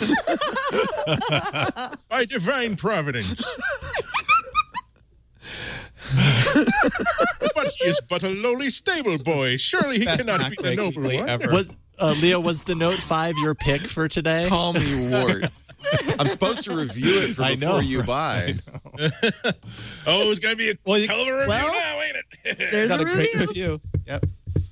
By divine providence. But he is but a lowly stable boy. Surely he Best cannot be the Mac noble Weekly one. ever. Was uh, Leo, was the Note five your pick for today? Call me Ward. I'm supposed to review it for I before know, you right? buy. Oh, it's going to be a Well, you- hell of a review well, now, ain't it? There's got a a great review. review. Yep.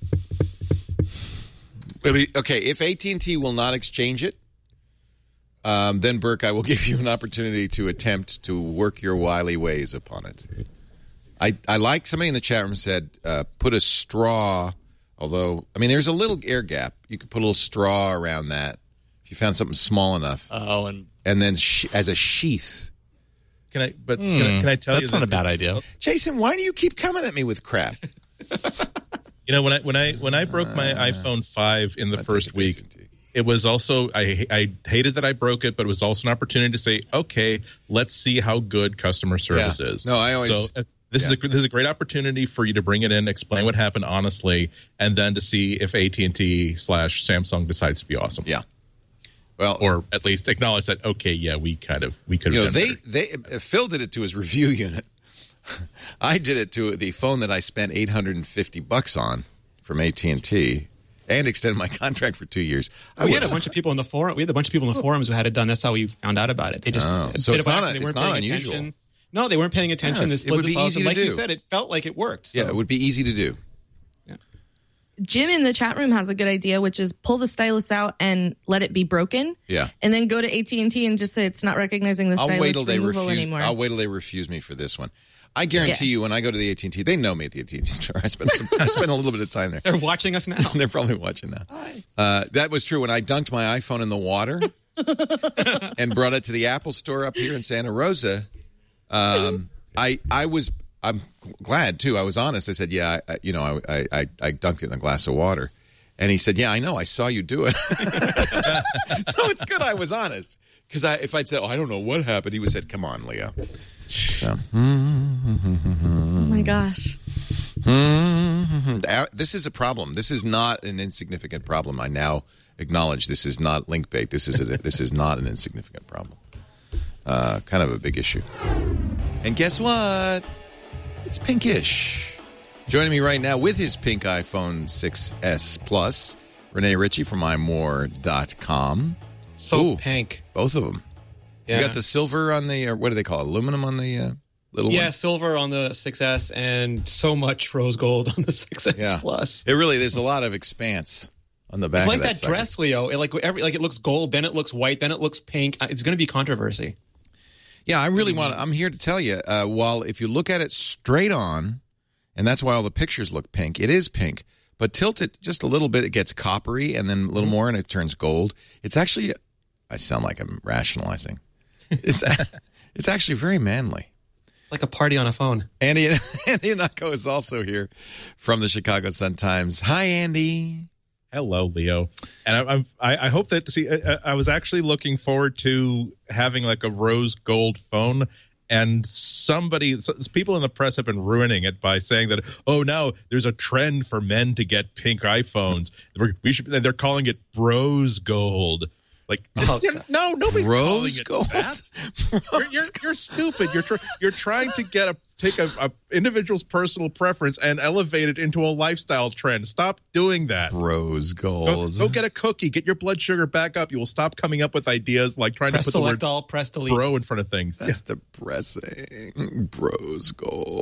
Okay, if A T and T will not exchange it, um, then Burke, I will give you an opportunity to attempt to work your wily ways upon it. I, I like somebody in the chat room said uh, put a straw, although, I mean, there's a little air gap. You could put a little straw around that if you found something small enough. Oh, and And then sh- as a sheath. Can I? But can, I, can I tell you that's not that a bad it's- idea. Jason, why do you keep coming at me with crap? You know, when I when I when I broke my iPhone five in the I first think week, it's A T and T. it was also I I hated that I broke it, but it was also an opportunity to say, okay, let's see how good customer service Yeah. is. No, I always- so uh, this is yeah. a this is a great opportunity for you to bring it in, explain what happened honestly, and then to see if A T and T slash Samsung decides to be awesome. Yeah. Well, or at least acknowledge that okay, yeah, we kind of we could You know, have done they better. they uh, Phil did it to his review unit. I did it to the phone that I spent eight hundred fifty bucks on from A T and T and extended my contract for two years. I we would- had a bunch of people in the forum. We had a bunch of people in the forums who had it done. That's how we found out about it. They just Oh, did so it it's by not- accident. They it's weren't not paying unusual. attention. No, they weren't paying attention. Yeah, They it slid would the be sauce, easy and to like you do. said, it felt like it worked. So. Yeah, it would be easy to do. Jim in the chat room has a good idea, which is pull the stylus out and let it be broken, Yeah. and then go to A T and T and just say it's not recognizing the I'll stylus wait till they removal refuse. anymore. I'll wait till they refuse me for this one. I guarantee Yeah. you, when I go to the A T and T, they know me at the A T and T store. I spent some, I spent a little bit of time there. They're watching us now. They're probably watching now. Uh, that was true when I dunked my iPhone in the water and brought it to the Apple store up here in Santa Rosa. Um, I I was I'm glad too. I was honest. I said, yeah, I, you know, I, I I dunked it in a glass of water, and he said, yeah, I know. I saw you do it. So it's good I was honest, because I if I'd said, oh, I don't know what happened, he would have said, come on, Leo. So. Oh my gosh. Uh, This is a problem. This is not an insignificant problem. I now acknowledge this is not link bait. This is a, this is not an insignificant problem. Uh, kind of a big issue. And guess what? It's pinkish. Joining me right now with his pink iPhone six S Plus, Renee Ritchie from i more dot com. So Ooh, pink. Both of them. Yeah. You got the silver on the, or what do they call it? Aluminum on the uh, little Yeah, one? silver on the six S and so much rose gold on the six S Yeah. Plus. It really, there's a lot of expanse on the back It's like of that, that, sucker. dress, Leo. It like every like it looks gold, then it looks white, then it looks pink. Uh, It's going to be controversy. Yeah, I really want to. I'm here to tell you, uh, while if you look at it straight on, and that's why all the pictures look pink, it is pink, but tilt it just a little bit, it gets coppery, and then a little more, and it turns gold. It's actually, I sound like I'm rationalizing. It's It's actually very manly. Like a party on a phone. Andy, Andy Ihnatko is also here from the Chicago Sun-Times. Hi, Andy. Hello, Leo. And I, I'm, I, I hope that, see, I, I was actually looking forward to having like a rose gold phone. And somebody, people in the press have been ruining it by saying that, oh, now there's a trend for men to get pink iPhones. We should. They're calling it bros gold. Like, oh, no, nobody's rose calling it that. You're, you're, you're stupid. You're tr- you're trying to get a take a, a individual's personal preference and elevate it into a lifestyle trend. Stop doing that. Rose gold. Go, go get a cookie. Get your blood sugar back up. You will stop coming up with ideas like trying press to put select the word all, press delete. bro in front of things. That's yeah. depressing. Rose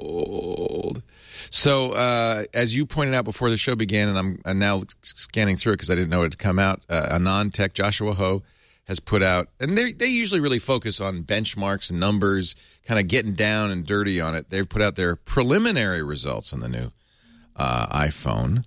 gold. So, uh, as you pointed out before the show began, and I'm, I'm now scanning through it because I didn't know it had come out, uh, AnandTech, Joshua Ho, has put out, and they they usually really focus on benchmarks and numbers, kind of getting down and dirty on it. They've put out their preliminary results on the new uh, iPhone.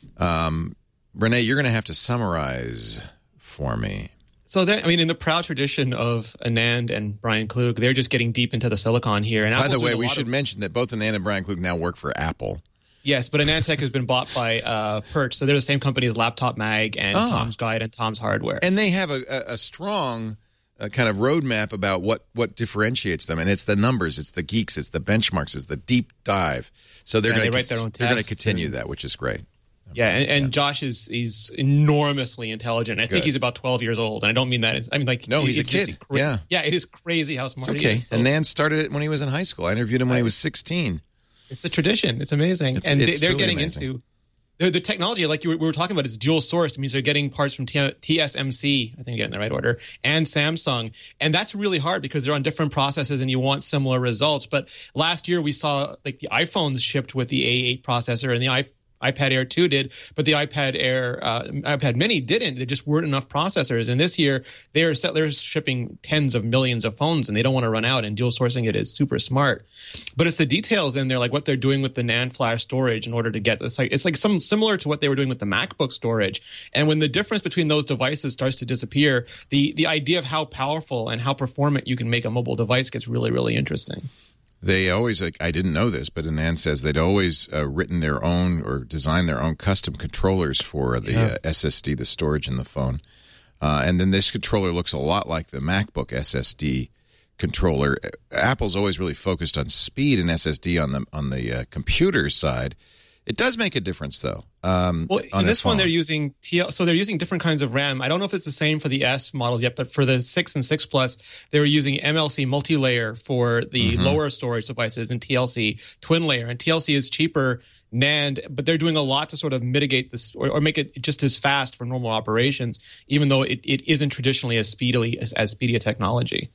Um, Renee, you're going to have to summarize for me. So, that, I mean, in the proud tradition of Anand and Brian Klug, they're just getting deep into the silicon here. And By Apple's the way, doing a we lot should of- mention that both Anand and Brian Klug now work for Apple. Yes, but AnandTech has been bought by uh, Perch, so they're the same company as Laptop Mag and Ah. Tom's Guide and Tom's Hardware. And they have a, a, a strong uh, kind of roadmap about what, what differentiates them. And it's the numbers, it's the geeks, it's the benchmarks, it's the deep dive. So they're Yeah, going they write their own they're going to tests continue and- that, which is great. Yeah, and, and Josh is he's enormously intelligent. I Good. think he's about twelve years old, and I don't mean that. It's, I mean, like No, he's a it's just kid. cra- Yeah. yeah, it is crazy how smart It's he okay. is. So And Nan started it when he was in high school. I interviewed him when he was sixteen. it's the tradition. It's amazing, It's- and it's they, they're truly getting amazing. into the, the technology. Like you were, we were talking about, is dual source. It means they're getting parts from T- T S M C. I think I get it in the right order, and Samsung, and that's really hard because they're on different processes, and you want similar results. But last year we saw like the iPhones shipped with the A eight processor, and the i iPad Air two did, but the iPad Air, uh, iPad Mini didn't. There just weren't enough processors. And this year, they're they're shipping tens of millions of phones, and they don't want to run out. And dual sourcing it is super smart. But it's the details in there, like what they're doing with the NAND flash storage in order to get this. Like it's like some similar to what they were doing with the MacBook storage. And when the difference between those devices starts to disappear, the the idea of how powerful and how performant you can make a mobile device gets really, really interesting. They always, like, I didn't know this, but Anand says they'd always uh, written their own or designed their own custom controllers for the Yeah. uh, S S D, the storage in the phone. Uh, and then this controller looks a lot like the MacBook S S D controller. Apple's always really focused on speed and S S D on the on the uh, computer side. It does make a difference, though. Um, Well, on in a this one, phone. they're using T L, so they're using different kinds of RAM. I don't know if it's the same for the S models yet, but for the six and six Plus, they were using M L C multi-layer for the Mhm. lower storage devices and T L C twin layer. And T L C is cheaper NAND, but they're doing a lot to sort of mitigate this or, or make it just as fast for normal operations, even though it, it isn't traditionally as speedily as, as speedy a technology.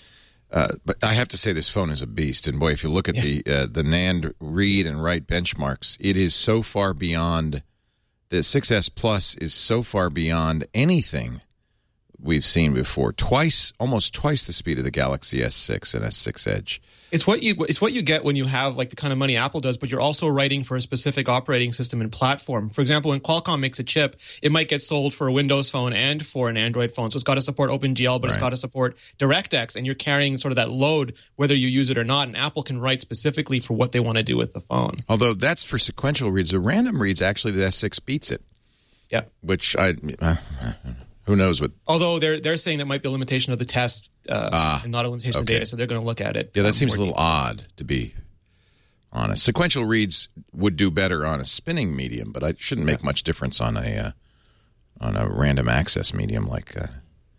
Uh, but I have to say, this phone is a beast. And boy, if you look at the uh, the NAND read and write benchmarks, it is so far beyond. The six S Plus is so far beyond anything we've seen before. Twice, almost twice the speed of the Galaxy S six and S six Edge. It's what you it's what you get when you have like the kind of money Apple does, but you're also writing for a specific operating system and platform. For example, when Qualcomm makes a chip, it might get sold for a Windows phone and for an Android phone. So it's got to support OpenGL, but it's Right. got to support DirectX, and you're carrying sort of that load whether you use it or not. And Apple can write specifically for what they want to do with the phone. Although that's for sequential reads. The random reads, actually, the S six beats it. Yeah. Which I, uh, who knows what. Although they're they're saying that might be a limitation of the test uh, Ah, and not a limitation okay. of data, so they're going to look at it. Yeah, that um, seems a more little odd, to be honest. Sequential reads would do better on a spinning medium, but it shouldn't make much difference on a uh, on a random access medium like uh,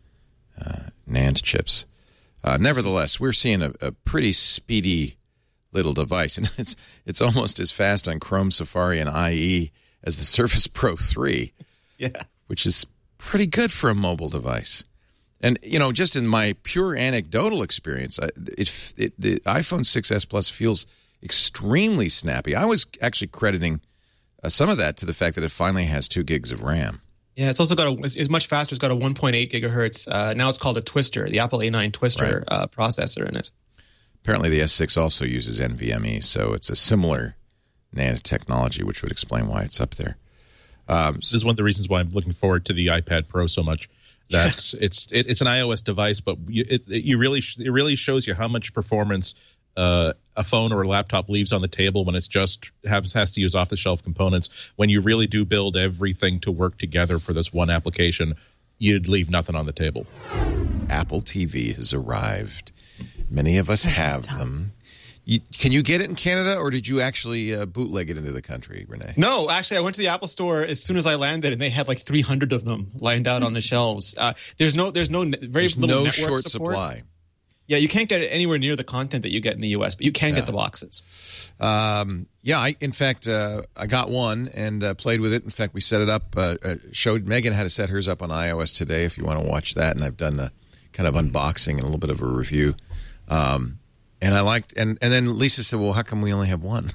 uh, NAND chips. Uh, nevertheless, we're seeing a, a pretty speedy little device, and it's it's almost as fast on Chrome, Safari, and I E as the Surface Pro three. Yeah, which is pretty good for a mobile device. And, you know, just in my pure anecdotal experience, I, it, it, the iPhone six S Plus feels extremely snappy. I was actually crediting uh, some of that to the fact that it finally has two gigs of RAM. Yeah, it's also got a, it's, it's much faster. It's got a one point eight gigahertz. Uh, now it's called a Twister, the Apple A nine Twister Right. uh, processor in it. Apparently the S six also uses NVMe, so it's a similar NAND technology, which would explain why it's up there. Um, this is one of the reasons why I'm looking forward to the iPad Pro so much. That's it's it, it's an iOS device, but you, it, it you really it really shows you how much performance uh, a phone or a laptop leaves on the table when it's just has has to use off the shelf components. When you really do build everything to work together for this one application, you'd leave nothing on the table. Apple T V has arrived. Many of us have them. You, can you get it in Canada, or did you actually uh, bootleg it into the country, Renee? No, actually, I went to the Apple Store as soon as I landed, and they had like three hundred of them lined out on the shelves. Uh, there's no, there's no, very There's little no network short support. supply. Yeah, you can't get it anywhere near the content that you get in the U S, but you can Yeah. get the boxes. Um, yeah, I, in fact, uh, I got one and uh, played with it. In fact, we set it up, uh, uh, showed Megan how to set hers up on iOS today if you want to watch that. And I've done a kind of unboxing and a little bit of a review. Um, and I liked, and, and then Lisa said, well, how come we only have one?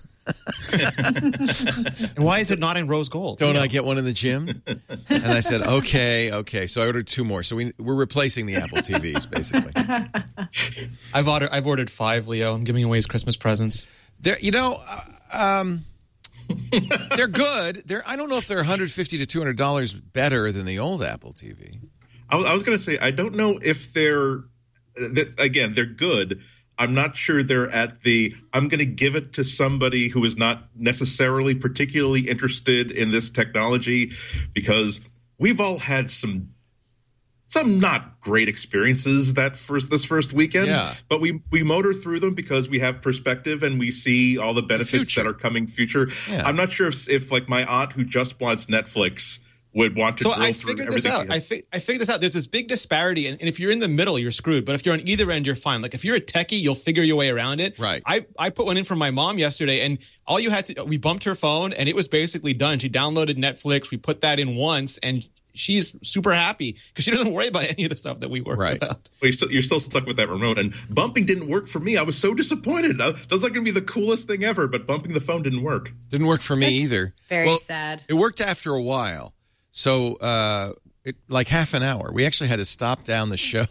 And why is it not in rose gold? Don't I get one in the gym? And I said, okay, okay. So I ordered two more. So we, we're replacing the Apple T Vs, basically. I've ordered, I've ordered five, Leo. I'm giving away as Christmas presents. They're, you know, uh, um, they're good. They're, I don't know if they're one hundred fifty to two hundred dollars better than the old Apple T V. I was, I was going to say, I don't know if they're, th- again, they're good. I'm not sure they're at the, I'm going to give it to somebody who is not necessarily particularly interested in this technology, because we've all had some some not great experiences that first this first weekend. Yeah. But we we motor through them because we have perspective and we see all the benefits that are coming future. Yeah. I'm not sure if, if like my aunt who just wants Netflix would want to So drill I through figured this everything. out. I, fi- I figured this out. There's this big disparity, and, and if you're in the middle, you're screwed. But if you're on either end, you're fine. Like if you're a techie, you'll figure your way around it. Right. I, I put one in for my mom yesterday, and all you had to we bumped her phone, and it was basically done. She downloaded Netflix. We put that in once, and she's super happy because she doesn't worry about any of the stuff that we worry Right. about. Well, you're still, you're still stuck with that remote, and bumping didn't work for me. I was so disappointed. That was like going to be the coolest thing ever, but bumping the phone didn't work. Didn't work for me That's either. very Well, sad. It worked after a while. So, uh, it, like half an hour, we actually had to stop down the show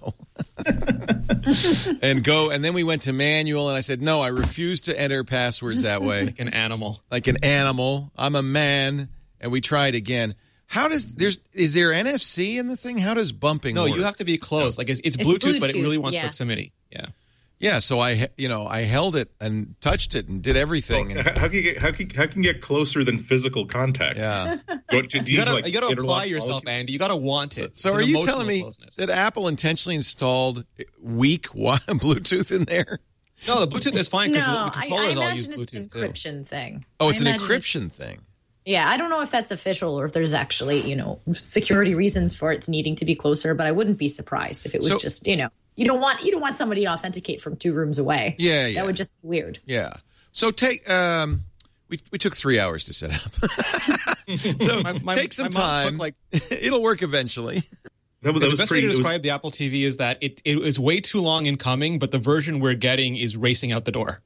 and go. And then we went to manual, and I said, no, I refuse to enter passwords that way. Like an animal. Like an animal. I'm a man. And we tried again. How does there's is there N F C in the thing? How does bumping No, work? you have to be close. Like it's, it's, It's Bluetooth, but it Bluetooth, really wants yeah. proximity. Yeah. Yeah, so I you know I held it and touched it and did everything. Well, and, how can you get how can, how can you get closer than physical contact? yeah. Do, do You gotta, like, you gotta interlock apply yourself, molecules? Andy. You gotta want it. So It's are an you emotional telling me closeness. that Apple intentionally installed weak wi- Bluetooth in there? No, the Bluetooth is fine because No, the I, I controllers all use imagine it's an Bluetooth too. encryption thing. Oh, it's I an imagine encryption thing. Yeah, I don't know if that's official or if there's actually, you know, security reasons for it needing to be closer, but I wouldn't be surprised if it was So- just, you know, you don't want you don't want somebody to authenticate from two rooms away. Yeah, yeah. That would just be weird. Yeah. So take um we we took three hours to set up. so My- my- take some my mom took, time. like- It'll work eventually. That was, that the was best pretty. way to it was- describe the Apple T V is that it, it is way too long in coming, but the version we're getting is racing out the door.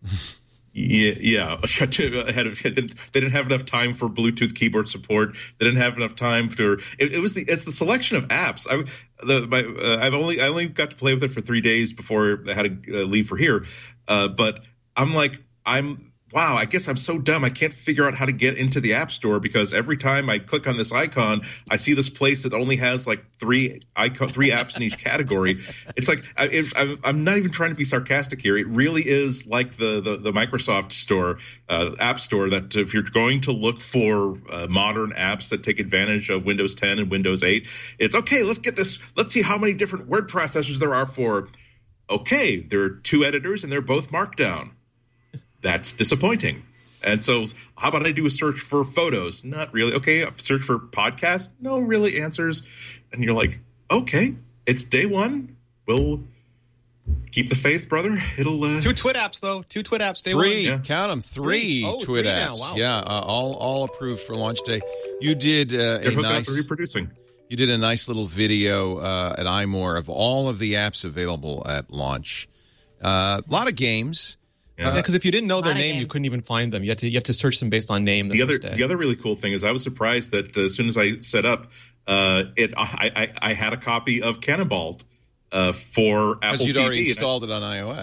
Yeah, yeah. Ahead of, they didn't have enough time for Bluetooth keyboard support. They didn't have enough time for it. It was the it's the selection of apps. I the my uh, I've only I only got to play with it for three days before I had to uh, leave for here. Uh, but I'm like I'm wow. I guess I'm so dumb. I can't figure out how to get into the App Store because every time I click on this icon, I see this place that only has like three icon three apps in each category. It's like I, if, I'm, I'm not even trying to be sarcastic here. It really is like the the, the Microsoft Store, uh, App Store. That if you're going to look for uh, modern apps that take advantage of Windows ten and Windows eight, it's okay. Let's get this. Let's see how many different word processors there are for. Okay, there are two editors and they're both Markdown. That's disappointing. And so how about I do a search for photos? Not really. Okay, a search for podcasts? No really answers. And you're like, okay, it's day one. We'll keep the faith, brother. It'll uh, Two Twit apps though. Two Twit apps. Day Three, one. count them. Three, Three. Oh, Twit three now. apps. Wow. Yeah, uh, all all approved for launch day. You did uh, they're a hooking up nice to reproducing. You did a nice little video uh, at iMore of all of the apps available at launch. Uh, a lot of games. Yeah, because if you didn't know their Lot of name, you games. couldn't even find them. You had to you have to search them based on name. The, The other first day. the other really cool thing is I was surprised that uh, as soon as I set up, uh, it I, I I had a copy of Cannonball uh, for Apple Because you'd T V. already and I- installed it on iOS.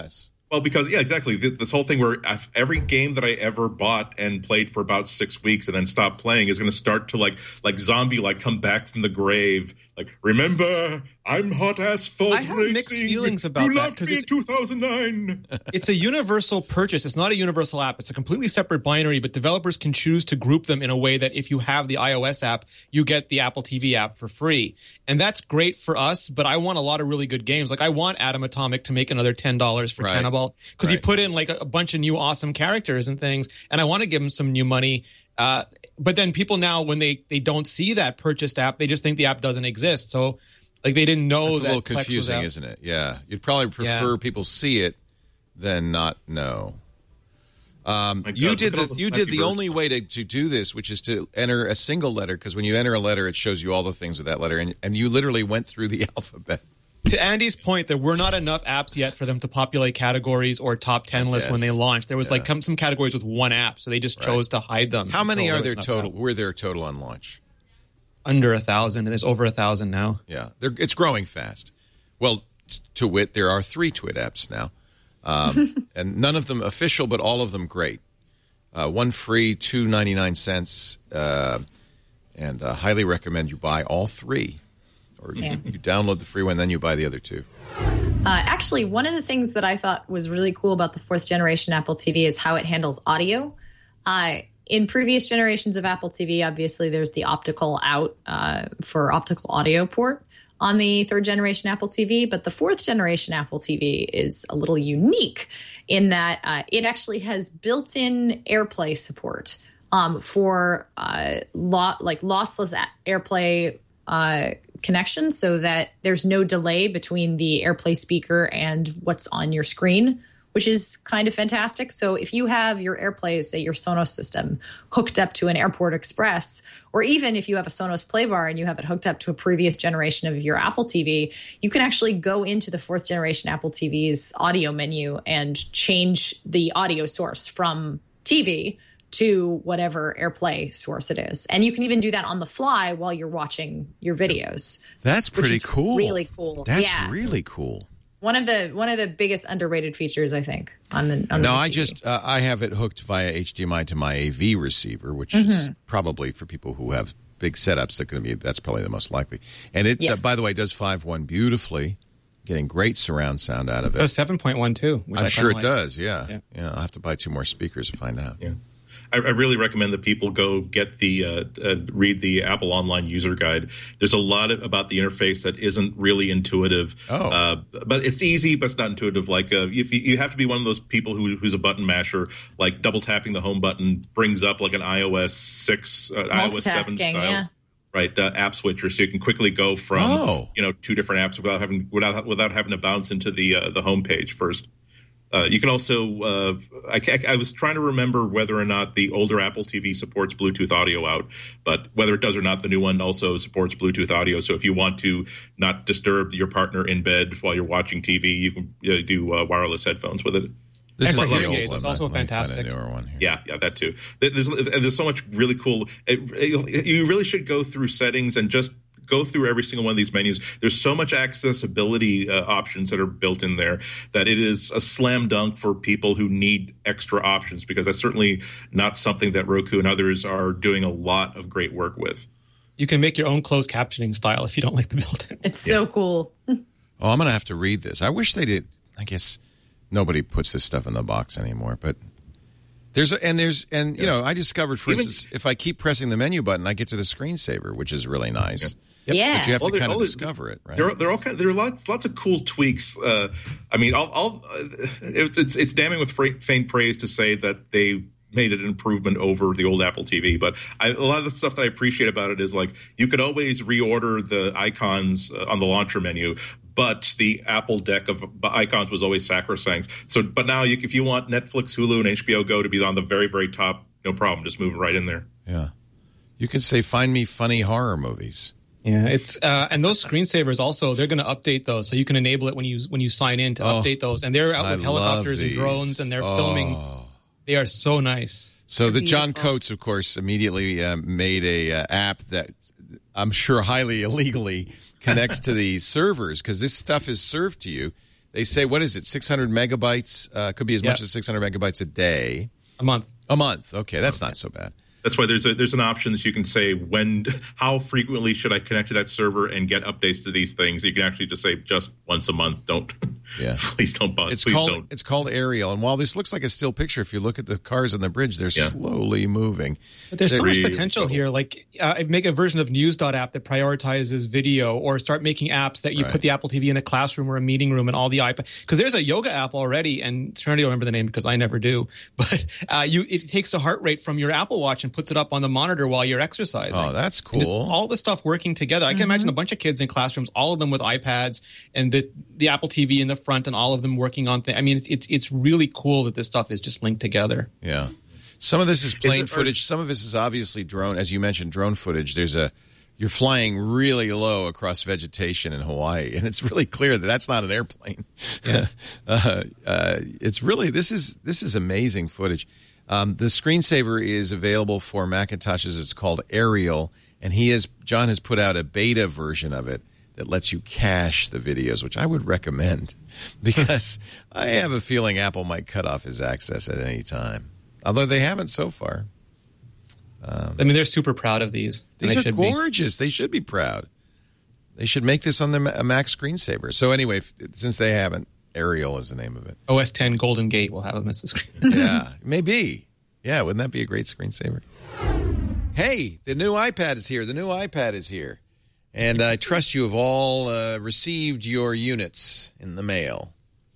Well, because yeah, exactly. This whole thing where every game that I ever bought and played for about six weeks and then stopped playing is going to start to like like zombie like come back from the grave. Like, remember, I'm hot ass full. I have mixed feelings about you that because it's two thousand nine. It's a universal purchase. It's not a universal app. It's a completely separate binary, but developers can choose to group them in a way that if you have the iOS app, you get the Apple T V app for free. And that's great for us, but I want a lot of really good games. Like I want Atom Atomic to make another ten dollars for Right. Cannibal because Right. you put in like a, a bunch of new awesome characters and things, and I want to give them some new money. Uh, but then people now, when they, they don't see that purchased app, they just think the app doesn't exist. So like they didn't know That's that a little Plex was confusing, out. isn't it? Yeah. You'd probably prefer Yeah. people see it than not know. Um, My you God, did look at the all the you did Flappy the Bird. only way to, to do this, which is to enter a single letter, because when you enter a letter, it shows you all the things with that letter, and, and you literally went through the alphabet. To Andy's point, there were not enough apps yet for them to populate categories or top ten lists when they Yes. launched. There was Yeah. like some, some categories with one app, so they just Right. chose to hide them. How many until are there there was enough total? apps. Were there total on launch? Under a thousand, and there's over a thousand now. Yeah, they're, it's growing fast. Well, t- to wit, there are three Twit apps now, um, and none of them official, but all of them great. Uh, one free, two ninety-nine cents, uh, and uh, highly recommend you buy all three, or Yeah. you, you download the free one, then you buy the other two. Uh, actually, one of the things that I thought was really cool about the fourth generation Apple T V is how it handles audio. Uh, in previous generations of Apple T V, obviously there's the optical out uh, for optical audio port on the third generation Apple T V, but the fourth generation Apple T V is a little unique in that uh, it actually has built-in AirPlay support um, for uh, lo- like lossless a- AirPlay uh, connection, so that there's no delay between the AirPlay speaker and what's on your screen, which is kind of fantastic. So if you have your AirPlay, say your Sonos system, hooked up to an Airport Express, or even if you have a Sonos Playbar and you have it hooked up to a previous generation of your Apple T V, you can actually go into the fourth generation Apple T V's audio menu and change the audio source from T V to whatever AirPlay source it is. And you can even do that on the fly while you're watching your videos. That's which pretty is cool. Really cool. That's yeah. really cool. One of the one of the biggest underrated features, I think, on the on No, the I T V. just uh, I have it hooked via H D M I to my A V receiver, which is Mhm. probably for people who have big setups. That going to be that's probably the most likely. And it, Yes. uh, by the way, does five point one beautifully, getting great surround sound out of It it. was seven point one too. Which I'm I sure it kinda like. does. Yeah. Yeah. yeah, I'll have to buy two more speakers to find out. Yeah. I, I really recommend that people go get the uh, uh, read the Apple Online User Guide. There's a lot of, about the interface that isn't really intuitive. Oh, uh, but it's easy, but it's not intuitive. Like uh, if you, you have to be one of those people who, who's a button masher. Like double tapping the home button brings up like an iOS six, uh, iOS seven Multitasking, style. yeah. Right, uh, app switcher, so you can quickly go from Oh. you know two different apps without having without without having to bounce into the uh, the home page first. Uh, you can also, uh, I, I was trying to remember whether or not the older Apple T V supports Bluetooth audio out, but whether it does or not, the new one also supports Bluetooth audio. So if you want to not disturb your partner in bed while you're watching T V, you can uh, do uh, wireless headphones with it. This And is for the hearing old aids, one. it's also Let me find a fantastic. newer one here. Yeah, yeah, that too. There's, there's so much really cool. It, it, you really should go through settings and just go through every single one of these menus. There's so much accessibility uh, options that are built in there that it is a slam dunk for people who need extra options, because that's certainly not something that Roku and others are doing a lot of great work with. You can make your own closed captioning style if you don't like the built-in. It's so cool. Oh, I'm going to have to read this. I wish they did. I guess nobody puts this stuff in the box anymore, but there's a, and there's and you know I discovered, for Even- instance, if I keep pressing the menu button, I get to the screensaver, which is really nice. Yeah. But you have Well, to there- kind of all the- discover it, right? There, are, there are all kind. There are lots, lots of cool tweaks. Uh, I mean, I'll, I'll, uh, it's, it's it's damning with fra- faint praise to say that they made it an improvement over the old Apple T V. But I, a lot of the stuff that I appreciate about it is like you could always reorder the icons uh, on the launcher menu, but the Apple deck of icons was always sacrosanct. So, but now you, if you want Netflix, Hulu, and H B O Go to be on the very, very top, no problem, just move it right in there. Yeah, you could say, "Find me funny horror movies." Yeah, it's uh, and those screensavers also, they're going to update those, so you can enable it when you when you sign in to Oh, update those. And they're out I with helicopters love and drones, these. and they're Oh. filming. They are so nice. So the John Beautiful. Coates, of course, immediately uh, made a uh, app that I'm sure highly illegally connects to the servers, because this stuff is served to you. They say, what is it, six hundred megabytes? Uh, could be as Yeah. much as six hundred megabytes a day. A month. A month. Okay, that's not so bad. That's why there's a there's an option that you can say when, how frequently should I connect to that server and get updates to these things. You can actually just say just once a month. Don't, yeah, please don't buzz. It's please called don't. it's called Aerial, and while this looks like a still picture, if you look at the cars on the bridge, they're Yeah. slowly moving. But there's so They're- much potential here. Like, uh, make a version of News app that prioritizes video, or start making apps that you Right. put the Apple T V in a classroom or a meeting room and all the iPad. Because there's a yoga app already, and I'm trying to remember the name because I never do. But uh, you, it takes the heart rate from your Apple Watch and puts it up on the monitor while you're exercising. Oh, that's And just cool. all the stuff working together. I can imagine a bunch of kids in classrooms, all of them with iPads and the the Apple T V in the front, and all of them working on things. I mean, it's, it's it's really cool that this stuff is just linked together. Yeah. Some of this is plane it- or- footage. Some of this is obviously drone, as you mentioned, drone footage. There's a you're flying really low across vegetation in Hawaii, and it's really clear that that's not an airplane. Yeah. uh, uh, it's really this is this is amazing footage. Um, the screensaver is available for Macintoshes. It's called Aerial, and he has John has put out a beta version of it that lets you cache the videos, which I would recommend because I have a feeling Apple might cut off his access at any time. Although they haven't so far. Um, I mean, they're super proud of these. and these they are should be. gorgeous. They should be proud. They should make this on the Ma- Mac screensaver. So anyway, f- since they haven't, Aerial is the name of it. O S ten Golden Gate will have them as the screen. Yeah, maybe. Yeah, wouldn't that be a great screensaver? Hey, the new iPad is here. The new iPad is here. And I trust you have all uh, received your units in the mail.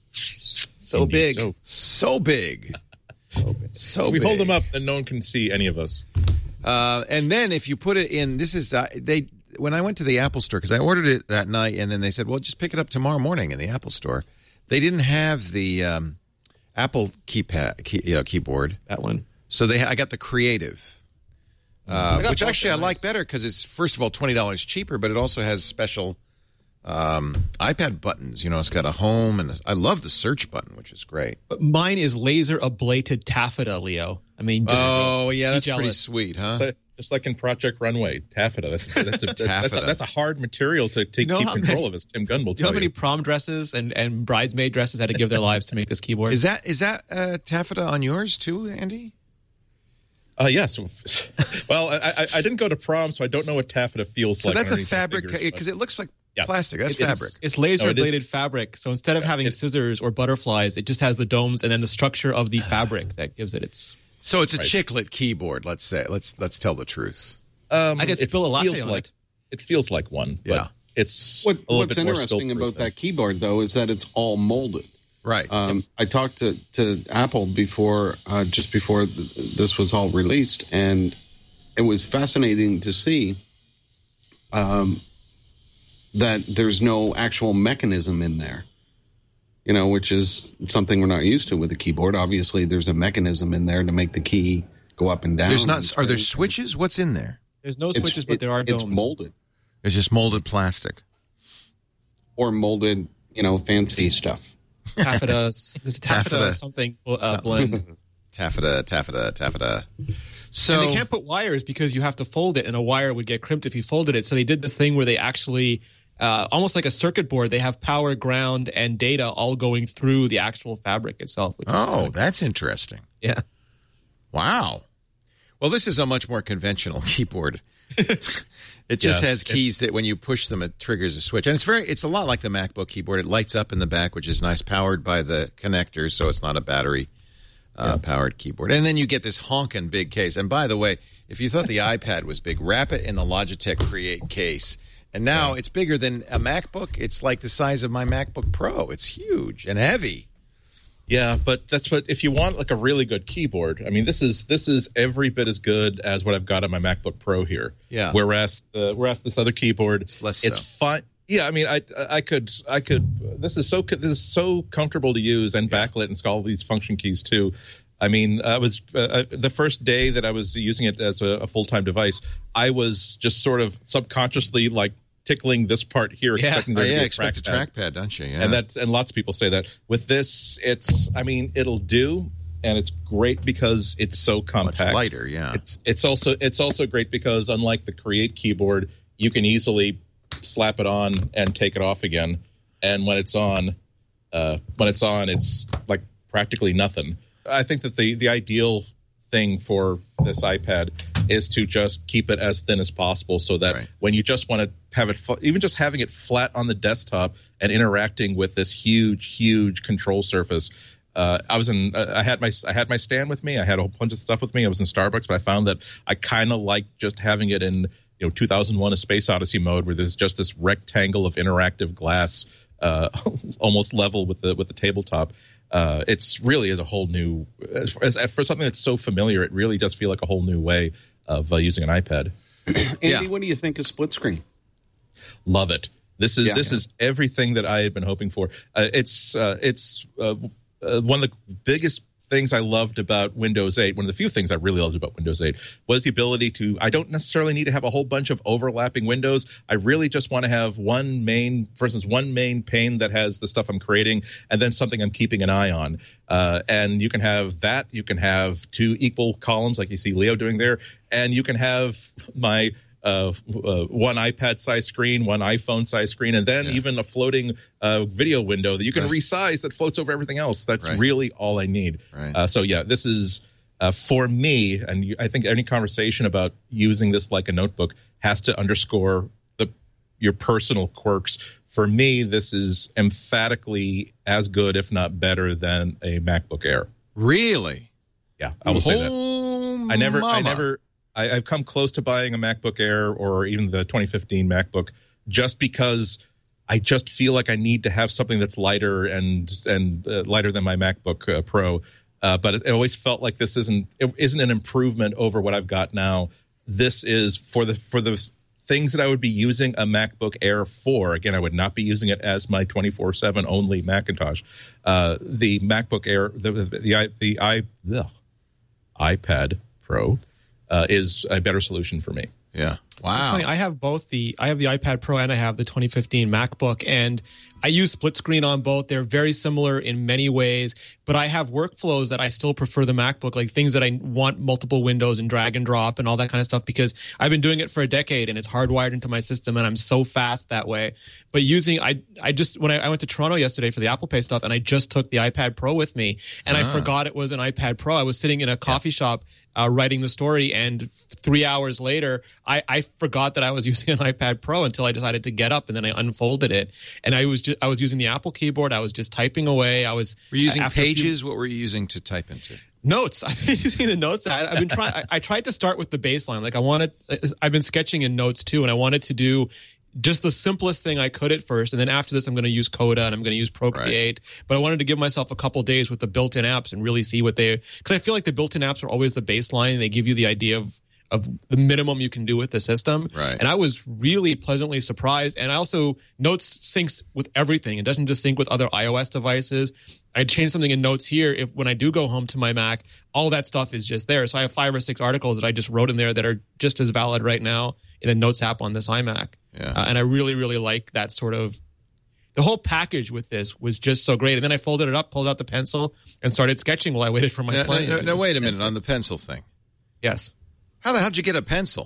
So big. So, So big. So we big. hold them up, and no one can see any of us. Uh, and then if you put it in, this is uh, they. When I went to the Apple Store, because I ordered it that night, and then they said, "Well, just pick it up tomorrow morning in the Apple Store." They didn't have the um, Apple keypad, key, you know, keyboard. That one. So they, I got the Creative, uh, I got which both. actually I They're like nice. better because it's first of all twenty dollars cheaper, but it also has special um, iPad buttons. You know, it's got a home, and a, I love the search button, which is great. But mine is laser ablated taffeta, Leo. I mean, just Oh yeah, be that's pretty jealous. sweet, huh? So, just like in Project Runway, taffeta. That's that's a, that's, a, Taffeta. that's a hard material to, to You know keep how control many- of, as Tim Gunn will Do you know tell how many you. prom dresses and, and bridesmaid dresses had to give their lives to make this keyboard? Is that is that uh, taffeta on yours too, Andy? Uh, yes. Well, I, I, I didn't go to prom, so I don't know what taffeta feels So like. that's a underneath my fabric fingers, because but- it looks like Yeah. plastic. That's It's- fabric. It's laser No, it is- ablated fabric. So instead of having scissors or butterflies, it just has the domes and then the structure of the fabric that gives it its. So it's a Right. chiclet keyboard. Let's say. Let's let's tell the truth. Um, I could it spill a latte feels on like, it. It feels like one, but Yeah. it's What, a little what's bit more interesting spill-proof about than- that keyboard, though, is that it's all molded. Right. Um, I talked to, to Apple before, uh, just before th- this was all released, and it was fascinating to see um, that there's no actual mechanism in there. You know, which is something we're not used to with a keyboard. Obviously, there's a mechanism in there to make the key go up and down. There's and not. Are there straight. switches? What's in there? There's no It's- switches, but it- there are domes. It's molded It's just molded plastic. or molded, you know, fancy stuff. Taffeta, it's a taffeta, Taffeta. something uh, blend. Taffeta, taffeta, taffeta. So And they can't put wires because you have to fold it, and a wire would get crimped if you folded it. So they did this thing where they actually, uh, almost like a circuit board, they have power, ground, and data all going through the actual fabric itself. Which is Oh, kinda- that's interesting. yeah. Wow. Well, this is a much more conventional keyboard. It just Yeah, has keys that when you push them, it triggers a switch, and it's very. It's a lot like the MacBook keyboard. It lights up in the back, which is nice, powered by the connector, so it's not a battery uh, powered keyboard. And then you get this honking big case. And by the way, if you thought the iPad was big, wrap it in the Logitech Create case. And now it's bigger than a MacBook. It's like the size of my MacBook Pro. It's huge and heavy. Yeah, but that's what if you want like a really good keyboard. I mean, this is this is every bit as good as what I've got on my MacBook Pro here. Yeah. Whereas the whereas this other keyboard, It's less it's so. fine. Yeah, I mean, I I could I could. This is so this is so comfortable to use and backlit and it's got all these function keys too. I mean, I was uh, the first day that I was using it as a, a full time device. I was just sort of subconsciously like tickling this part here, Yeah. expecting Oh, there to yeah, be a expect a trackpad. trackpad, don't you? Yeah. And that's and lots of people say that. With this, it's I mean, it'll do, and it's great because it's so compact. Much lighter, yeah. It's it's also it's also great because unlike the Create keyboard, you can easily slap it on and take it off again. And when it's on, Uh, when it's on, it's like practically nothing. I think that the, the ideal thing for this iPad is to just keep it as thin as possible so that right. when you just want to have it, even just having it flat on the desktop and interacting with this huge, huge control surface. Uh, I was in, uh, I had my, I had my stand with me. I had a whole bunch of stuff with me. I was in Starbucks, but I found that I kind of like just having it in, you know, two thousand one: A Space Odyssey mode, where there's just this rectangle of interactive glass, uh, almost level with the with the tabletop. Uh, it's really is a whole new, as, as for something that's so familiar, it really does feel like a whole new way of uh, using an iPad. Andy, yeah. what do you think of split screen? Love it. This is yeah, this yeah. is everything that I had been hoping for. Uh, it's uh, it's uh, uh, one of the biggest things I loved about Windows eight. One of the few things I really loved about Windows eight was the ability to. I don't necessarily need to have a whole bunch of overlapping windows. I really just want to have one main, for instance, one main pane that has the stuff I'm creating, and then something I'm keeping an eye on. Uh, and you can have that. You can have two equal columns, like you see Leo doing there, and you can have my. Uh, uh, one iPad-sized screen, one iPhone-sized screen, and then yeah. even a floating uh, video window that you can right. resize that floats over everything else. That's right. really all I need. Right. Uh, so, yeah, this is, uh, for me, and you, I think any conversation about using this like a notebook has to underscore the your personal quirks. For me, this is emphatically as good, if not better, than a MacBook Air. Really? Yeah, I will say that. Oh, I never, mama. I never... I, I've come close to buying a MacBook Air or even the twenty fifteen MacBook just because I just feel like I need to have something that's lighter and and uh, lighter than my MacBook uh, Pro. Uh, but it, it always felt like this isn't it isn't an improvement over what I've got now. This is for the for the things that I would be using a MacBook Air for. Again, I would not be using it as my twenty-four seven only Macintosh. Uh, the MacBook Air, the the the, the i the iPad Pro. Uh, is a better solution for me. Yeah. Wow. It's funny. I have both the I have the iPad Pro and I have the twenty fifteen MacBook, and I use split screen on both. They're very similar in many ways, but I have workflows that I still prefer the MacBook, like things that I want multiple windows and drag and drop and all that kind of stuff, because I've been doing it for a decade and it's hardwired into my system and I'm so fast that way. But using, I I just, when I, I went to Toronto yesterday for the Apple Pay stuff and I just took the iPad Pro with me and ah. I forgot it was an iPad Pro. I was sitting in a coffee yeah. shop uh, writing the story, and three hours later, I, I forgot that I was using an iPad Pro until I decided to get up and then I unfolded it. And I was just, I was using the Apple keyboard. I was just typing away. I was were you using Pages. Few, what were you using to type into? Notes. I've been using the notes. I, I've been trying. I, I tried to start with the baseline. Like I wanted. I've been sketching in Notes too, and I wanted to do just the simplest thing I could at first. And then after this, I'm going to use Coda and I'm going to use Procreate. Right. But I wanted to give myself a couple days with the built-in apps and really see what they. Because I feel like the built-in apps are always the baseline. They give you the idea of. of the minimum you can do with the system. Right. And I was really pleasantly surprised. And I also, Notes syncs with everything. It doesn't just sync with other iOS devices. I changed something in Notes here. If when I do go home to my Mac, all that stuff is just there. So I have five or six articles that I just wrote in there that are just as valid right now in the Notes app on this iMac. Yeah. Uh, and I really, really like that sort of, the whole package with this was just so great. And then I folded it up, pulled out the pencil, and started sketching while I waited for my no, plane. No, no, no wait a minute. On the pencil thing. Yes. How the hell did you get a pencil?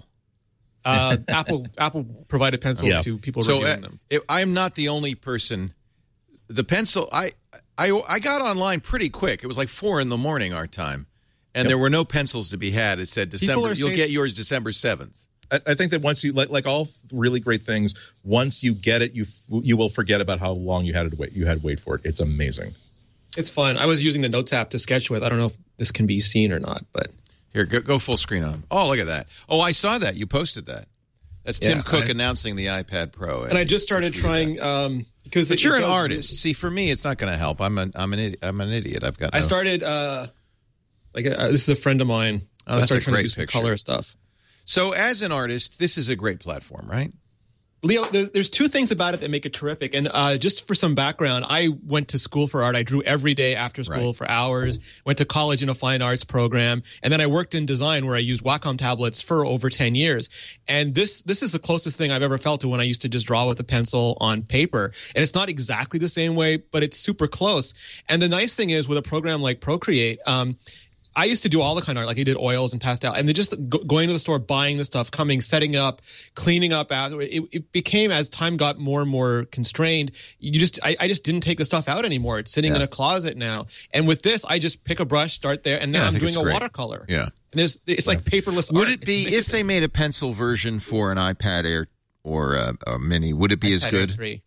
Uh, Apple Apple provided pencils yeah. to people so, reviewing uh, them. It, I'm not the only person. The pencil, I, I I got online pretty quick. It was like four in the morning our time, and yep. there were no pencils to be had. It said December. You'll saying, get yours December seventh. I, I think that once you like, like all really great things, once you get it, you you will forget about how long you had to wait. You had to wait for it. It's amazing. It's fun. I was using the Notes app to sketch with. I don't know if this can be seen or not, but. Here, go, go full screen on them. Oh, look at that. Oh, I saw that. You posted that. That's Tim yeah, Cook I, announcing the iPad Pro. And I just started trying um, because But it, you're it an does, artist. See, for me, it's not going to help. I'm an I'm an idiot. I'm an idiot. I've got. No... I started uh, like uh, this is a friend of mine. So oh, that's I started a trying great to do some picture. color stuff. So, as an artist, this is a great platform, right? Leo, there's two things about it that make it terrific. And uh, just for some background, I went to school for art. I drew every day after school right. for hours, went to college in a fine arts program, and then I worked in design where I used Wacom tablets for over ten years. And this this is the closest thing I've ever felt to when I used to just draw with a pencil on paper. And it's not exactly the same way, but it's super close. And the nice thing is with a program like Procreate, um, I used to do all the kind of art, like I did oils and pastel, and then just go, going to the store, buying the stuff, coming, setting up, cleaning up. After it, it became, as time got more and more constrained, you just I, I just didn't take the stuff out anymore. It's sitting Yeah. in a closet now. And with this, I just pick a brush, start there, and now Yeah, I I'm think doing it's a great. watercolor. Yeah. And there's it's like paperless Would art. it be, It's if they made a pencil version for an iPad Air or a, a Mini, would it be as iPad Air good? three.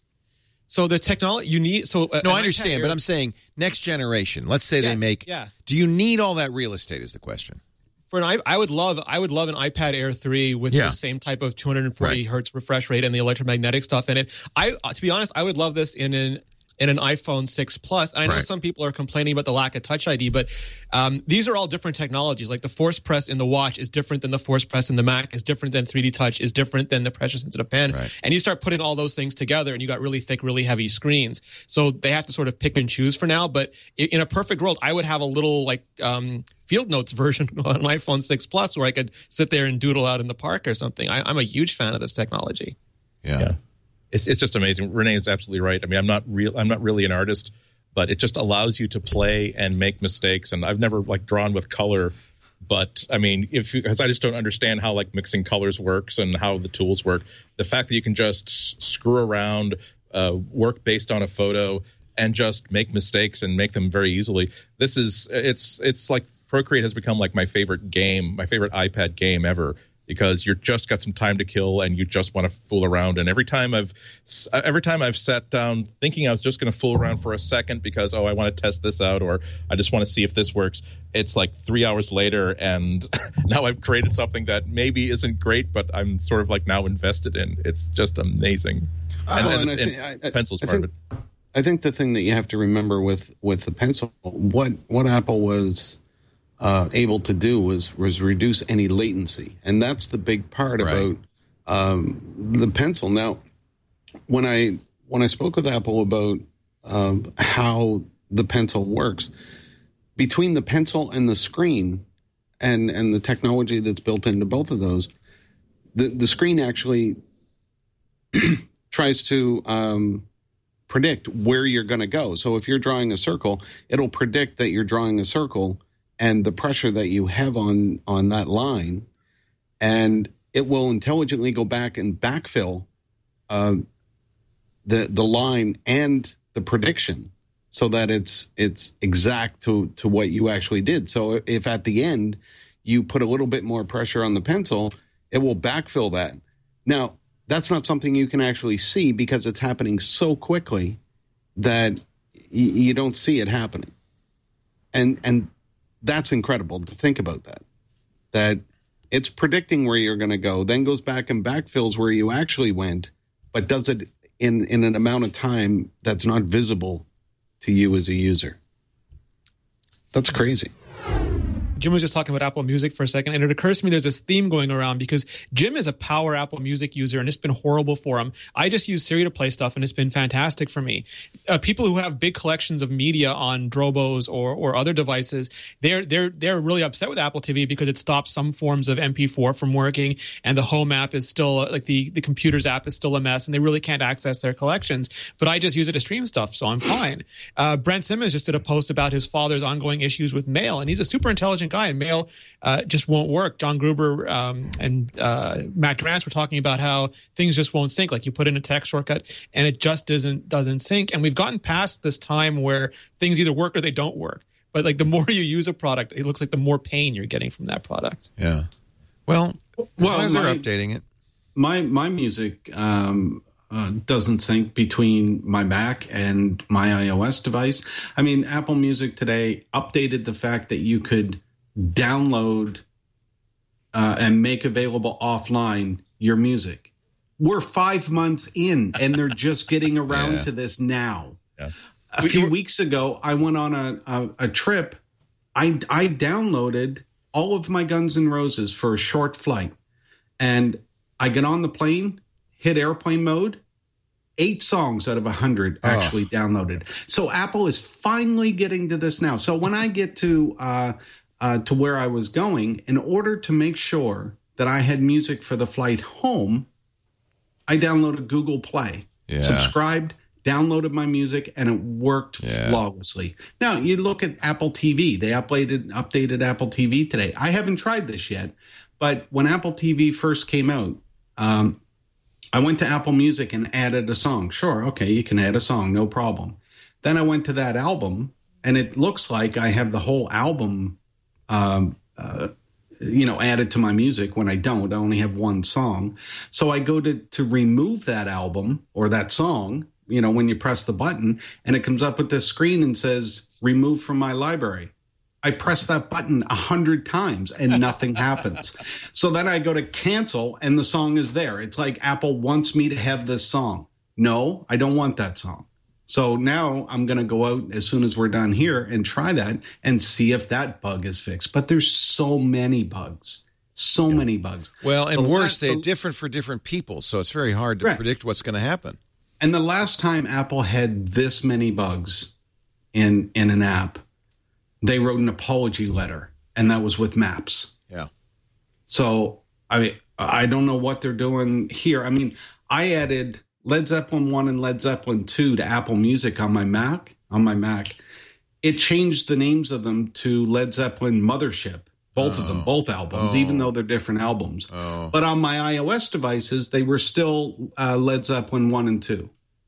So the technology you need. So uh, No, an I iPad understand, Air- but I'm saying next generation. Let's say they Yes, make. yeah. Do you need all that real estate? Is the question. For an i I would love I would love an iPad Air three with Yeah. the same type of two hundred forty Right. hertz refresh rate and the electromagnetic stuff in it. I uh, to be honest, I would love this in an in an iPhone six Plus. And I know Right. some people are complaining about the lack of Touch I D, but um, these are all different technologies. Like the Force Press in the watch is different than the Force Press in the Mac, is different than three D Touch, is different than the pressure sensitive pen. Right. And you start putting all those things together, and you got really thick, really heavy screens. So they have to sort of pick and choose for now. But i- in a perfect world, I would have a little like um, Field Notes version on an iPhone six Plus where I could sit there and doodle out in the park or something. I, I'm a huge fan of this technology. Yeah. Yeah. It's it's just amazing. Renee is absolutely right. I mean, I'm not real. I'm not really an artist, but it just allows you to play and make mistakes. And I've never like drawn with color, but I mean, if because I just don't understand how like mixing colors works and how the tools work. The fact that you can just screw around, uh, work based on a photo, and just make mistakes and make them very easily. This is it's it's like Procreate has become like my favorite game, my favorite iPad game ever. Because you're just got some time to kill and you just want to fool around. And every time I've every time I've sat down thinking I was just going to fool around for a second because oh I want to test this out or I just want to see if this works, it's like three hours later and now I've created something that maybe isn't great, but I'm sort of like now invested in. It's just amazing. Oh, and, and and, I and think- I- pencil's I part think- of it. I think the thing that you have to remember with with the pencil, what what Apple was uh, able to do was was reduce any latency, and that's the big part Right. about um, the pencil. Now, when I when I spoke with Apple about um, how the pencil works, between the pencil and the screen, and and the technology that's built into both of those, the the screen actually tries to um, predict where you're going to go. So if you're drawing a circle, it'll predict that you're drawing a circle and the pressure that you have on on that line, and it will intelligently go back and backfill uh, the the line and the prediction so that it's it's exact to to what you actually did. So if at the end you put a little bit more pressure on the pencil, it will backfill that. Now, that's not something you can actually see because it's happening so quickly that y- you don't see it happening. And and that's incredible to think about that. That it's predicting where you're going to go, then goes back and backfills where you actually went, but does it in, in an amount of time that's not visible to you as a user. That's crazy. Jim was just talking about Apple Music for a second, and it occurs to me there's this theme going around because Jim is a power Apple Music user, and it's been horrible for him. I just use Siri to play stuff, and it's been fantastic for me. Uh, people who have big collections of media on Drobos or or other devices, they're they're they're really upset with Apple T V because it stops some forms of M P four from working, and the Home app is still like the the computer's app is still a mess, and they really can't access their collections. But I just use it to stream stuff, so I'm fine. Uh, Brent Simmons just did a post about his father's ongoing issues with Mail, and he's a super intelligent guy, and Mail uh, just won't work. John Gruber um, and uh, Matt Durance were talking about how things just won't sync. Like you put in a text shortcut and it just doesn't doesn't sync. And we've gotten past this time where things either work or they don't work. But like the more you use a product, it looks like the more pain you're getting from that product. Yeah. Well, as Well, long as they're my- updating it. My my music um, uh, doesn't sync between my Mac and my iOS device. I mean, Apple Music today updated the fact that you could download uh, and make available offline your music. We're five months in, and they're just getting around Yeah. to this now. Yeah. A few weeks ago, I went on a, a, a trip. I, I downloaded all of my Guns N' Roses for a short flight. And I get on the plane, hit airplane mode, eight songs out of one hundred actually downloaded. So Apple is finally getting to this now. So when I get to uh, uh, to where I was going, in order to make sure that I had music for the flight home, I downloaded Google Play, Yeah. subscribed, downloaded my music, and it worked Yeah. flawlessly. Now, you look at Apple T V. They updated, updated Apple T V today. I haven't tried this yet, but when Apple T V first came out, um, I went to Apple Music and added a song. Sure, okay, you can add a song, no problem. Then I went to that album, and it looks like I have the whole album um, uh, you know, added to my music when I don't. I only have one song. So I go to, to remove that album or that song, you know, when you press the button, and it comes up with this screen and says, remove from my library. I press that button a hundred times and nothing happens. So then I go to cancel and the song is there. It's like Apple wants me to have this song. No, I don't want that song. So now I'm going to go out as soon as we're done here and try that and see if that bug is fixed. But there's so many bugs, so yeah. many bugs. Well, and the worse, last, they're different for different people. So it's very hard to right. predict what's going to happen. And the last time Apple had this many bugs in in an app, they wrote an apology letter, and that was with Maps. Yeah. So I I don't know what they're doing here. I mean, I added Led Zeppelin one and Led Zeppelin two to Apple Music on my Mac. On my Mac, it changed the names of them to Led Zeppelin Mothership. Both oh. of them, both albums, oh. even though they're different albums. Oh. But on my iOS devices, they were still uh, Led Zeppelin one and two.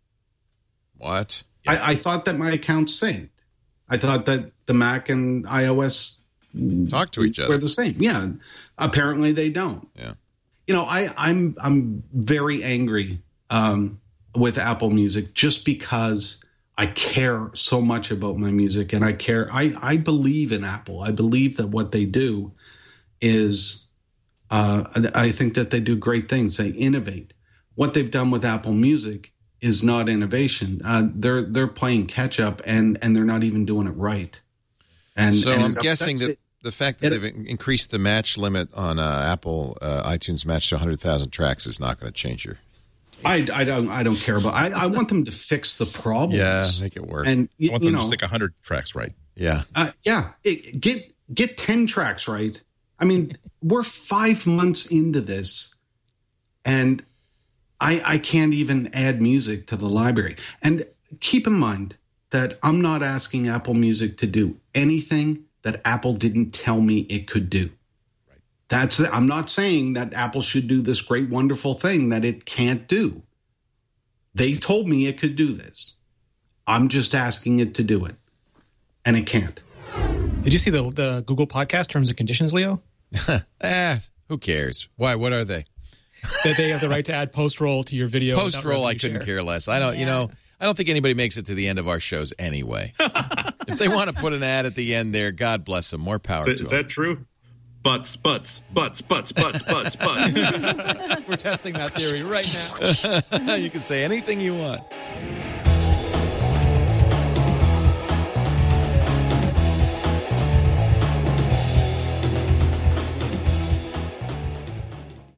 What? Yeah. I, I thought that my account synced. I thought that the Mac and iOS talk to each other. Were the same. Yeah. Apparently they don't. Yeah. You know, I, I'm I'm very angry um, with Apple Music just because I care so much about my music, and I care. I, I believe in Apple. I believe that what they do is, uh, I think that they do great things. They innovate. What they've done with Apple Music is not innovation. Uh, they're they're playing catch up, and and they're not even doing it right. And so and I'm guessing that it, the fact that it, they've increased the match limit on uh, Apple uh, iTunes Match to one hundred thousand tracks is not going to change your. I, I don't I don't care about. I, I want them to fix the problems. Yeah, make it work. And you, I want you them know, to stick one hundred tracks right. Yeah, uh, yeah. It, get get ten tracks right. I mean, we're five months into this, and I I can't even add music to the library. And keep in mind that I'm not asking Apple Music to do anything that Apple didn't tell me it could do. That's I'm not saying that Apple should do this great, wonderful thing that it can't do. They told me it could do this. I'm just asking it to do it, and it can't. Did you see the the Google Podcast terms and conditions, Leo? eh, who cares? Why? What are they? That they have the right to add post roll to your video. Post roll, I couldn't share. care less. I don't. Yeah. You know, I don't think anybody makes it to the end of our shows anyway. If they want to put an ad at the end there, God bless them. More power. Is, to is them. that true? Butts, butts, butts, butts, butts, butts, butts. We're testing that theory right now. You can say anything you want.